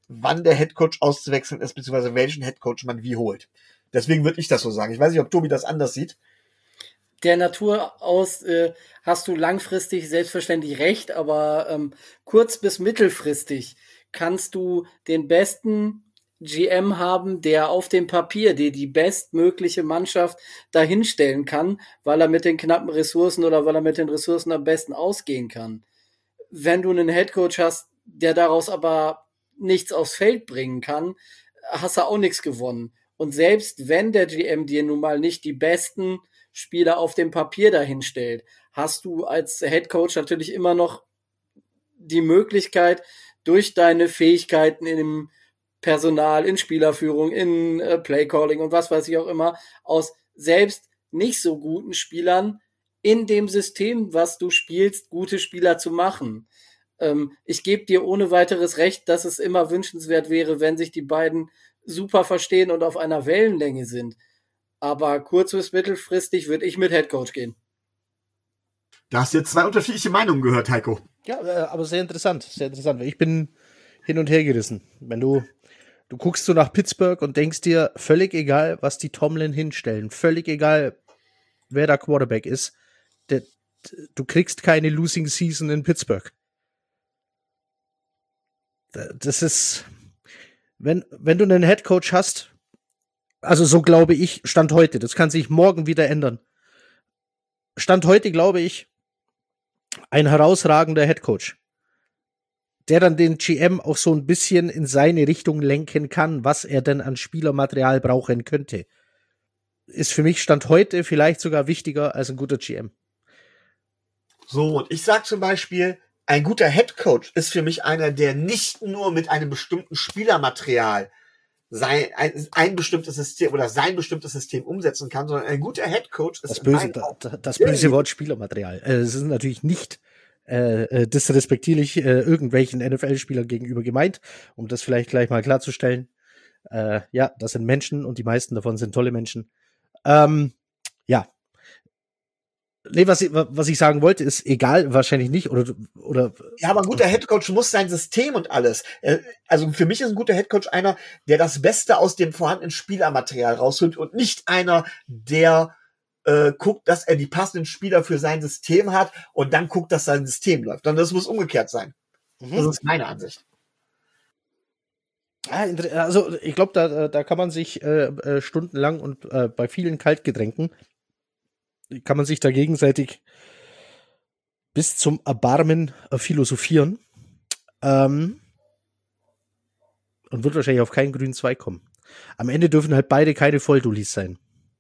wann der Headcoach auszuwechseln ist, beziehungsweise welchen Headcoach man wie holt. Deswegen würde ich das so sagen. Ich weiß nicht, ob Tobi das anders sieht. Der Natur aus äh, hast du langfristig selbstverständlich recht, aber ähm, kurz- bis mittelfristig kannst du den besten G M haben, der auf dem Papier dir die bestmögliche Mannschaft dahinstellen kann, weil er mit den knappen Ressourcen oder weil er mit den Ressourcen am besten ausgehen kann. Wenn du einen Headcoach hast, der daraus aber nichts aufs Feld bringen kann, hast du auch nichts gewonnen. Und selbst wenn der G M dir nun mal nicht die besten Spieler auf dem Papier dahinstellt, hast du als Headcoach natürlich immer noch die Möglichkeit, durch deine Fähigkeiten in dem Personal, in Spielerführung, in äh, Playcalling und was weiß ich auch immer, aus selbst nicht so guten Spielern in dem System, was du spielst, gute Spieler zu machen. Ähm, ich gebe dir ohne weiteres recht, dass es immer wünschenswert wäre, wenn sich die beiden super verstehen und auf einer Wellenlänge sind. Aber kurz- bis mittelfristig würde ich mit Headcoach gehen. Da hast du jetzt zwei unterschiedliche Meinungen gehört, Heiko. Ja, äh, aber sehr interessant, sehr interessant. Ich bin hin und her gerissen. Wenn du, du guckst so nach Pittsburgh und denkst dir, völlig egal, was die Tomlin hinstellen, völlig egal, wer da Quarterback ist, der, du kriegst keine Losing Season in Pittsburgh. Das ist, wenn, wenn du einen Headcoach hast, also so glaube ich, Stand heute, das kann sich morgen wieder ändern. Stand heute glaube ich, ein herausragender Headcoach, der dann den G M auch so ein bisschen in seine Richtung lenken kann, was er denn an Spielermaterial brauchen könnte, ist für mich Stand heute vielleicht sogar wichtiger als ein guter G M. So, und ich sag zum Beispiel, ein guter Headcoach ist für mich einer, der nicht nur mit einem bestimmten Spielermaterial sein, ein, ein bestimmtes System oder sein bestimmtes System umsetzen kann, sondern ein guter Headcoach ist das böse, da, das böse Wort Spielermaterial. Äh, es ist natürlich nicht äh, disrespektierlich äh, irgendwelchen N F L-Spielern gegenüber gemeint, um das vielleicht gleich mal klarzustellen. Äh, ja, das sind Menschen und die meisten davon sind tolle Menschen. Ähm, ja. Nee, was ich, was ich sagen wollte, ist egal, wahrscheinlich nicht, oder, oder. Ja, aber ein guter Headcoach muss sein System und alles. Also für mich ist ein guter Headcoach einer, der das Beste aus dem vorhandenen Spielermaterial rausholt und nicht einer, der äh, guckt, dass er die passenden Spieler für sein System hat und dann guckt, dass sein System läuft. Dann das muss umgekehrt sein. Mhm. Das ist meine Ansicht. Also ich glaube, da, da kann man sich äh, stundenlang und äh, bei vielen Kaltgetränken kann man sich da gegenseitig bis zum Erbarmen äh, philosophieren ähm, und wird wahrscheinlich auf keinen grünen Zweig kommen. Am Ende dürfen halt beide keine Volldullis sein.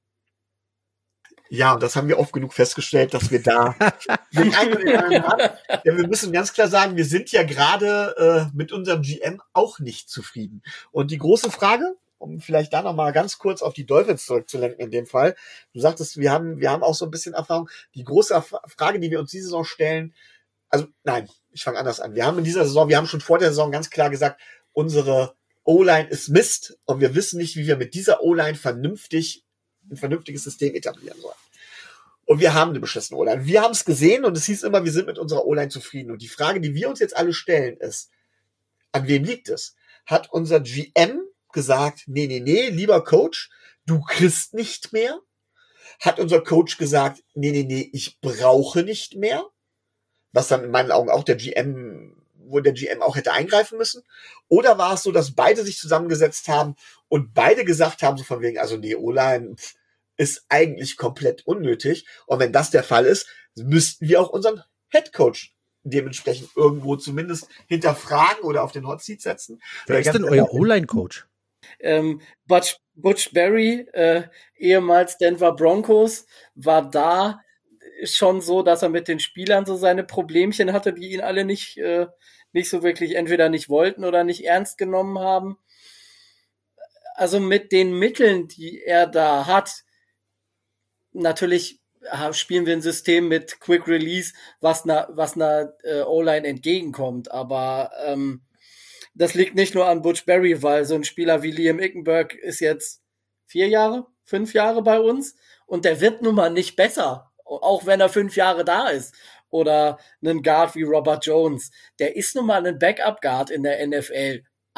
Ja, und das haben wir oft genug festgestellt, dass wir da den einen oder den anderen haben. Ja, wir müssen ganz klar sagen, wir sind ja gerade äh, mit unserem G M auch nicht zufrieden. Und die große Frage, um vielleicht da noch mal ganz kurz auf die Dolphins zurückzulenken in dem Fall. Du sagtest, wir haben, wir haben auch so ein bisschen Erfahrung. Die große Erf- Frage, die wir uns diese Saison stellen, also nein, ich fange anders an. Wir haben in dieser Saison, wir haben schon vor der Saison ganz klar gesagt, unsere O-Line ist Mist und wir wissen nicht, wie wir mit dieser O-Line vernünftig ein vernünftiges System etablieren sollen. Und wir haben eine beschissene O-Line. Wir haben es gesehen und es hieß immer, wir sind mit unserer O-Line zufrieden. Und die Frage, die wir uns jetzt alle stellen, ist, an wem liegt es? Hat unser G M gesagt, nee, nee, nee, lieber Coach, du kriegst nicht mehr? Hat unser Coach gesagt, nee, nee, nee, ich brauche nicht mehr? Was dann in meinen Augen auch der G M, wo der G M auch hätte eingreifen müssen? Oder war es so, dass beide sich zusammengesetzt haben und beide gesagt haben, so von wegen, also nee, O-Line ist eigentlich komplett unnötig. Und wenn das der Fall ist, müssten wir auch unseren Headcoach dementsprechend irgendwo zumindest hinterfragen oder auf den Hot Seat setzen. Wer ist denn euer O-Line-Coach? Ähm, Butch, Butch Berry, äh, ehemals Denver Broncos, war da schon so, dass er mit den Spielern so seine Problemchen hatte, die ihn alle nicht, äh, nicht so wirklich entweder nicht wollten oder nicht ernst genommen haben. Also mit den Mitteln, die er da hat, natürlich spielen wir ein System mit Quick Release, was einer was einer äh, O-Line entgegenkommt, aber ähm, das liegt nicht nur an Butch Berry, weil so ein Spieler wie Liam Ickenberg ist jetzt vier Jahre, fünf Jahre bei uns und der wird nun mal nicht besser, auch wenn er fünf Jahre da ist. Oder einen Guard wie Robert Jones, der ist nun mal ein Backup-Guard in der N F L,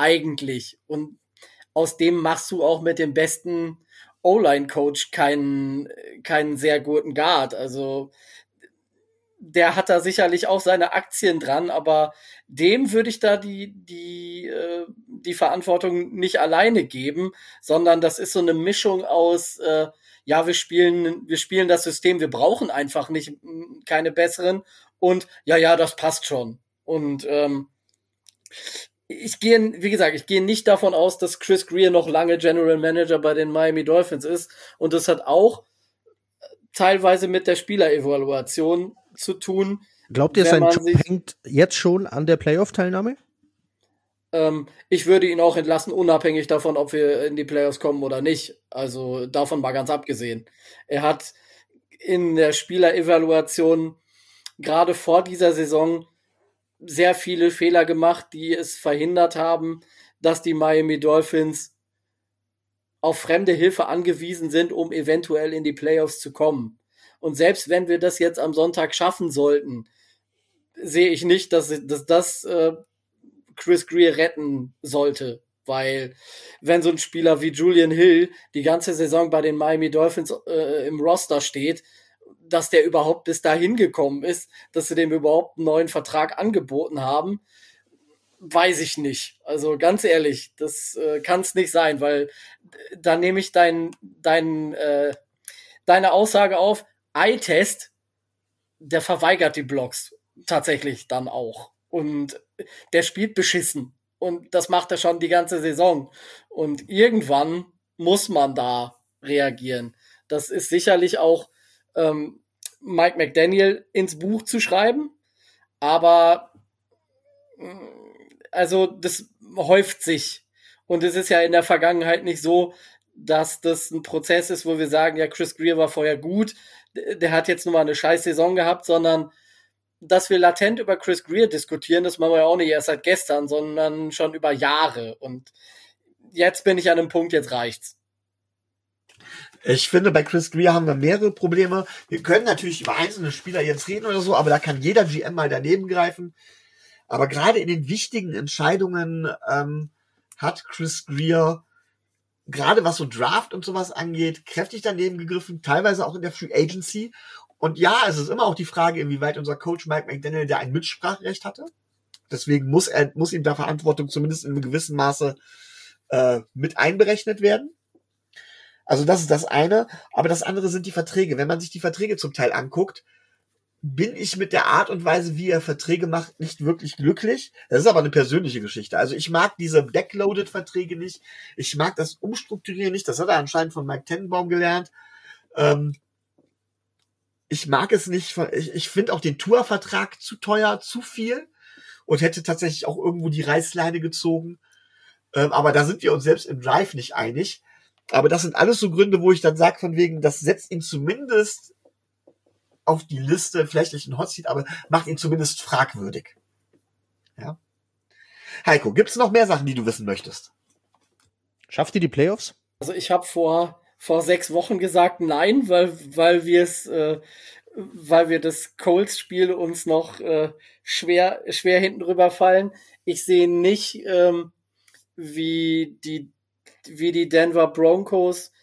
eigentlich. Und aus dem machst du auch mit dem besten O-Line-Coach keinen, keinen sehr guten Guard. Also der hat da sicherlich auch seine Aktien dran, aber dem würde ich da die, die, äh, die Verantwortung nicht alleine geben, sondern das ist so eine Mischung aus, äh, ja, wir spielen, wir spielen das System, wir brauchen einfach nicht keine besseren und ja, ja, das passt schon. Und ähm, ich gehe, wie gesagt, ich gehe nicht davon aus, dass Chris Grier noch lange General Manager bei den Miami Dolphins ist. Und das hat auch teilweise mit der Spielerevaluation zu tun. Glaubt ihr, sein Job hängt jetzt schon an der Playoff-Teilnahme? Ähm, ich würde ihn auch entlassen, unabhängig davon, ob wir in die Playoffs kommen oder nicht. Also davon mal ganz abgesehen. Er hat in der Spielerevaluation gerade vor dieser Saison sehr viele Fehler gemacht, die es verhindert haben, dass die Miami Dolphins auf fremde Hilfe angewiesen sind, um eventuell in die Playoffs zu kommen. Und selbst wenn wir das jetzt am Sonntag schaffen sollten, sehe ich nicht, dass, dass das äh, Chris Grier retten sollte. Weil wenn so ein Spieler wie Julian Hill die ganze Saison bei den Miami Dolphins äh, im Roster steht, dass der überhaupt bis dahin gekommen ist, dass sie dem überhaupt einen neuen Vertrag angeboten haben, weiß ich nicht. Also ganz ehrlich, das äh, kann es nicht sein, weil da nehme ich dein, dein, äh, deine Aussage auf, Eye-Test, der verweigert die Blocks tatsächlich dann auch. Und der spielt beschissen. Und das macht er schon die ganze Saison. Und irgendwann muss man da reagieren. Das ist sicherlich auch ähm, Mike McDaniel ins Buch zu schreiben, aber also das häuft sich und es ist ja in der Vergangenheit nicht so, dass das ein Prozess ist, wo wir sagen, ja, Chris Grier war vorher gut, der hat jetzt nur mal eine scheiß Saison gehabt, sondern dass wir latent über Chris Grier diskutieren, das machen wir ja auch nicht erst seit gestern, sondern schon über Jahre und jetzt bin ich an einem Punkt, jetzt reicht's. Ich finde, bei Chris Grier haben wir mehrere Probleme. Wir können natürlich über einzelne Spieler jetzt reden oder so, aber da kann jeder G M mal daneben greifen. Aber gerade in den wichtigen Entscheidungen ähm, hat Chris Grier, gerade was so Draft und sowas angeht, kräftig daneben gegriffen, teilweise auch in der Free Agency. Und ja, es ist immer auch die Frage, inwieweit unser Coach Mike McDaniel da ein Mitspracherecht hatte. Deswegen muss er, muss ihm da Verantwortung zumindest in einem gewissen Maße äh, mit einberechnet werden. Also das ist das eine, aber das andere sind die Verträge. Wenn man sich die Verträge zum Teil anguckt, bin ich mit der Art und Weise, wie er Verträge macht, nicht wirklich glücklich. Das ist aber eine persönliche Geschichte. Also ich mag diese Backloaded-Verträge nicht. Ich mag das Umstrukturieren nicht. Das hat er anscheinend von Mike Tannenbaum gelernt. Ähm ich mag es nicht. Ich, ich finde auch den Tour-Vertrag zu teuer, zu viel und hätte tatsächlich auch irgendwo die Reißleine gezogen. Ähm, aber da sind wir uns selbst im Drive nicht einig. Aber das sind alles so Gründe, wo ich dann sage, von wegen, das setzt ihn zumindest auf die Liste, vielleicht nicht ein Hotseat, aber macht ihn zumindest fragwürdig. Ja. Heiko, gibt's noch mehr Sachen, die du wissen möchtest? Schafft ihr die Playoffs? Also ich habe vor vor sechs Wochen gesagt, nein, weil weil wir es, äh, weil wir das Colts-Spiel uns noch äh, schwer schwer hinten rüberfallen. Ich sehe nicht, ähm, wie die wie die Denver Broncos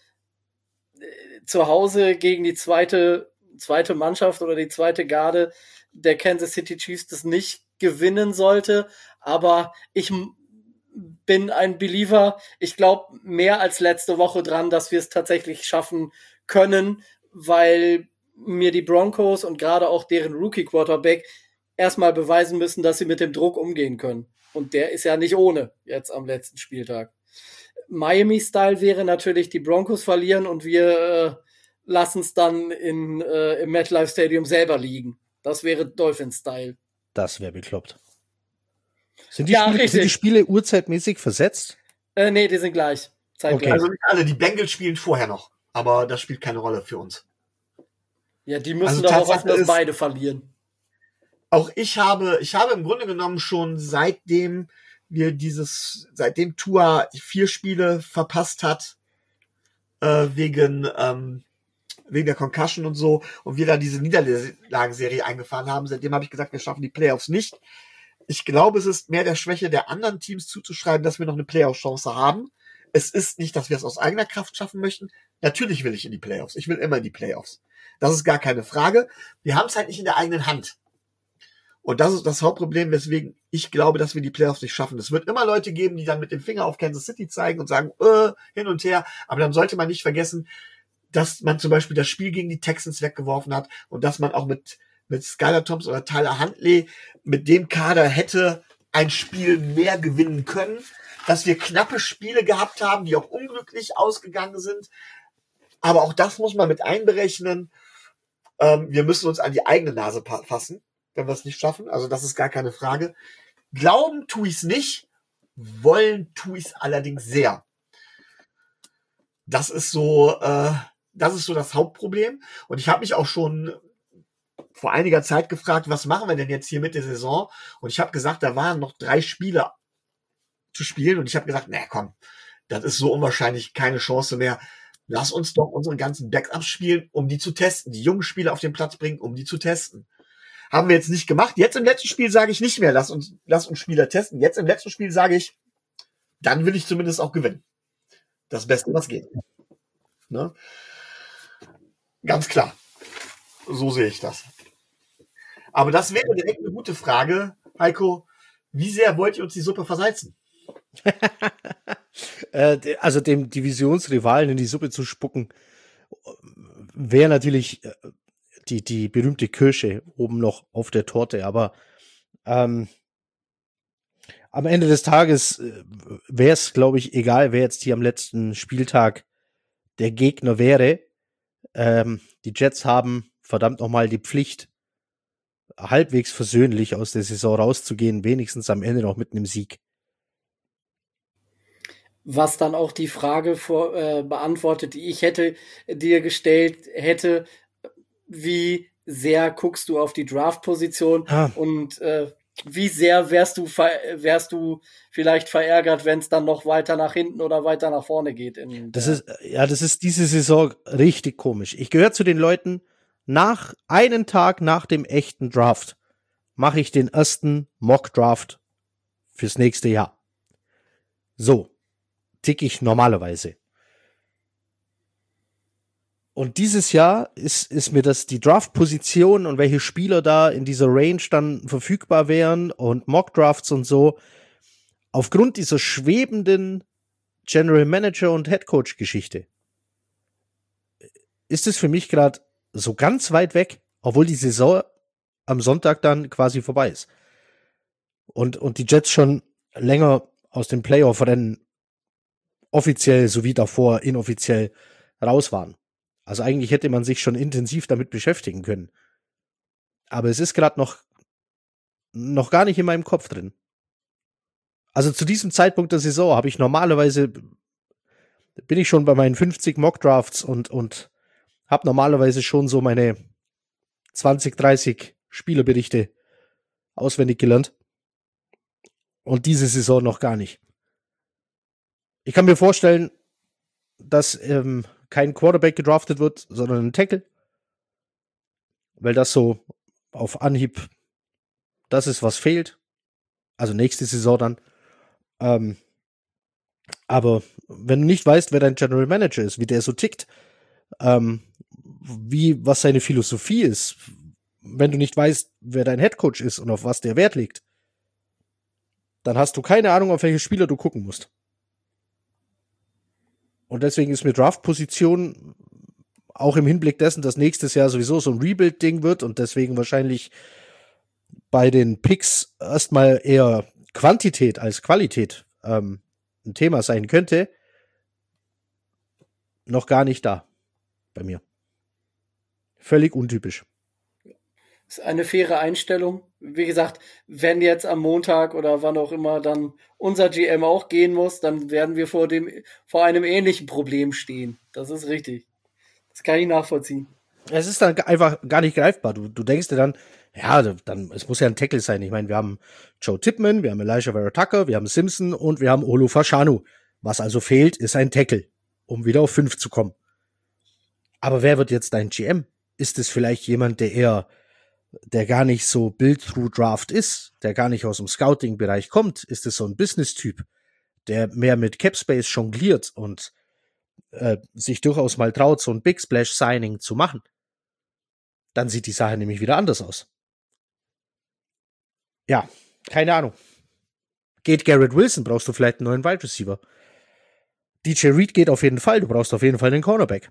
zu Hause gegen die zweite, zweite Mannschaft oder die zweite Garde der Kansas City Chiefs das nicht gewinnen sollte. Aber ich bin ein Believer. Ich glaube mehr als letzte Woche dran, dass wir es tatsächlich schaffen können, weil mir die Broncos und gerade auch deren Rookie-Quarterback erstmal beweisen müssen, dass sie mit dem Druck umgehen können. Und der ist ja nicht ohne jetzt am letzten Spieltag. Miami-Style wäre natürlich, die Broncos verlieren und wir äh, lassen es dann in, äh, im MetLife Stadium selber liegen. Das wäre Dolphins-Style. Das wäre bekloppt. Sind die, ja, Spiele, sind die Spiele uhrzeitmäßig versetzt? Äh, nee, die sind gleich. Zeitgleich. Okay. Also nicht alle, die Bengals spielen vorher noch, aber das spielt keine Rolle für uns. Ja, die müssen also doch auch hoffen, dass beide verlieren. Auch ich habe, ich habe im Grunde genommen schon seitdem wir dieses, seitdem Tua vier Spiele verpasst hat, äh, wegen, ähm, wegen der Concussion und so, und wir da diese Niederlagenserie eingefahren haben, seitdem habe ich gesagt, wir schaffen die Playoffs nicht. Ich glaube, es ist mehr der Schwäche der anderen Teams zuzuschreiben, dass wir noch eine Playoff-Chance haben. Es ist nicht, dass wir es aus eigener Kraft schaffen möchten. Natürlich will ich in die Playoffs. Ich will immer in die Playoffs. Das ist gar keine Frage. Wir haben es halt nicht in der eigenen Hand. Und das ist das Hauptproblem, weswegen ich glaube, dass wir die Playoffs nicht schaffen. Es wird immer Leute geben, die dann mit dem Finger auf Kansas City zeigen und sagen, äh, hin und her. Aber dann sollte man nicht vergessen, dass man zum Beispiel das Spiel gegen die Texans weggeworfen hat und dass man auch mit, mit Skylar Thompson oder Tyler Huntley mit dem Kader hätte ein Spiel mehr gewinnen können. Dass wir knappe Spiele gehabt haben, die auch unglücklich ausgegangen sind. Aber auch das muss man mit einberechnen. Ähm, wir müssen uns an die eigene Nase pa- fassen, wenn wir es nicht schaffen. Also das ist gar keine Frage. Glauben tue ich es nicht, wollen tue ich es allerdings sehr. Das ist so, äh, das ist so das Hauptproblem. Und ich habe mich auch schon vor einiger Zeit gefragt, was machen wir denn jetzt hier mit der Saison? Und ich habe gesagt, da waren noch drei Spiele zu spielen. Und ich habe gesagt, na komm, das ist so unwahrscheinlich, keine Chance mehr. Lass uns doch unsere ganzen Backups spielen, um die zu testen. Die jungen Spieler auf den Platz bringen, um die zu testen. Haben wir jetzt nicht gemacht. Jetzt im letzten Spiel sage ich nicht mehr, lass uns, lass uns Spieler testen. Jetzt im letzten Spiel sage ich, dann will ich zumindest auch gewinnen. Das Beste, was geht. Ne? Ganz klar. So sehe ich das. Aber das wäre direkt eine gute Frage, Heiko. Wie sehr wollt ihr uns die Suppe versalzen? äh, also dem Divisionsrivalen in die Suppe zu spucken, wäre natürlich äh, die, die berühmte Kirsche oben noch auf der Torte. Aber ähm, am Ende des Tages äh, wäre es, glaube ich, egal, wer jetzt hier am letzten Spieltag der Gegner wäre. Ähm, die Jets haben verdammt nochmal die Pflicht, halbwegs versöhnlich aus der Saison rauszugehen, wenigstens am Ende noch mit einem Sieg. Was dann auch die Frage vor, äh, beantwortet, die ich hätte dir gestellt hätte, wie sehr guckst du auf die Draft-Position ah. und äh, wie sehr wärst du ver- wärst du vielleicht verärgert, wenn es dann noch weiter nach hinten oder weiter nach vorne geht? In das ist ja, das ist diese Saison richtig komisch. Ich gehöre zu den Leuten, nach einen Tag nach dem echten Draft mache ich den ersten Mock-Draft fürs nächste Jahr. So tick ich normalerweise. Und dieses Jahr ist, ist mir das die Draft-Position und welche Spieler da in dieser Range dann verfügbar wären und Mock-Drafts und so, aufgrund dieser schwebenden General Manager und Headcoach-Geschichte ist es für mich gerade so ganz weit weg, obwohl die Saison am Sonntag dann quasi vorbei ist. Und, und die Jets schon länger aus dem Playoff-Rennen offiziell sowie davor inoffiziell raus waren. Also eigentlich hätte man sich schon intensiv damit beschäftigen können. Aber es ist gerade noch, noch gar nicht in meinem Kopf drin. Also zu diesem Zeitpunkt der Saison habe ich normalerweise, bin ich schon bei meinen fünfzig Mock-Drafts und, und habe normalerweise schon so meine zwanzig, dreißig Spielerberichte auswendig gelernt. Und diese Saison noch gar nicht. Ich kann mir vorstellen, dass ähm, kein Quarterback gedraftet wird, sondern ein Tackle. Weil das so auf Anhieb das ist, was fehlt. Also nächste Saison dann. Ähm, aber wenn du nicht weißt, wer dein General Manager ist, wie der so tickt, ähm, wie, was seine Philosophie ist, wenn du nicht weißt, wer dein Headcoach ist und auf was der Wert legt, dann hast du keine Ahnung, auf welche Spieler du gucken musst. Und deswegen ist mir Draft-Position auch im Hinblick dessen, dass nächstes Jahr sowieso so ein Rebuild-Ding wird und deswegen wahrscheinlich bei den Picks erstmal eher Quantität als Qualität ähm, ein Thema sein könnte, noch gar nicht da bei mir. Völlig untypisch. Ist eine faire Einstellung. Wie gesagt, wenn jetzt am Montag oder wann auch immer dann unser G M auch gehen muss, dann werden wir vor dem vor einem ähnlichen Problem stehen. Das ist richtig. Das kann ich nachvollziehen. Es ist dann einfach gar nicht greifbar. Du, du denkst dir dann, ja, dann, es muss ja ein Tackle sein. Ich meine, wir haben Joe Tippmann, wir haben Elijah Vera Tucker, wir haben Simpson und wir haben Olu Fashanu. Was also fehlt, ist ein Tackle, um wieder auf fünf zu kommen. Aber wer wird jetzt dein G M? Ist es vielleicht jemand, der eher der gar nicht so Build-Through-Draft ist, der gar nicht aus dem Scouting-Bereich kommt, ist es so ein Business-Typ, der mehr mit Capspace jongliert und äh, sich durchaus mal traut, so ein Big Splash-Signing zu machen, dann sieht die Sache nämlich wieder anders aus. Ja, keine Ahnung. Geht Garrett Wilson, brauchst du vielleicht einen neuen Wide Receiver. D J Reed geht auf jeden Fall, du brauchst auf jeden Fall einen Cornerback.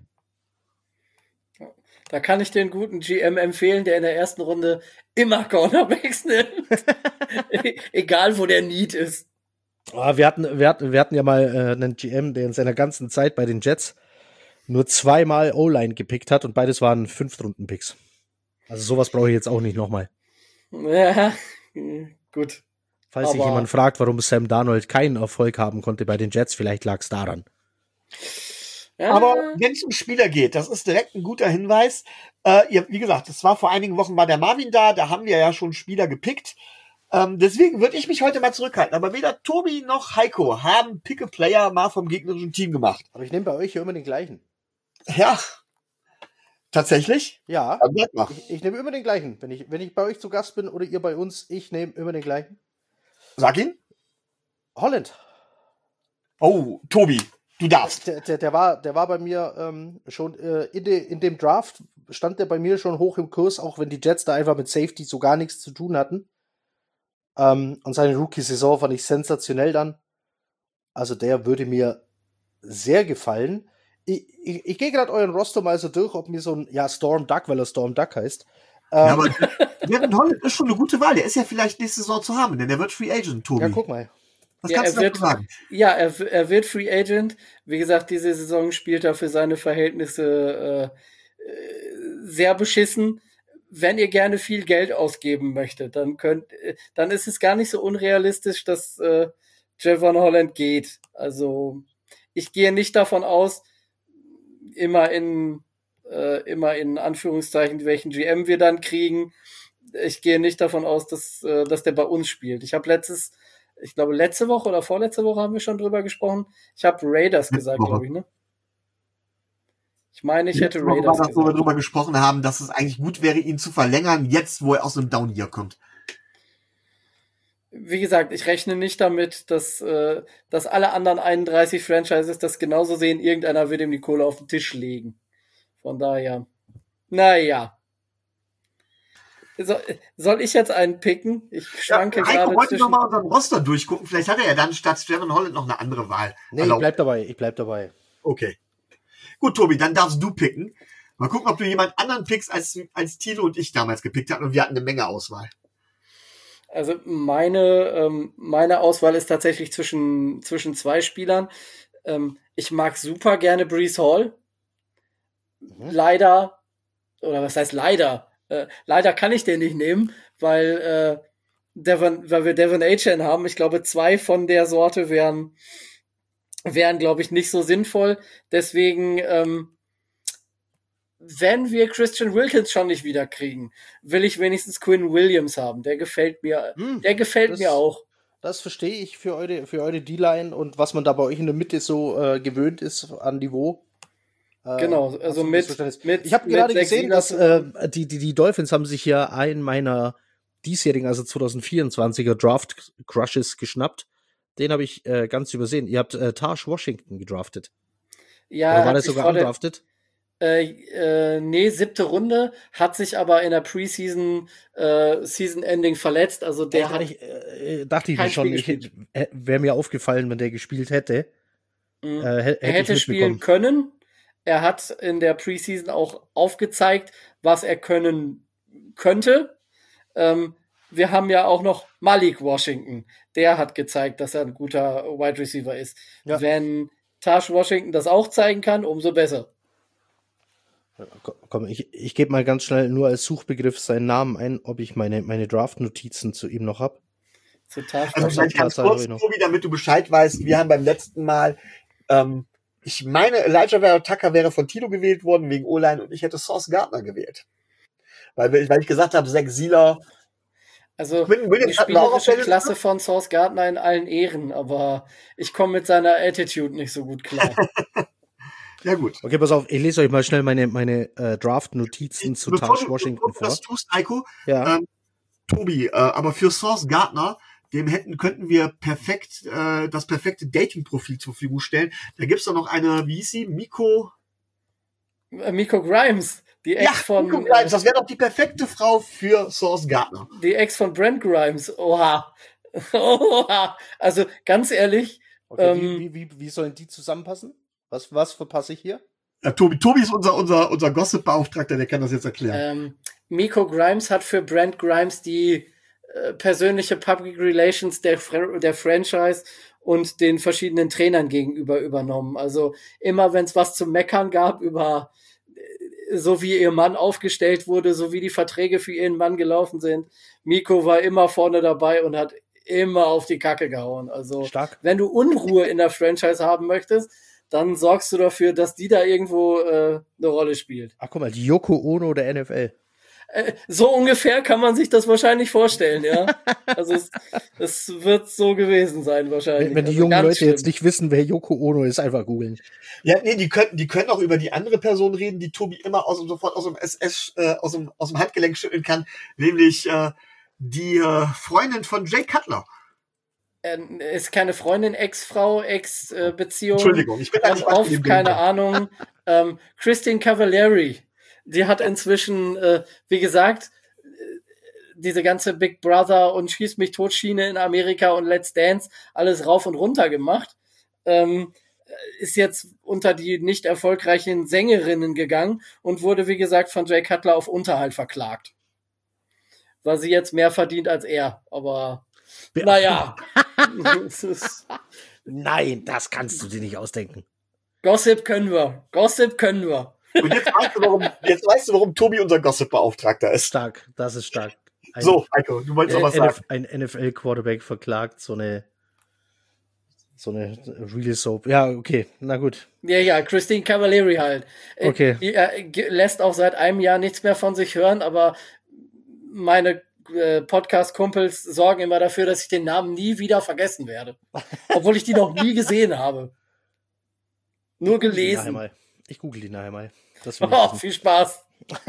Da kann ich den guten G M empfehlen, der in der ersten Runde immer Cornerbacks nimmt. Egal, wo der Need ist. Oh, wir, hatten, wir, hatten, wir hatten ja mal äh, einen G M, der in seiner ganzen Zeit bei den Jets nur zweimal O-Line gepickt hat und beides waren Fünftrunden-Picks. Also sowas brauche ich jetzt auch nicht nochmal. Ja, gut. Falls sich Aber jemand fragt, warum Sam Darnold keinen Erfolg haben konnte bei den Jets, vielleicht lag es daran. ja, Aber wenn es um Spieler geht, das ist direkt ein guter Hinweis. Äh, ihr, wie gesagt, es war vor einigen Wochen war der Marvin da, da haben wir ja schon Spieler gepickt. Ähm, deswegen würde ich mich heute mal zurückhalten. Aber weder Tobi noch Heiko haben Pick-a-Player mal vom gegnerischen Team gemacht. Aber ich nehme bei euch hier immer den gleichen. Ja, tatsächlich? Ja, Dann bleib mal. ich, ich nehme immer den gleichen. Wenn ich, wenn ich bei euch zu Gast bin oder ihr bei uns, ich nehme immer den gleichen. Sag ihn. Holland. Oh, Tobi, du darfst. Der, der, der, war, der war bei mir ähm, schon äh, in, de, in dem Draft, stand der bei mir schon hoch im Kurs, auch wenn die Jets da einfach mit Safety so gar nichts zu tun hatten. Ähm, und seine Rookie-Saison fand ich sensationell dann. Also der würde mir sehr gefallen. Ich, ich, ich gehe gerade euren Roster mal so durch, ob mir so ein, ja, Storm Duck, weil er Storm Duck heißt. Ähm, Ja, aber Devin Holland ist schon eine gute Wahl. Der ist ja vielleicht nächste Saison zu haben, denn der wird Free Agent, Tobi. ja, guck mal. Was Ja, kannst er du dazu wird- sagen? ja er, er wird Free Agent. Wie gesagt, diese Saison spielt er für seine Verhältnisse äh, äh, sehr beschissen. Wenn ihr gerne viel Geld ausgeben möchtet, dann könnt, äh, dann ist es gar nicht so unrealistisch, dass äh, Javon Holland geht. Also ich gehe nicht davon aus, immer in äh, immer in Anführungszeichen, welchen G M wir dann kriegen. Ich gehe nicht davon aus, dass, äh, dass der bei uns spielt. Ich habe letztes, ich glaube letzte Woche oder vorletzte Woche haben wir schon drüber gesprochen. Ich habe Raiders Letzte gesagt, Woche. glaube ich, ne? Ich meine, ich hätte Letzte Woche Raiders war das, wo wir gesagt. drüber gesprochen haben, dass es eigentlich gut wäre, ihn zu verlängern, jetzt, wo er aus einem Down-Year kommt. Wie gesagt, ich rechne nicht damit, dass, äh, dass alle anderen einunddreißig Franchises das genauso sehen. Irgendeiner wird ihm die Kohle auf den Tisch legen. Von daher, naja. So, soll ich jetzt einen picken? Ich schwanke Ja, Heiko gerade wollte zwischen... noch mal unseren Roster durchgucken. Vielleicht hat er ja dann statt Javon Holland noch eine andere Wahl. Nee, Erlaubt. ich bleib dabei, ich bleib dabei. Okay. Gut, Tobi, dann darfst du picken. Mal gucken, ob du jemand anderen pickst, als, als Thilo und ich damals gepickt hatten. Und wir hatten eine Menge Auswahl. Also meine, ähm, meine Auswahl ist tatsächlich zwischen, zwischen zwei Spielern. Ähm, ich mag super gerne Breece Hall. Mhm. Leider, oder was heißt leider? Äh, leider kann ich den nicht nehmen, weil, äh, Devon, weil wir Devon Achane haben. Ich glaube, zwei von der Sorte wären, wären, glaube ich, nicht so sinnvoll. Deswegen, ähm, wenn wir Christian Wilkins schon nicht wieder kriegen, will ich wenigstens Quinn Williams haben. Der gefällt mir, Hm, der gefällt das- mir auch. Das verstehe ich für eure, für eure D-Line und was man da bei euch in der Mitte so äh, gewöhnt ist an Niveau. Äh, Genau, also absolutes mit, Verständnis. mit Ich habe mit gerade Zach gesehen, Sieler dass zusammen. äh, die, die, die Dolphins haben sich ja einen meiner diesjährigen, also zwanzig vierundzwanziger Draft Crushes geschnappt. Den habe ich äh, ganz übersehen. Ihr habt äh, Taj Washington gedraftet. Ja, Oder war hat der sich sogar vor der- undrafted? Äh, äh, nee, siebte Runde, hat sich aber in der Preseason äh, Season-Ending verletzt. Also der Der hat, ich, äh, dachte ich kein mir schon, Spiel ich, äh, wäre mir aufgefallen, wenn der gespielt hätte. mh, Äh, hätte er hätte ich spielen mitbekommen. können. Er hat in der Preseason auch aufgezeigt, was er können könnte. Ähm, wir haben ja auch noch Malik Washington. Der hat gezeigt, dass er ein guter Wide Receiver ist. Ja. Wenn Taj Washington das auch zeigen kann, umso besser. Komm, ich, ich gebe mal ganz schnell nur als Suchbegriff seinen Namen ein, ob ich meine, meine Draft-Notizen zu ihm noch habe. Zu Taj Also Was vielleicht hat ganz Plaza kurz, heute noch? Tobi, damit du Bescheid weißt. Wir haben beim letzten Mal, ähm, ich meine, Elijah Vera Tucker wäre von Tilo gewählt worden wegen O-Line und ich hätte Sauce Gardner gewählt. Weil, wir- weil ich gesagt habe, Zach Sieler, Also Quinn Williams die hatten wir auch auf spielerische der Klasse von Sauce Gardner in allen Ehren, aber ich komme mit seiner Attitude nicht so gut klar. Ja, gut. Okay, pass auf, ich lese euch mal schnell meine, meine äh, Draft-Notizen zu Bevor Taj du, Washington bevor du vor. das tust, Heiko, Ja. ähm, Tobi, äh, aber für Sauce Gardner, dem hätten, könnten wir perfekt, äh, das perfekte Dating-Profil zur Verfügung stellen. Da gibt's doch noch eine, wie hieß sie? Miko? Äh, Miko Grimes, die Ex Ja, von Miko Grimes, das wäre doch die perfekte Frau für Sauce Gardner. die Ex von Brent Grimes. Oha. Oha. Also ganz ehrlich, Okay, ähm, wie, wie, wie, wie sollen die zusammenpassen? Was, was verpasse ich hier? Ja, Tobi, Tobi ist unser, unser, unser Gossip-Beauftragter, der kann das jetzt erklären. ähm, Miko Grimes hat für Brent Grimes die äh, persönliche Public Relations der, Fr- der Franchise und den verschiedenen Trainern gegenüber übernommen. Also immer, wenn es was zu meckern gab über äh, so wie ihr Mann aufgestellt wurde, so wie die Verträge für ihren Mann gelaufen sind, Miko war immer vorne dabei und hat immer auf die Kacke gehauen. Also Stark. wenn du Unruhe in der Franchise haben möchtest, dann sorgst du dafür, dass die da irgendwo äh, eine Rolle spielt. Ach, guck mal, die Yoko Ono der N F L. Äh, so ungefähr kann man sich das wahrscheinlich vorstellen, ja. Also es, es wird so gewesen sein wahrscheinlich. Wenn, wenn die also jungen ganz Leute schlimm. jetzt nicht wissen, wer Yoko Ono ist, einfach googeln. Ja, nee, die können, die können auch über die andere Person reden, die Tobi immer aus dem, sofort aus dem S S, äh, aus dem, aus dem Handgelenk schütteln kann, nämlich äh, die äh, Freundin von Jay Cutler. Äh, ist keine Freundin, Ex-Frau, Ex-Beziehung. Entschuldigung, ich bin da ähm, nicht wach auf, mit dem keine Bild. Ahnung. Ähm, Christine Cavallari, die hat inzwischen, äh, wie gesagt, äh, diese ganze Big Brother und Schieß mich tot Schiene in Amerika und Let's Dance alles rauf und runter gemacht. Ähm, ist jetzt unter die nicht erfolgreichen Sängerinnen gegangen und wurde, wie gesagt, von Jay Cutler auf Unterhalt verklagt. Weil sie jetzt mehr verdient als er. Aber Ja. naja. Es ist Nein, das kannst du dir nicht ausdenken. Gossip können wir. Gossip können wir. Und jetzt weißt du, warum, jetzt weißt du, warum Tobi unser Gossip-Beauftragter ist. Stark, das ist stark. Ein, So, Heiko, du wolltest noch was sagen. Ein N F L-Quarterback verklagt so eine so eine Real Soap. Ja, okay, na gut. Ja, ja, Christine Cavallari halt. Äh, Okay. Die äh, ge- lässt auch seit einem Jahr nichts mehr von sich hören, aber meine äh, Podcast-Kumpels sorgen immer dafür, dass ich den Namen nie wieder vergessen werde. Obwohl ich die noch nie gesehen habe. Nur Ich google die nachher gelesen. mal. Ich google die nachher mal. Das will ich Oh, wissen. viel Spaß.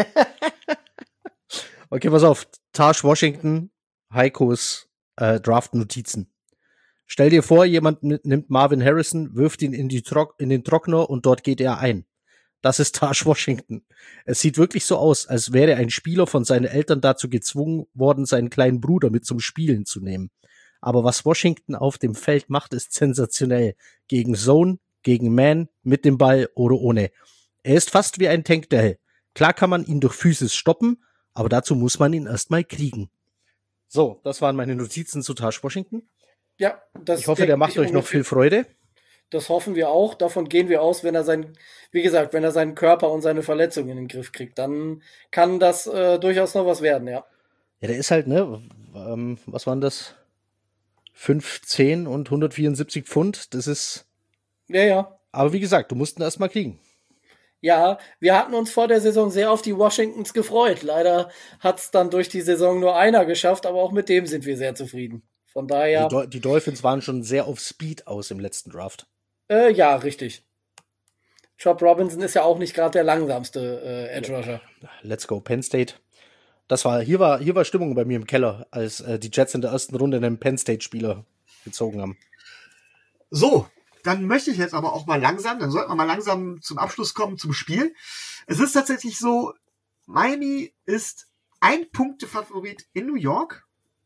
Okay, pass auf. Taj Washington, Heikos äh, Draft-Notizen. Stell dir vor, jemand n- nimmt Marvin Harrison, wirft ihn in, die Trock in den Trockner und dort geht er ein. Das ist Taj Washington. Es sieht wirklich so aus, als wäre ein Spieler von seinen Eltern dazu gezwungen worden, seinen kleinen Bruder mit zum Spielen zu nehmen. Aber was Washington auf dem Feld macht, ist sensationell. Gegen Zone, gegen Man, mit dem Ball oder ohne. Er ist fast wie ein Tank Dell. Klar kann man ihn durch Physis stoppen, aber dazu muss man ihn erstmal kriegen. So, das waren meine Notizen zu Taj Washington. Ja, das Ich hoffe, der denke macht ich euch noch ungefähr. viel Freude. Das hoffen wir auch. Davon gehen wir aus, wenn er sein, wie gesagt, wenn er seinen Körper und seine Verletzungen in den Griff kriegt, dann kann das äh, durchaus noch was werden, ja. Ja, der ist halt, ne, ähm, was waren das? fünf, zehn und hundertvierundsiebzig Pfund. Das ist, Ja, ja. aber wie gesagt, du musst ihn erstmal kriegen. Ja, wir hatten uns vor der Saison sehr auf die Washingtons gefreut. Leider hat es dann durch die Saison nur einer geschafft, aber auch mit dem sind wir sehr zufrieden. Von daher, Die, Dol- die Dolphins waren schon sehr auf Speed aus im letzten Draft. äh, ja, richtig. Chop Robinson ist ja auch nicht gerade der langsamste äh, Edge Rusher. Let's go Penn State. Das war, hier war, hier war Stimmung bei mir im Keller, als äh, die Jets in der ersten Runde einen Penn State-Spieler gezogen haben. So, dann möchte ich jetzt aber auch mal langsam, dann sollten wir mal langsam zum Abschluss kommen, zum Spiel. Es ist tatsächlich so, Miami ist ein Punkte-Favorit in New York.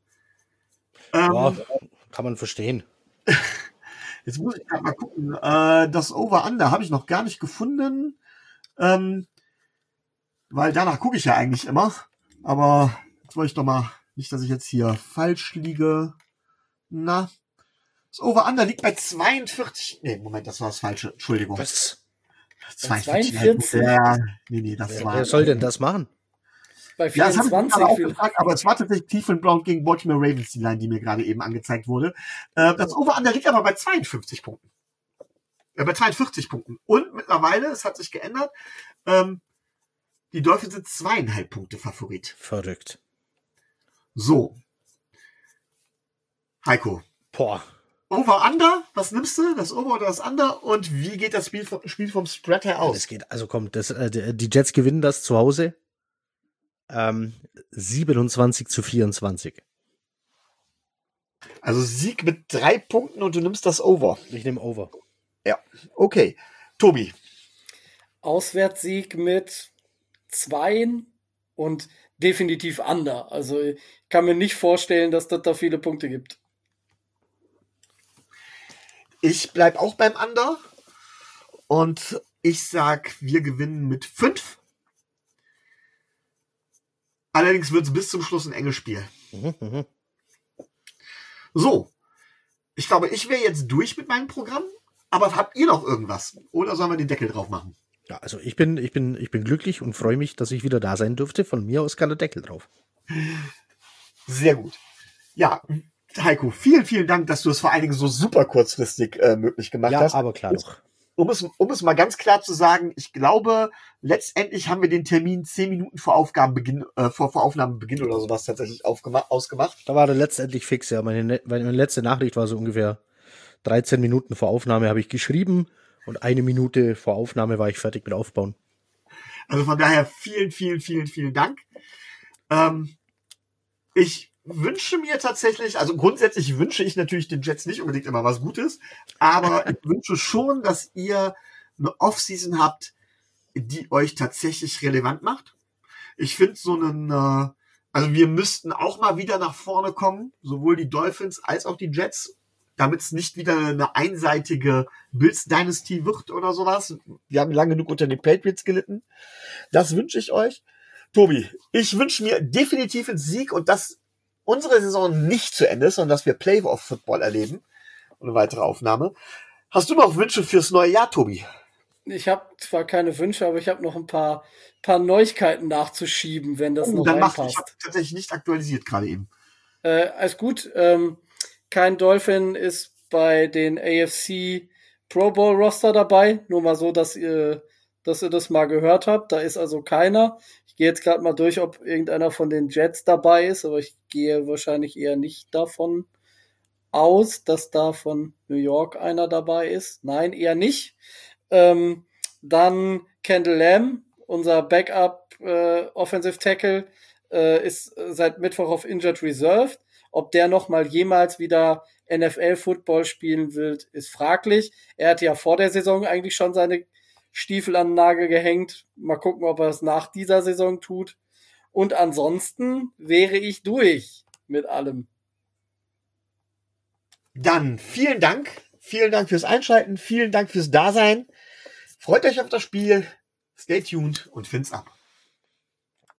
Ähm, Ja, kann man verstehen. Jetzt muss ich gerade mal gucken. Äh, das Over-Under habe ich noch gar nicht gefunden. Ähm, weil danach gucke ich ja eigentlich immer. Aber jetzt wollte ich doch mal, nicht, dass ich jetzt hier falsch liege. Na. Das Over-Under liegt bei zweiundvierzig. Nee, Moment, das war das Falsche. Entschuldigung. Was? zweiundvierzig? Ja, nee, nee, das Wer, war. wer soll denn das machen? Bei Ja, das habe ich mir vierundzwanzig gerade auch vielleicht. gefragt, aber es war tatsächlich Cleveland Brown gegen Baltimore Ravens, die Line, die mir gerade eben angezeigt wurde. Äh, das Over-Under liegt aber bei zweiundfünfzig Punkten. Äh, bei zweiundvierzig Punkten. Und mittlerweile, es hat sich geändert, ähm, die Dolphins sind zweieinhalb Punkte Favorit. Verrückt. So. Heiko. Boah. Over-Under, was nimmst du? Das Over oder das Under? Und wie geht das Spiel, Spiel vom Spread her aus? Das geht, also kommt, das, äh, die Jets gewinnen das zu Hause. Ähm, siebenundzwanzig zu vierundzwanzig. Also Sieg mit drei Punkten und du nimmst das Over. Ich nehme Over. Ja, okay. Tobi. Auswärtssieg mit zweien und definitiv Under. Also ich kann mir nicht vorstellen, dass das da viele Punkte gibt. Ich bleib auch beim Under und ich sag, wir gewinnen mit fünf. Allerdings wird es bis zum Schluss ein enges Spiel. Mhm, mh. So, ich glaube, ich wäre jetzt durch mit meinem Programm, aber habt ihr noch irgendwas? Oder sollen wir den Deckel drauf machen? Ja, also ich bin, ich bin, ich bin glücklich und freue mich, dass ich wieder da sein durfte. Von mir aus kann der Deckel drauf. Sehr gut. Ja, Heiko, vielen, vielen Dank, dass du es vor allen Dingen so super kurzfristig äh, möglich gemacht Ja, hast. aber klar doch. Um es, um es mal ganz klar zu sagen, ich glaube, letztendlich haben wir den Termin zehn Minuten vor Aufgabenbeginn, äh, vor, vor Aufnahmebeginn oder sowas tatsächlich aufgemacht, ausgemacht. Da war der letztendlich fix, ja. Meine, ne- meine letzte Nachricht war so ungefähr dreizehn Minuten vor Aufnahme habe ich geschrieben und eine Minute vor Aufnahme war ich fertig mit Aufbauen. Also von daher vielen, vielen, vielen, vielen Dank. Ähm, ich wünsche mir tatsächlich, also grundsätzlich wünsche ich natürlich den Jets nicht unbedingt immer was Gutes, aber ich wünsche schon, dass ihr eine Offseason habt, die euch tatsächlich relevant macht. Ich finde so einen, äh, also wir müssten auch mal wieder nach vorne kommen, sowohl die Dolphins als auch die Jets, damit es nicht wieder eine einseitige Bills-Dynasty wird oder sowas. Wir haben lange genug unter den Patriots gelitten. Das wünsche ich euch. Tobi, ich wünsche mir definitiv einen Sieg und dass unsere Saison nicht zu Ende ist, sondern dass wir Playoff-Football erleben. Und eine weitere Aufnahme. Hast du noch Wünsche fürs neue Jahr, Tobi? Ich habe zwar keine Wünsche, aber ich habe noch ein paar, paar Neuigkeiten nachzuschieben, wenn das Oh, noch dann mach, reinpasst. ich habe tatsächlich nicht aktualisiert gerade eben. Äh, alles gut. Ähm, kein Dolphin ist bei den A F C Pro Bowl Roster dabei. Nur mal so, dass ihr, dass ihr das mal gehört habt. Da ist also keiner. Ich gehe jetzt gerade mal durch, ob irgendeiner von den Jets dabei ist, aber ich gehe wahrscheinlich eher nicht davon aus, dass da von New York einer dabei ist. Nein, eher nicht. Ähm, dann Kendall Lamb, unser Backup äh, Offensive Tackle, äh, ist seit Mittwoch auf Injured Reserve. Ob der noch mal jemals wieder N F L-Football spielen will, ist fraglich. Er hatte ja vor der Saison eigentlich schon seine Stiefel an den Nagel gehängt. Mal gucken, ob er es nach dieser Saison tut. Und ansonsten wäre ich durch mit allem. Dann vielen Dank. Vielen Dank fürs Einschalten. Vielen Dank fürs Dasein. Freut euch auf das Spiel. Stay tuned und find's ab.